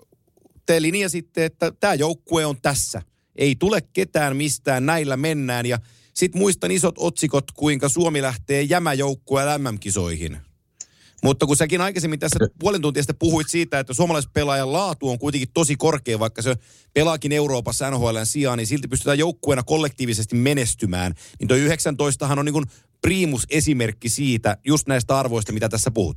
te linjasitte, että tämä joukkue on tässä. Ei tule ketään mistään, näillä mennään. Ja sit muistan isot otsikot, kuinka Suomi lähtee jämäjoukkueen M M-kisoihin. Mutta kun säkin aikaisemmin tässä puolen tuntia sitten puhuit siitä, että suomalaispelaajan laatu on kuitenkin tosi korkea, vaikka se pelaakin Euroopassa N H L:n sijaan, niin silti pystytään joukkueena kollektiivisesti menestymään. Niin toi yhdeksäntoistahan on niin kuin priimus-esimerkki siitä, just näistä arvoista, mitä tässä puhut.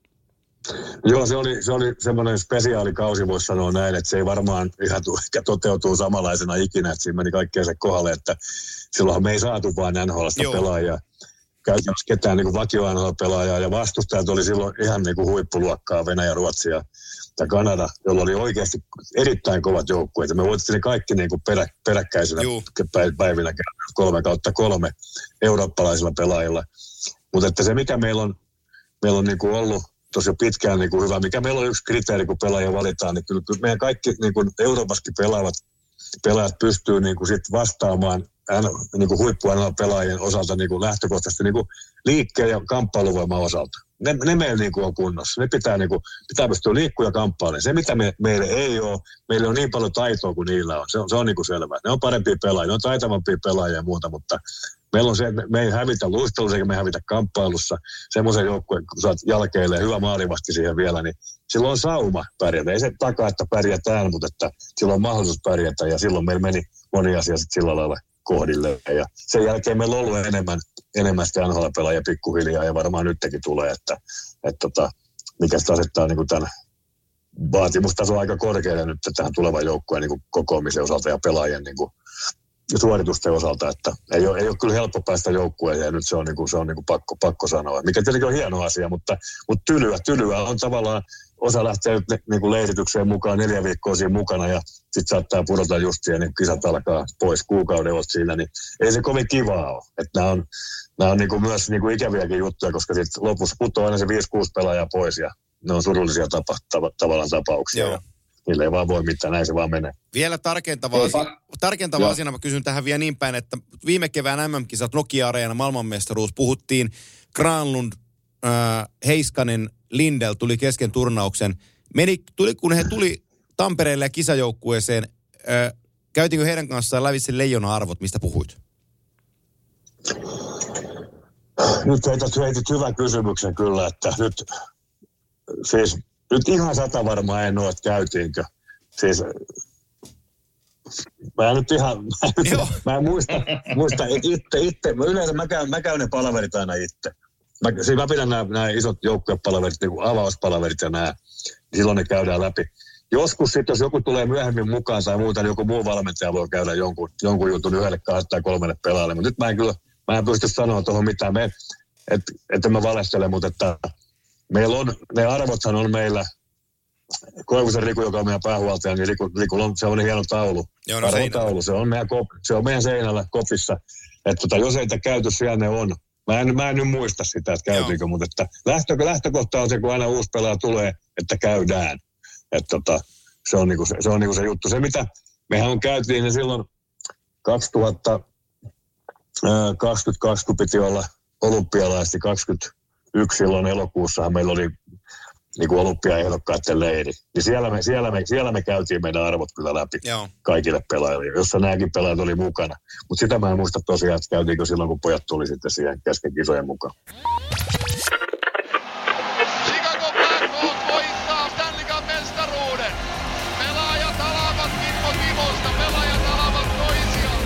Joo, se oli, se oli semmoinen spesiaalikausi, voisi sanoa näin, että se ei varmaan ihan ehkä toteutuu samanlaisena ikinä, että siinä meni kaikkea se kohdalle, että silloinhan me ei saatu vain N H L:sta pelaajia, käytännössä ketään niin vakio N H L-pelaajaa, ja vastustajat oli silloin ihan niin kuin huippuluokkaa, Venäjä, Ruotsi ja Kanada, jolla oli oikeasti erittäin kovat joukkueet, ja me voitettiin ne kaikki niin kuin perä, peräkkäisenä päivinä kolme kautta kolme eurooppalaisilla pelaajilla, mutta että se mikä meillä on, meillä on niin kuin ollut tosi pitkään niin kuin hyvä. Mikä meillä on yksi kriteeri, kun pelaajia valitaan, niin kyllä meidän kaikki niin kuin Euroopassakin pelaavat pelaajat pystyy niin kuin sit vastaamaan niin kuin huippu-pelaajien osalta niin kuin lähtökohtaisesti niin kuin liikkeen ja kamppailuvoiman osalta. Ne, ne meillä niin kuin on kunnossa. Ne pitää, niin kuin, pitää pystyä liikkumaan ja kamppailemaan. Se, mitä me, meille ei ole, meillä on niin paljon taitoa kuin niillä on. Se on, se on niin kuin selvää. Ne on parempia pelaajia, ne on taitavampia pelaajia ja muuta, mutta Meillä on se, että me ei hävitä luistelussa eikä me ei hävitä kamppailussa. Semmoisen joukkueen, kun saat jälkeille hyvä maalivahti siihen vielä, niin silloin on sauma pärjätä. Ei se takaa, että pärjätään, mutta että silloin on mahdollisuus pärjätä ja silloin meillä meni moni asia sitten sillä lailla kohdille. Ja sen jälkeen meillä on ollut enemmän, enemmän sitä N H L-pelaajia pikkuhiljaa ja varmaan nytkin tulee, että, että tota, mikä sitä asettaa niin kuin tämän vaatimustaso aika korkealle nyt tähän tulevan joukkueen niin kuin kokoamisen osalta ja pelaajien niin kuin suoritusten osalta, että ei ole, ei ole kyllä helppo päästä joukkueen ja nyt se on, niin kuin, se on niin kuin pakko, pakko sanoa. Mikä tietenkin on hieno asia, mutta, mutta tylyä, tylyä on tavallaan, osa lähtee nyt niin kuin leiritykseen mukaan neljä viikkoa siinä mukana ja sitten saattaa pudota justiin ja niin kisat alkaa pois kuukauden olet siinä, niin ei se kovin kivaa ole. Että nämä on, nämä on niin kuin myös niin kuin ikäviäkin juttuja, koska sitten lopussa putoaa aina se viisi kuusi pelaajaa pois ja ne on surullisia tapa, tav- tavallaan tapauksia. Joo. Niillä ei vaan voi mitään, näin se vaan menee. Vielä tarkentavaa, asia, tarkentavaa asiana mä kysyn tähän vielä niin päin, että viime kevään M M-kisat Nokia-areena maailmanmestaruus puhuttiin. Granlund, äh, Heiskanen, Lindell tuli kesken turnauksen. Meni, tuli, kun he tuli Tampereelle ja kisajoukkueeseen, äh, käytiinkö heidän kanssaan lävitse leijona-arvot, mistä puhuit? Nyt heitit, heitit hyvän kysymyksen kyllä, että nyt siis nyt ihan sata varmaan en ole, että käytiinkö. Siis mä en nyt ihan, mä, mä en muista, muista itse, itse. Mä yleensä mä käyn, mä käyn ne palaverit aina itse. Mä, siis mä pidän nämä, nämä isot joukkuepalaverit, niin kuin avauspalaverit ja nämä, niin silloin ne käydään läpi. Joskus sitten, jos joku tulee myöhemmin mukaan tai muuta, niin joku muu valmentaja voi käydä jonkun, jonkun jutun yhdelle, kahdelle tai kolmelle pelaajalle. Mutta nyt mä en kyllä, mä en pysty sanoa tuohon mitään. Me, et, että mä valestelen, mutta että meillä on, ne arvothan on meillä, Koivusen Riku, joka on meidän päähuoltaja, niin Riku, Rikulla on sellainen hieno taulu. Joo, no taulu. Se on meidän, se on meidän seinällä kopissa. Että tota, jos ei tämä käyty, siellä ne on. Mä en, mä en nyt muista sitä, että käytiinkö, Joo. mutta että lähtö, lähtökohta on se, kun aina uusi pelaaja tulee, että käydään. Että tota, se on, niinku se, se on niinku se juttu. Se, mitä mehän on käytiin, niin silloin kaksituhattakaksikymmentäkaksi, kun piti olla olympialaisesti, kaksikymmentäyksi silloin elokuussahan meillä oli niin kuin olympiaehdokkaiden leiri. Niin siellä me, siellä, me, siellä me käytiin meidän arvot kyllä läpi. Joo. Kaikille pelaajille, jossa nämäkin pelaajat oli mukana. Mutta sitä mä en muista tosiaan, että käytiinkö silloin, kun pojat tuli sitten siihen kesken kisojen mukaan. Chicago Blackhawks voittaa Stanley Cup -mestaruuden. Pelaajat alavat Kimmo Timosta, pelaajat alavat toisiaan.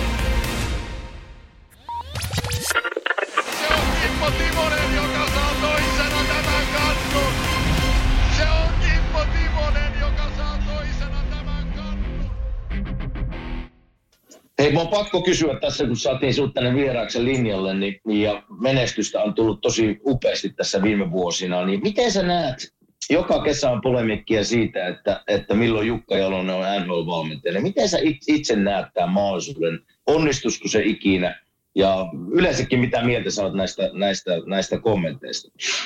Se on Kimmo Timonen, joka saa toisena tämän kannun. Se on Kimmo Timonen, joka saa toisena tämän kannun. Hei, mä oon pakko kysyä tässä, kun saatiin sinut tänne vieraaksi linjalle, niin, ja menestystä on tullut tosi upeasti tässä viime vuosina, niin miten sä näet, joka kesä on polemikkia siitä, että, että milloin Jukka Jalonen on N H L-valmentaja, niin miten sä itse näet tämän mahdollisuuden, onnistuisiko se ikinä, ja yleensäkin mitä mieltä sä oot näistä, näistä, näistä kommenteista?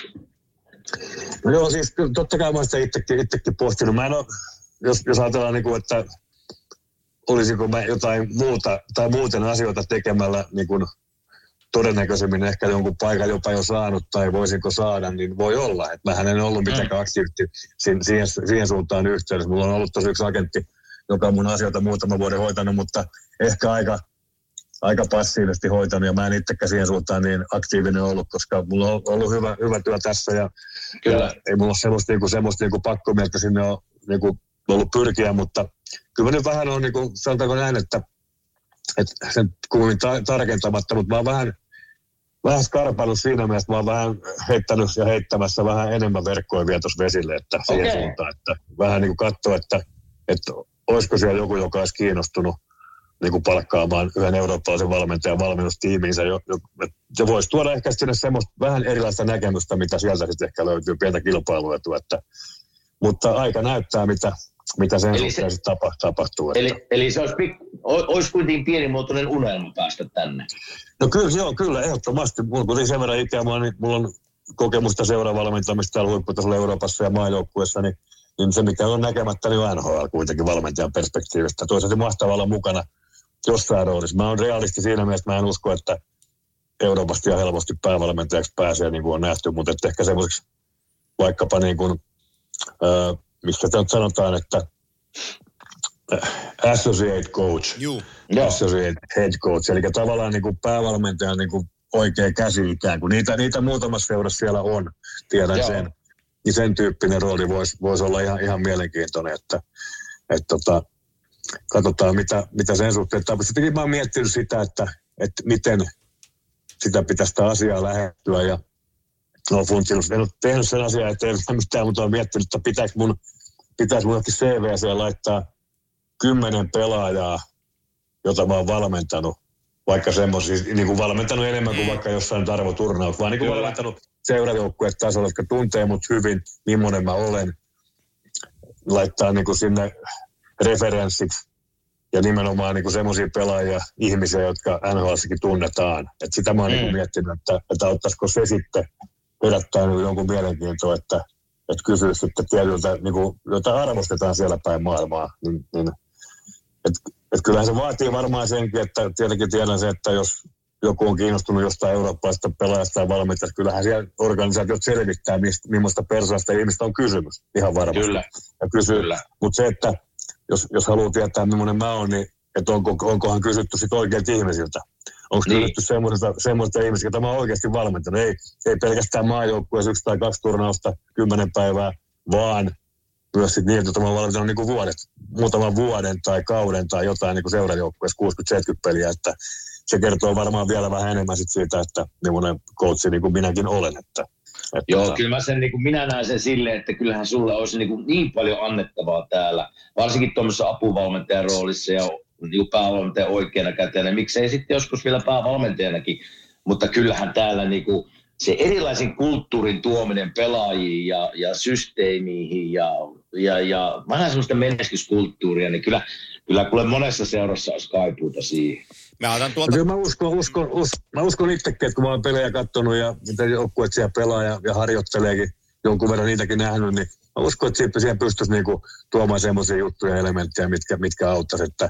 No joo, siis totta kai mä oon sitä itsekin, itsekin pohtinut. Mä en ole, jos, jos ajatellaan niin kuin, että olisiko mä jotain muuta tai muuten asioita tekemällä niin kuin todennäköisemmin ehkä jonkun paikan jopa jo saanut tai voisinko saada, niin voi olla. Että mähän en ollut mitenkään aktiivisesti siihen, siihen, siihen suuntaan yhteydessä. Mulla on ollut tosi yksi agentti, joka on mun asioita muutaman vuoden hoitanut, mutta ehkä aika, aika passiivisesti hoitanut ja mä en itsekään siihen suuntaan niin aktiivinen ollut, koska mulla on ollut hyvä, hyvä työ tässä ja, ja ei mulla ole semmoista, niin kuin, semmoista niin kuin pakkomieltä sinne on niin kuin ollut pyrkiä, mutta kyllä mä nyt vähän on, niin kuin, sanotaanko näin, että, että sen kuulin ta- tarkentamatta, mutta mä oon vähän, vähän skarpannut siinä mielessä, mä oon vähän heittänyt ja heittämässä vähän enemmän verkkoja vielä tuossa vesille, että siihen okay. suuntaan, että vähän niin kuin katsoa, että, että olisiko siellä joku, joka olisi kiinnostunut niin kuin palkkaamaan yhden eurooppalaisen valmentajan valmennustiimiinsä, jo, jo, ja voisi tuoda ehkä sinne semmoista vähän erilaista näkemystä, mitä sieltä sitten ehkä löytyy, pientä kilpailuetua, että, mutta aika näyttää, mitä, mitä sen eli suhteen se, tapa, tapahtuu. Eli, että. eli se olisi, olisi kuitenkin pienimuotoinen unelma päästä tänne? No kyllä, joo, kyllä, ehdottomasti. Mulla on kuitenkin sen verran ikää, niin mulla on kokemusta seuravalmentamista täällä huipputasolla Euroopassa ja maajoukkuessa, niin, niin se mikä on näkemättä, niin on N H L kuitenkin valmentajan perspektiivistä. Toisaalta mahtavaa olla mukana jossain roolissa. Mä oon realisti siinä mielessä, että mä en usko, että Euroopasta ja helposti päävalmentajaksi pääsee, niin kuin on nähty, mutta että ehkä semmoiseksi vaikkapa niin kuin, äh, mistä te sanotaan, että associate coach. Juu. Associate head coach. Eli tavallaan niin kuin päävalmentajan niin kuin oikea käsi ikään kuin. Niitä, niitä muutamassa seurassa siellä on, tiedän Joo. sen. Niin sen tyyppinen rooli voisi vois olla ihan, ihan mielenkiintoinen, että et tota, katsotaan mitä, mitä sen suhteen. Sittenkin mä oon miettinyt sitä, että, että miten sitä pitäisi sitä asiaa lähettyä ja no funtsinut. En ole tehnyt sen asiaa, että ei mitään, mutta olen miettinyt, että pitääkö mun, pitäisi mun johonkin C V:seen laittaa kymmenen pelaajaa, jota mä oon valmentanut, vaikka semmoisia, niin kuin valmentanut enemmän kuin vaikka jossain arvoturnaus, vaan niin kuin valmentanut seurajoukkueet tasolla, jotka tuntee mut hyvin, millainen mä olen, laittaa niin kuin sinne referenssiksi ja nimenomaan niin kuin semmoisia pelaajia, ihmisiä, jotka N H L:ssäkin tunnetaan. Et sitä mä oon mm. niin kuin miettinyt, että, että auttaisiko se sitten herättää niin jonkun mielenkiintoa, että, että kysyy sitten tietyltä, niin kuin, jota arvostetaan siellä päin maailmaa. Niin, niin, että et kyllähän se vaatii varmaan senkin, että tietenkin tiedän se, että jos joku on kiinnostunut jostain eurooppalaisesta pelaajasta tai valmentajasta, kyllähän siellä organisaatiot selvittää, mistä, millaista persoonasta ihmistä on kysymys, ihan varmasti. Kyllä. Ja kysyy, Kyllä. Mutta se, että jos, jos haluaa tietää, millainen mä oon, niin että onko, onkohan kysytty sit oikeilta ihmisiltä. Onko niin. kysytty semmoista ihmistä, jota mä oon oikeasti valmentanut. Ei, ei pelkästään maajoukkueessa yksi tai kaksi turnausta, kymmenen päivää, vaan myös sit niiltä, joita mä oon valmentanut niin kuin vuodet, muutaman vuoden tai kauden tai jotain niin kuin seurajoukkueessa kuusikymmentä seitsemänkymmentä peliä, että se kertoo varmaan vielä vähän enemmän sit siitä, että millainen coachi niin kuin minäkin olen. Että, että Joo, kyllä mä, sen, niin kuin minä näen sen silleen, että kyllähän sulle olisi niin, kuin niin paljon annettavaa täällä, varsinkin tuollaisessa apuvalmentajan roolissa ja niin päävalmentajan oikeana käteen, miksei sitten joskus vielä päävalmentajanakin, mutta kyllähän täällä niin kuin se erilaisen kulttuurin tuominen pelaajiin ja, ja systeemiin ja, ja, ja vähän semmoista menestyskulttuuria, niin kyllä, kyllä kuule monessa seurassa olisi kaipuuta siihen. Mä otan tuolta... Kyllä mä uskon, uskon, uskon, mä uskon itsekin, että kun mä oon pelejä katsonut ja mitä joukkueet siellä pelaa ja, ja harjoitteleekin, jonkun verran niitäkin nähnyt, niin mä uskon, että siihen pystyisi niinku tuomaan semmoisia juttuja ja elementtejä, mitkä, mitkä auttaisi, että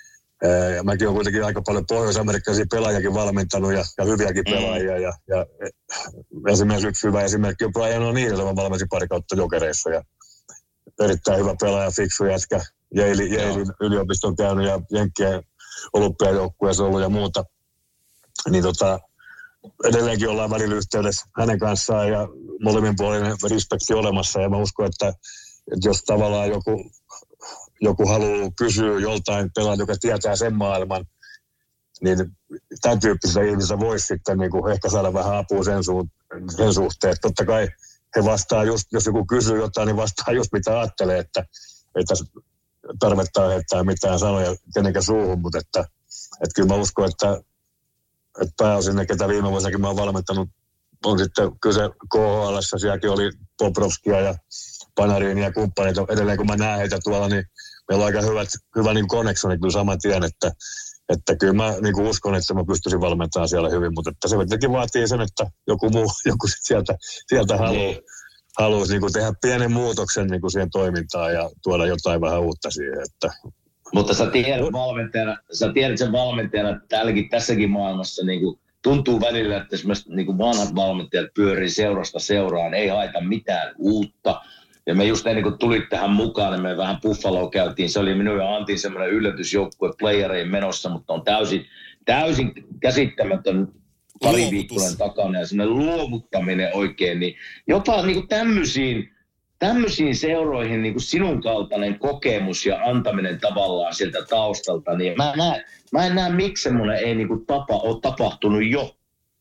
ja mäkin olen kuitenkin aika paljon pohjois-amerikkalaisia pelaajakin valmentanut ja, ja hyviäkin pelaajia. Mm. Ja, ja esimerkiksi yksi hyvä esimerkki on Brian O'Neill, joka valmensin pari kautta Jokereissa. Ja erittäin hyvä pelaaja, fiksu jätkä. Yalein yliopiston käynyt ja Jenkkien olympiajoukkueessa ollut ja muuta. Niin tota, edelleenkin ollaan välillä yhteydessä hänen kanssaan ja molemminpuolinen respekti olemassa. Ja mä uskon, että, että jos tavallaan joku... joku haluaa kysyä joltain pelaajalta, joka tietää sen maailman, niin tämän tyyppisellä ihmisellä voisi sitten niin kuin ehkä saada vähän apua sen, su- sen suhteen. Että totta kai he vastaa just, jos joku kysyy jotain, niin vastaa just mitä ajattelee, että ei tässä tarvittaa heittää mitään sanoja kenenkään suuhun, mutta että, että kyllä mä uskon, että, että pääosin ne, ketä viime vuosinakin mä oon valmentanut, on sitten kyse K H L:ssä, sielläkin oli Bobrovskia ja Panarin ja kumppaneita. Edelleen kun mä näen heitä tuolla, niin meillä on aika hyvät, hyvä niin connectioni kyllä saman tien, että, että kyllä mä niin uskon, että mä pystyisin valmentamaan siellä hyvin, mutta että se jotenkin vaatii sen, että joku muu, joku sieltä, sieltä haluaa, haluaisi niin tehdä pienen muutoksen niin siihen toimintaan ja tuoda jotain vähän uutta siihen. Että. Mutta sä tiedät valmentajana, sä tiedät sen valmentajana, että täälläkin, tässäkin maailmassa niin kuin tuntuu välillä, että esimerkiksi niin kuin vanhat valmentajat pyörii seurasta seuraan, ei haeta mitään uutta. Ja me just ennen kuin tulit tähän mukaan, niin me vähän Buffaloa käytiin. Se oli minun ja Antin semmoinen yllätysjoukkue playereihin menossa, mutta on täysin, täysin käsittämätön pari viikkoinen takana ja semmoinen luovuttaminen oikein. Niin jopa niin kuin tämmöisiin, tämmöisiin seuroihin niin kuin sinun kaltainen kokemus ja antaminen tavallaan sieltä taustalta, niin mä en näe, mä en näe miksi semmoinen ei niin kuin tapa ole tapahtunut jo.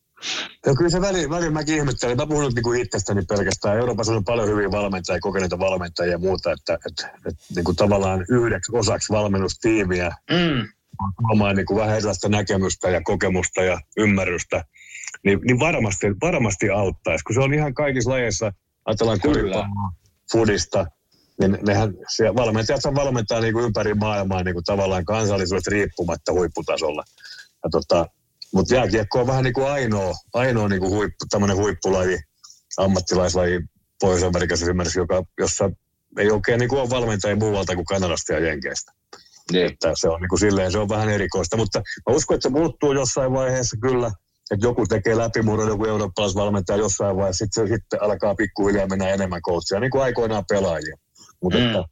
Ja kyllä se väliin, väliin mäkin ihmettelin. Mä puhun nyt niinku itsestäni pelkästään. Euroopassa on paljon hyviä valmentajia, kokeneita valmentajia ja muuta, että, että, että niinku tavallaan yhdeksi osaksi valmennustiimiä mm. omaa niinku vähän erilaista näkemystä ja kokemusta ja ymmärrystä, niin, niin varmasti, varmasti auttaisi. Kun se on ihan kaikissa lajeissa, ajatellaan koripalloa, fudista, niin nehän, valmentajat valmentaa niinku ympäri maailmaa niinku tavallaan kansallisuudesta riippumatta huipputasolla. Ja tota, mutta jääkiekko on vähän niin kuin ainoa, ainoa niin kuin huippu, tämmöinen huippulaji, ammattilaislaji Pohjois-Amerikassa esimerkiksi, joka, jossa ei oikein niin kuin ole valmentajia muualta kuin Kanadasta ja Jenkeistä. Että se on niin kuin silleen, se on vähän erikoista. Mutta mä uskon, että se muuttuu jossain vaiheessa kyllä, että joku tekee läpimurron, joku eurooppalaisvalmentaja jossain vaiheessa, sitten se sitten alkaa pikkuhiljaa mennä enemmän coachia, niin kuin aikoinaan pelaajia. Mutta mm. että,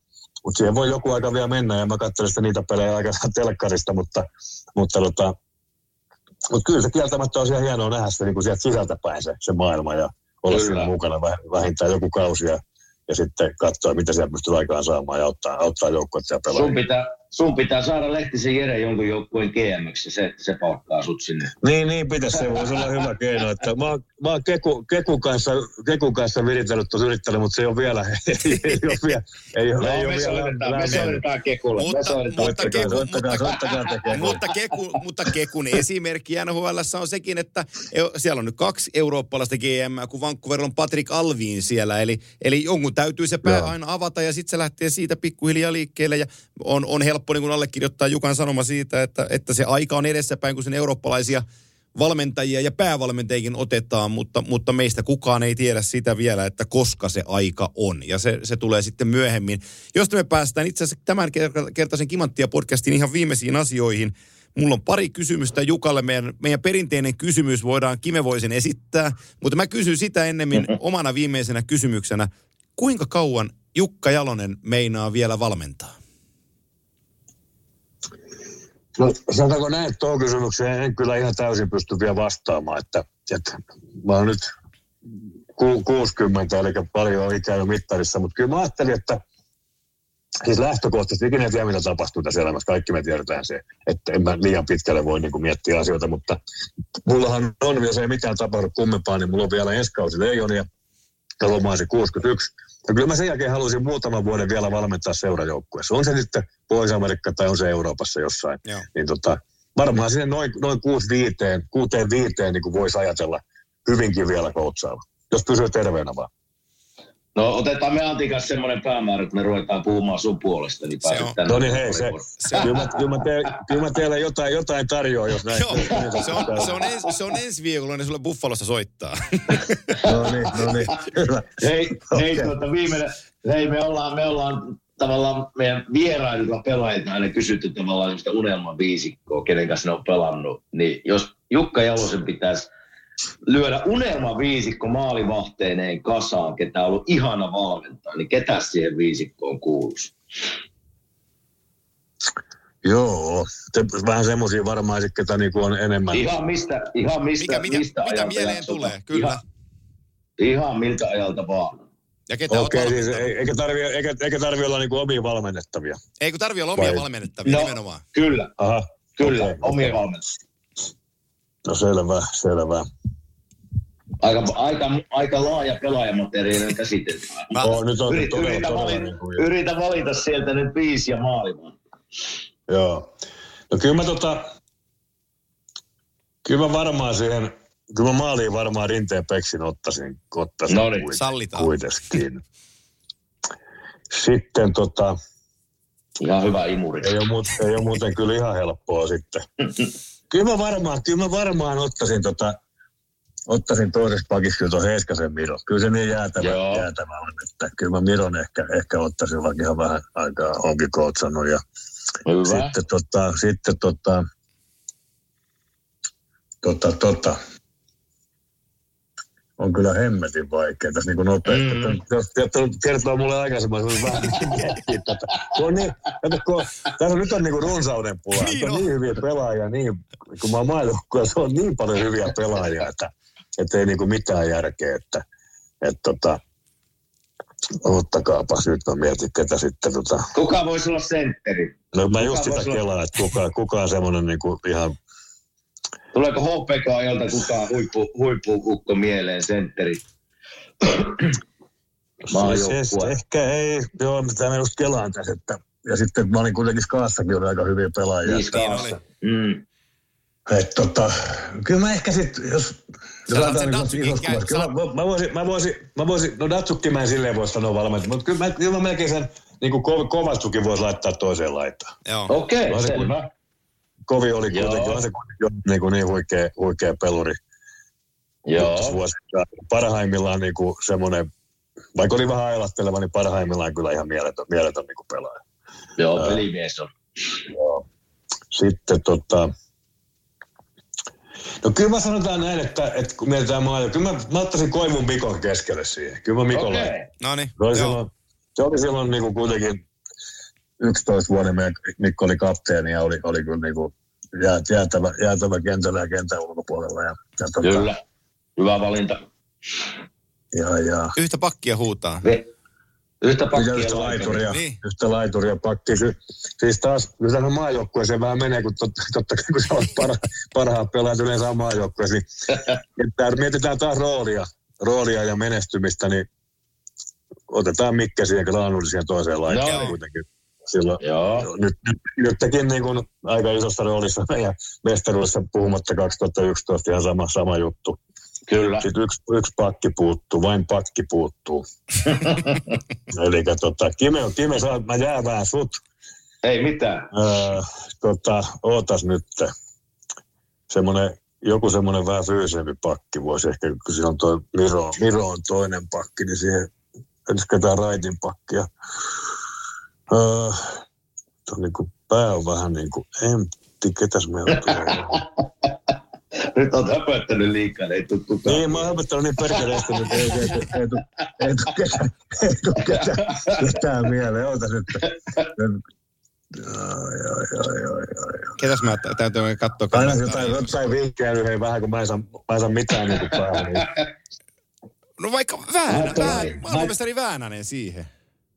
Mutta siihen voi joku aika vielä mennä, ja mä katselen sitä niitä pelejä aika telkkarista, mutta, mutta, tota, mutta kyllä se kieltämättä on siellä hienoa nähdä se niin kuin sieltä sisältä päin se, se maailma, ja olla kyllä siinä mukana vähintään joku kausi, ja, ja sitten katsoa, mitä siellä pystyy aikaan saamaan, ja auttaa, auttaa joukkueet siellä pelaa. Sun pitää, sun pitää saada Lehtisen Jere jonkun joukkueen G M:ksi, se, se palkkaa sut sinne. Niin, niin pitäisi, se voisi olla hyvä keino. Että mä, mä oon Keku, Kekun, kanssa, Kekun kanssa viritellyt tuossa yrittänyt, mutta se ei ole vielä, ei, ei ole vielä, ei ole, no, ei me, ole soitetaan, vielä me soitetaan Kekulle. Mutta, me soitetaan mutta, keku, soittakaa, soittakaa mutta, mutta, keku, mutta Kekun esimerkki N H L:ssä on sekin, että siellä on nyt kaksi eurooppalaista G M, kun Vancouverilla on Patrick Allvin siellä, eli, eli jonkun täytyy se pää aina avata ja sitten se lähtee siitä pikkuhiljaa liikkeelle ja on, on helppo niin kuin allekirjoittaa Jukan sanoma siitä, että, että se aika on edessäpäin, kun sen eurooppalaisia valmentajia ja päävalmentajikin otetaan, mutta, mutta meistä kukaan ei tiedä sitä vielä, että koska se aika on. Ja se, se tulee sitten myöhemmin. Josta me päästään itse asiassa tämän kertaisen Kimanttia-podcastin ihan viimeisiin asioihin. Mulla on pari kysymystä Jukalle. Meidän, meidän perinteinen kysymys voidaan, Kime voi sen esittää, mutta mä kysyn sitä ennemmin omana viimeisenä kysymyksenä. Kuinka kauan Jukka Jalonen meinaa vielä valmentaa? No sanotaanko näin, että tuohon kysymykseen en kyllä ihan täysin pysty vielä vastaamaan, että, että mä oon nyt ku, kuusikymmentä, eli paljon on ikää jo mittarissa, mutta kyllä mä ajattelin, että siis lähtökohtaisesti ikinä ei tiedä, mitä tapahtuu tässä elämässä, kaikki me tiedetään se, että en mä liian pitkälle voi niin kuin miettiä asioita, mutta mullahan on, jos ei mitään tapahdu kummempaa, niin mulla on vielä ensi kausi Leijonia, ja lomaan se kuusikymmentäyksi. Ja kyllä mä sen jälkeen haluaisin muutaman vuoden vielä valmentaa seurajoukkueessa. On se sitten Pohjois-Amerikka tai on se Euroopassa jossain. Joo. Niin tota, varmaan sinne noin, noin kuusi viiteen, kuuteen viiteen niin kuin voisi ajatella hyvinkin vielä koutsailla, jos pysyy terveenä vaan. No otetaan me Antin kanssa semmoinen päämäärä, että me ruvetaan puhumaan sun puolesta. Niin tänne. No niin hei, se, se kyllä, mä, kyllä, mä te, kyllä mä teille jotain, jotain tarjoan, jos näin. Joo, se on, se on, ens, se on ensi viikolla, niin sulle Buffalossa soittaa. No niin, no niin, hyvä. Hei, okay. hei tuota, viimeinen, hei me ollaan, me ollaan tavallaan meidän vierailla pelaajat aina kysytty tavallaan semmoista unelmaviisikkoa, kenen kanssa ne on pelannut. Niin jos Jukka Jalosen pitäisi lyödä unelmaviisikko maalivahteineen kasaan, ketä on ollut ihana valmentaa, niin ketä siihen viisikkoon kuuluisi? Joo, te, vähän semmoisia varmaan sitten, ketä niinku on enemmän. Ihan mistä, ihan mistä, Mikä, mistä mitä, mitä mieleen jaksota. tulee, kyllä. Ihan, ihan miltä ajalta vaan. Ja ketä Okei, okay, siis eikä tarvi, eikä, eikä tarvi olla niinku omia valmennettavia. Ei kun tarvi olla omia Vai? valmennettavia, no, nimenomaan. Kyllä, Aha, kyllä, okay, omia okay. valmennettavia. No selvä, selvä. Aika, aika, aika laaja pelaajamateriaali käsiteltään. Oh, nyt on Yrit, todella, yritä, todella, valita, niin kuin, yritä valita sieltä nyt viisi ja maalimaan. Joo. No kyllä mä tota, kyllä mä varmaan siihen, kyllä mä maaliin varmaan Rinteen Peksin ottaisin, ottaisin no niin, sallitaan. Kuitenkin. Sitten tota... Ihan hyvä imuri. Ei ole, muuten, ei ole muuten kyllä ihan helppoa sitten. Kyllä mä varmaan, kyllä mä varmaan ottaisin tota, ottaisin toisessa pakissa kyllä tuon Heiskasen Miro. Kyllä se niin jäätävä, jäätävä on, että kyllä mä Miron ehkä, ehkä ottaisin, vaikka ihan vähän aikaa onkin kootsannut. Ja sitten tota, sitten tota, tota, tota, on kyllä hemmetin vaikea tässä niin kuin nopeasti. Mm. Jos kertoo mulle aikaisemmin, se on vähän miettiä tätä. Kun on niin, kato, kun, tässä nyt on niin kuin runsauden pula. Niin on niin hyviä pelaajia, niin, kun mä oon maajoukkuja, se on niin paljon hyviä pelaajia, että, että ei niin kuin mitään järkeä. Että, että tota, ottakaapas nyt, mä mietin, ketä sitten tota... Kuka voisi olla sentteri? No mä just sitä kelaan, että kuka, kuka on semmoinen niin kuin ihan... Tuleeko H P K-ajalta kukaan huippu, huippu-ukko mieleen sentteri? Maajoukkue. Ehkä ei, joo, mitä mä just kelaan tässä, että... Ja sitten mä olin kuitenkin Skaassakin oli aika hyviä pelaajia. Niin, Skaassa. Mm. Että tota, kyllä mä ehkä sitten, jos... Sä saat sen Datsukin käy. Kyllä mä, mä, voisin, mä voisin, mä voisin, no Datsukki mä en silleen voi sanoa valmentaa, mutta kyllä mä, kyllä mä melkein sen niin kuin Kovastukin voisi laittaa toiseen laitaan. Okei, okay, selvä. Kovi oli kuitenkin, on se kuitenkin niin, kuin niin huikea, huikea peluri. Joo. Parhaimmillaan niin kuin semmoinen, vaikka oli vähän ailatteleva, niin parhaimmillaan kyllä ihan mieletön, mieletön niin kuin pelaaja. Joo, Ää, pelimies on. Joo. Sitten tota... No kyllä mä sanotaan näin, että, että kun mietitään maailmaa, kyllä mä, mä ottaisin Koivun Mikon keskelle siihen. Kyllä mä Mikon okay. laitan. No niin, se, se oli silloin niin kuin kuitenkin yksitoista vuoden meidän Mikko oli kapteeni ja oli, oli kyllä niinku jäätävä, jäätävä kentällä ja kentän ulkopuolella. Ja, ja tota, kyllä, hyvä valinta. Ja, ja. Yhtä pakkia huutaa. Ve, yhtä pakkia. Yhtä laituria, niin. yhtä laituria pakki. Sy, siis taas, kun se on maajoukkueeseen vähän menee, kun totta, totta kun sä olet parha, parhaat pelaajat yleensä on maajoukkueeseen. Niin, mietitään taas roolia, roolia ja menestymistä, niin otetaan Mikke siihen Granlund siihen toiseen laitaan kuitenkin. Silloin, Joo. Nyt, nyt, nyt tekin niin kuin aika isossa roolissa meidän mestaruudessa puhumatta kaksituhattayksitoista ihan sama, sama juttu. Kyllä. Sitten yksi, yksi pakki puuttuu, vain pakki puuttuu. Eli tota, Kime, Kime saa, mä jäävään sut. Ei mitään. Öö, tota, ootas nyt. Semmoinen, joku semmoinen vähän fyysisempi pakki voisi ehkä, kun siinä on toi Miro, Miro on toinen pakki, niin siihen ketään raitin pakkia. Öö, on niin kuin, pää on vähän niin kuin empty. Ketäs meillä tulee? Nyt olet höpöttänyt liikaa, ei tule kukaan. Niin, mä oon höpöttänyt niin perkeleesti, että ei, ei, ei, ei tule ketään, ei tule ketään, ketään mieleen. Ootas nyt. Joo, joo, joo, joo, joo. Ketäs mä täytyy katsoa? Aina jotain, jotain vinkkejä yhden vähän, kun mä en saa, mä en saa mitään niin kuin päähän. Niin. No vaikka Väänä, Väänä, maailmanmestari Väänänen siihen.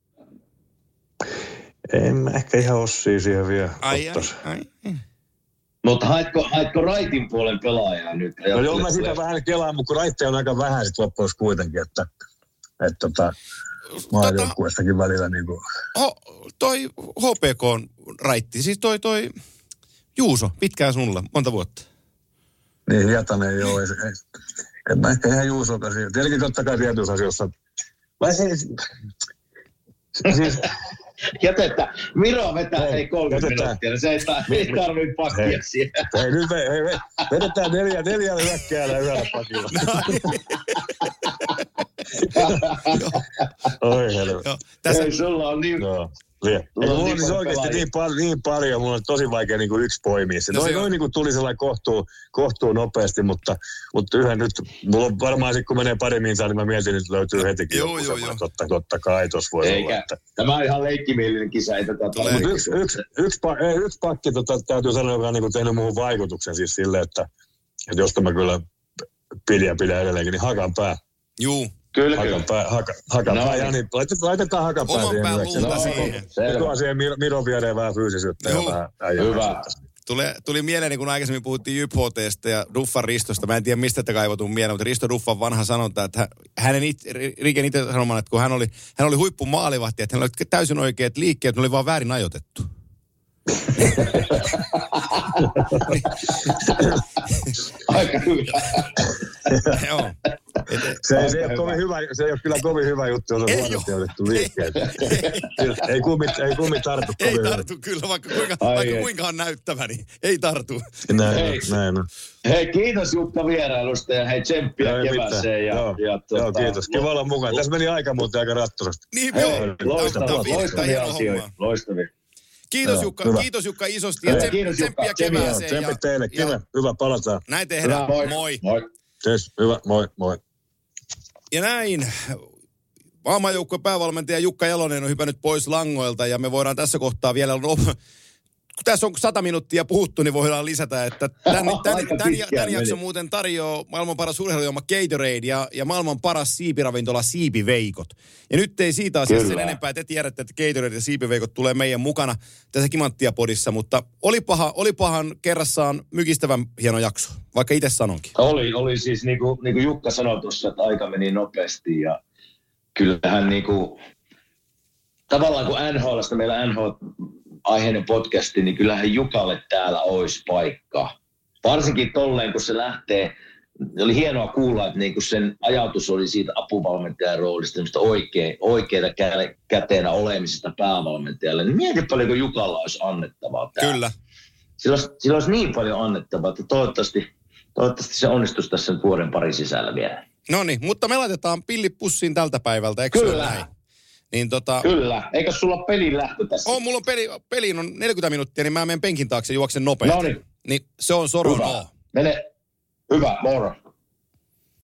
En mä ehkä ihan Ossia siihen vielä ai, ottais. ai, ai. Mutta haetko, haetko raitin puolen pelaajaa nyt? No joo, mä sitä vähän kelaan, mutta kun raitteja on aika vähän sit loppujen kuitenkin, että, että tota, maajoukkuessakin välillä niin kuin. Ho, toi H P K:n raitti, siis toi, toi Juuso, pitkään sulla, monta vuotta. Niin, Hietanen joo, ei, ei, en mä ehkä ihan Juusokaan siinä. Tietenkin totta kai tietyissä asioissa. Mä siis, siis jätetään. Miro vetää Hei, ei kolmekymmentä minuuttia. Se ei, ta- ei tarvitse pakkia hei, siellä. Hei, nyt hei, hei, vedetään neljä, neljä hyökkäällä yhdellä pakilla. Oi helvetti. Hei, sulla on niin. Joo. Ei, mulla on siis oikeasti niin, pal- niin paljon, mulla on tosi vaikea niin kuin yksi poimia. Se, no noin, noin niin kuin tuli sellainen kohtuu, kohtuu nopeasti, mutta, mutta yhden nyt, mulla on varmaan sitten kun menee pari minsaan, niin mä mietin, että löytyy hetikin joo, joo, joo. Totta, totta kai tossa voi eikä, olla. Että. Tämä on ihan leikkimielinen kisa, ei tätä Mutta yksi, yksi, yksi, ei, yksi pakki tota, täytyy sanoa, joka on niin kuin tehnyt muuhun vaikutuksen siis silleen, että, että josta mä kyllä pidin ja pidän edelleenkin, niin hakan pää. Juu. Kyllä, hakan kyllä. Pää, haka, hakan no, pää, ja niin, laitetaan, laitetaan hakan pää oman siihen. pään yhdeksi. luuta No, siihen. Tuo siihen Miron viereen vähän fyysisyyttä. Joo. Ja vähän äijä. Hyvä. Tule, tuli mieleeni, kun aikaisemmin puhuttiin J Y P H T:stä ja Duffan Ristosta. Mä en tiedä, mistä te kaivotun mieleen, mutta Risto Duffan vanha sanonta, että hänen it, Riken itse sanomaan, että kun hän oli, hän oli huippumaalivahti, että hän oli täysin oikeat liikkeet, ne oli vaan väärin ajoitettu. Aika hyvä. Joo. Se, se, ei ole kovin hyvä, se ei ole kyllä kovin hyvä juttu, jos on huonosti otettu liikkeet. Ei kummi, ei kummi tartu Ei kovin tartu hyvä. kyllä, vaikka kuinka, vaikka kuinka on näyttävä, niin ei tartu. Näin, Hei. näin on. Hei, kiitos Jukka vierailusta ja hei tsemppiä Joo, kevääseen. Ja, joo, ja, joo, tuota, kiitos. Kiva olla mukaan. Tässä meni aika muuten aika rattusasti. Niin, Hei, joo. loistavia, Tämä on fiilistä, loistavia hieno asioita. homma. Loistavia. Kiitos Joo, Jukka, hyvä. kiitos Jukka isosti ja Hei, tsem, kiitos, Jukka. tsemppiä Tsemppiä. kevääseen. Tsempit ja- teille. ja- Kiva, hyvä, palataan. Näin tehdään. Hyvä, moi. Moi. Moi. Tes, hyvä, moi, moi. Ja näin. Maailmanjoukkueen päävalmentaja Jukka Jalonen on hypännyt pois langoilta ja me voidaan tässä kohtaa vielä, no, kun tässä on sata minuuttia puhuttu, niin voidaan lisätä, että tämän, tämän, tämän, tämän, tämän jakson muuten tarjoaa maailman paras urheilujuoma Gatorade ja, ja maailman paras siipiravintola Siipiveikot. Ja nyt ei siitä asiasta sen enempää, te tiedätte, että Gatorade ja Siipiveikot tulee meidän mukana tässä Kimanttia-podissa, mutta olipahan, olipahan kerrassaan mykistävän hieno jakso, vaikka itse sanonkin. Oli, oli siis niin kuin, niin kuin Jukka sanoi tuossa, että aika meni nopeasti ja kyllähän niin kuin, tavallaan kun N H L:stä meillä N H L-aiheinen podcasti, niin kyllähän Jukalle täällä olisi paikka. Varsinkin tolleen, kun se lähtee, oli hienoa kuulla, että niin kuin sen ajatus oli siitä apuvalmentajan roolista, oikea, oikeita käteenä olemisesta päävalmentajalle. Niin mieti paljon, kun Jukalla olisi annettavaa täällä. Kyllä. Sillä olisi, sillä olisi niin paljon annettavaa, että toivottavasti, toivottavasti se onnistuisi tässä nyt vuoden parin sisällä vielä. No niin, mutta me laitetaan pillit pussiin tältä päivältä, eikö se ole Kyllä. näin? Niin tota, Kyllä. Eikö sulla pelin lähtö tässä? on, mulla on peli, peliin on neljäkymmentä minuuttia, niin mä menen penkin taakse ja juoksen nopeasti. No niin. Niin se on Soron Hyvä. O. Mene. Hyvä, moro.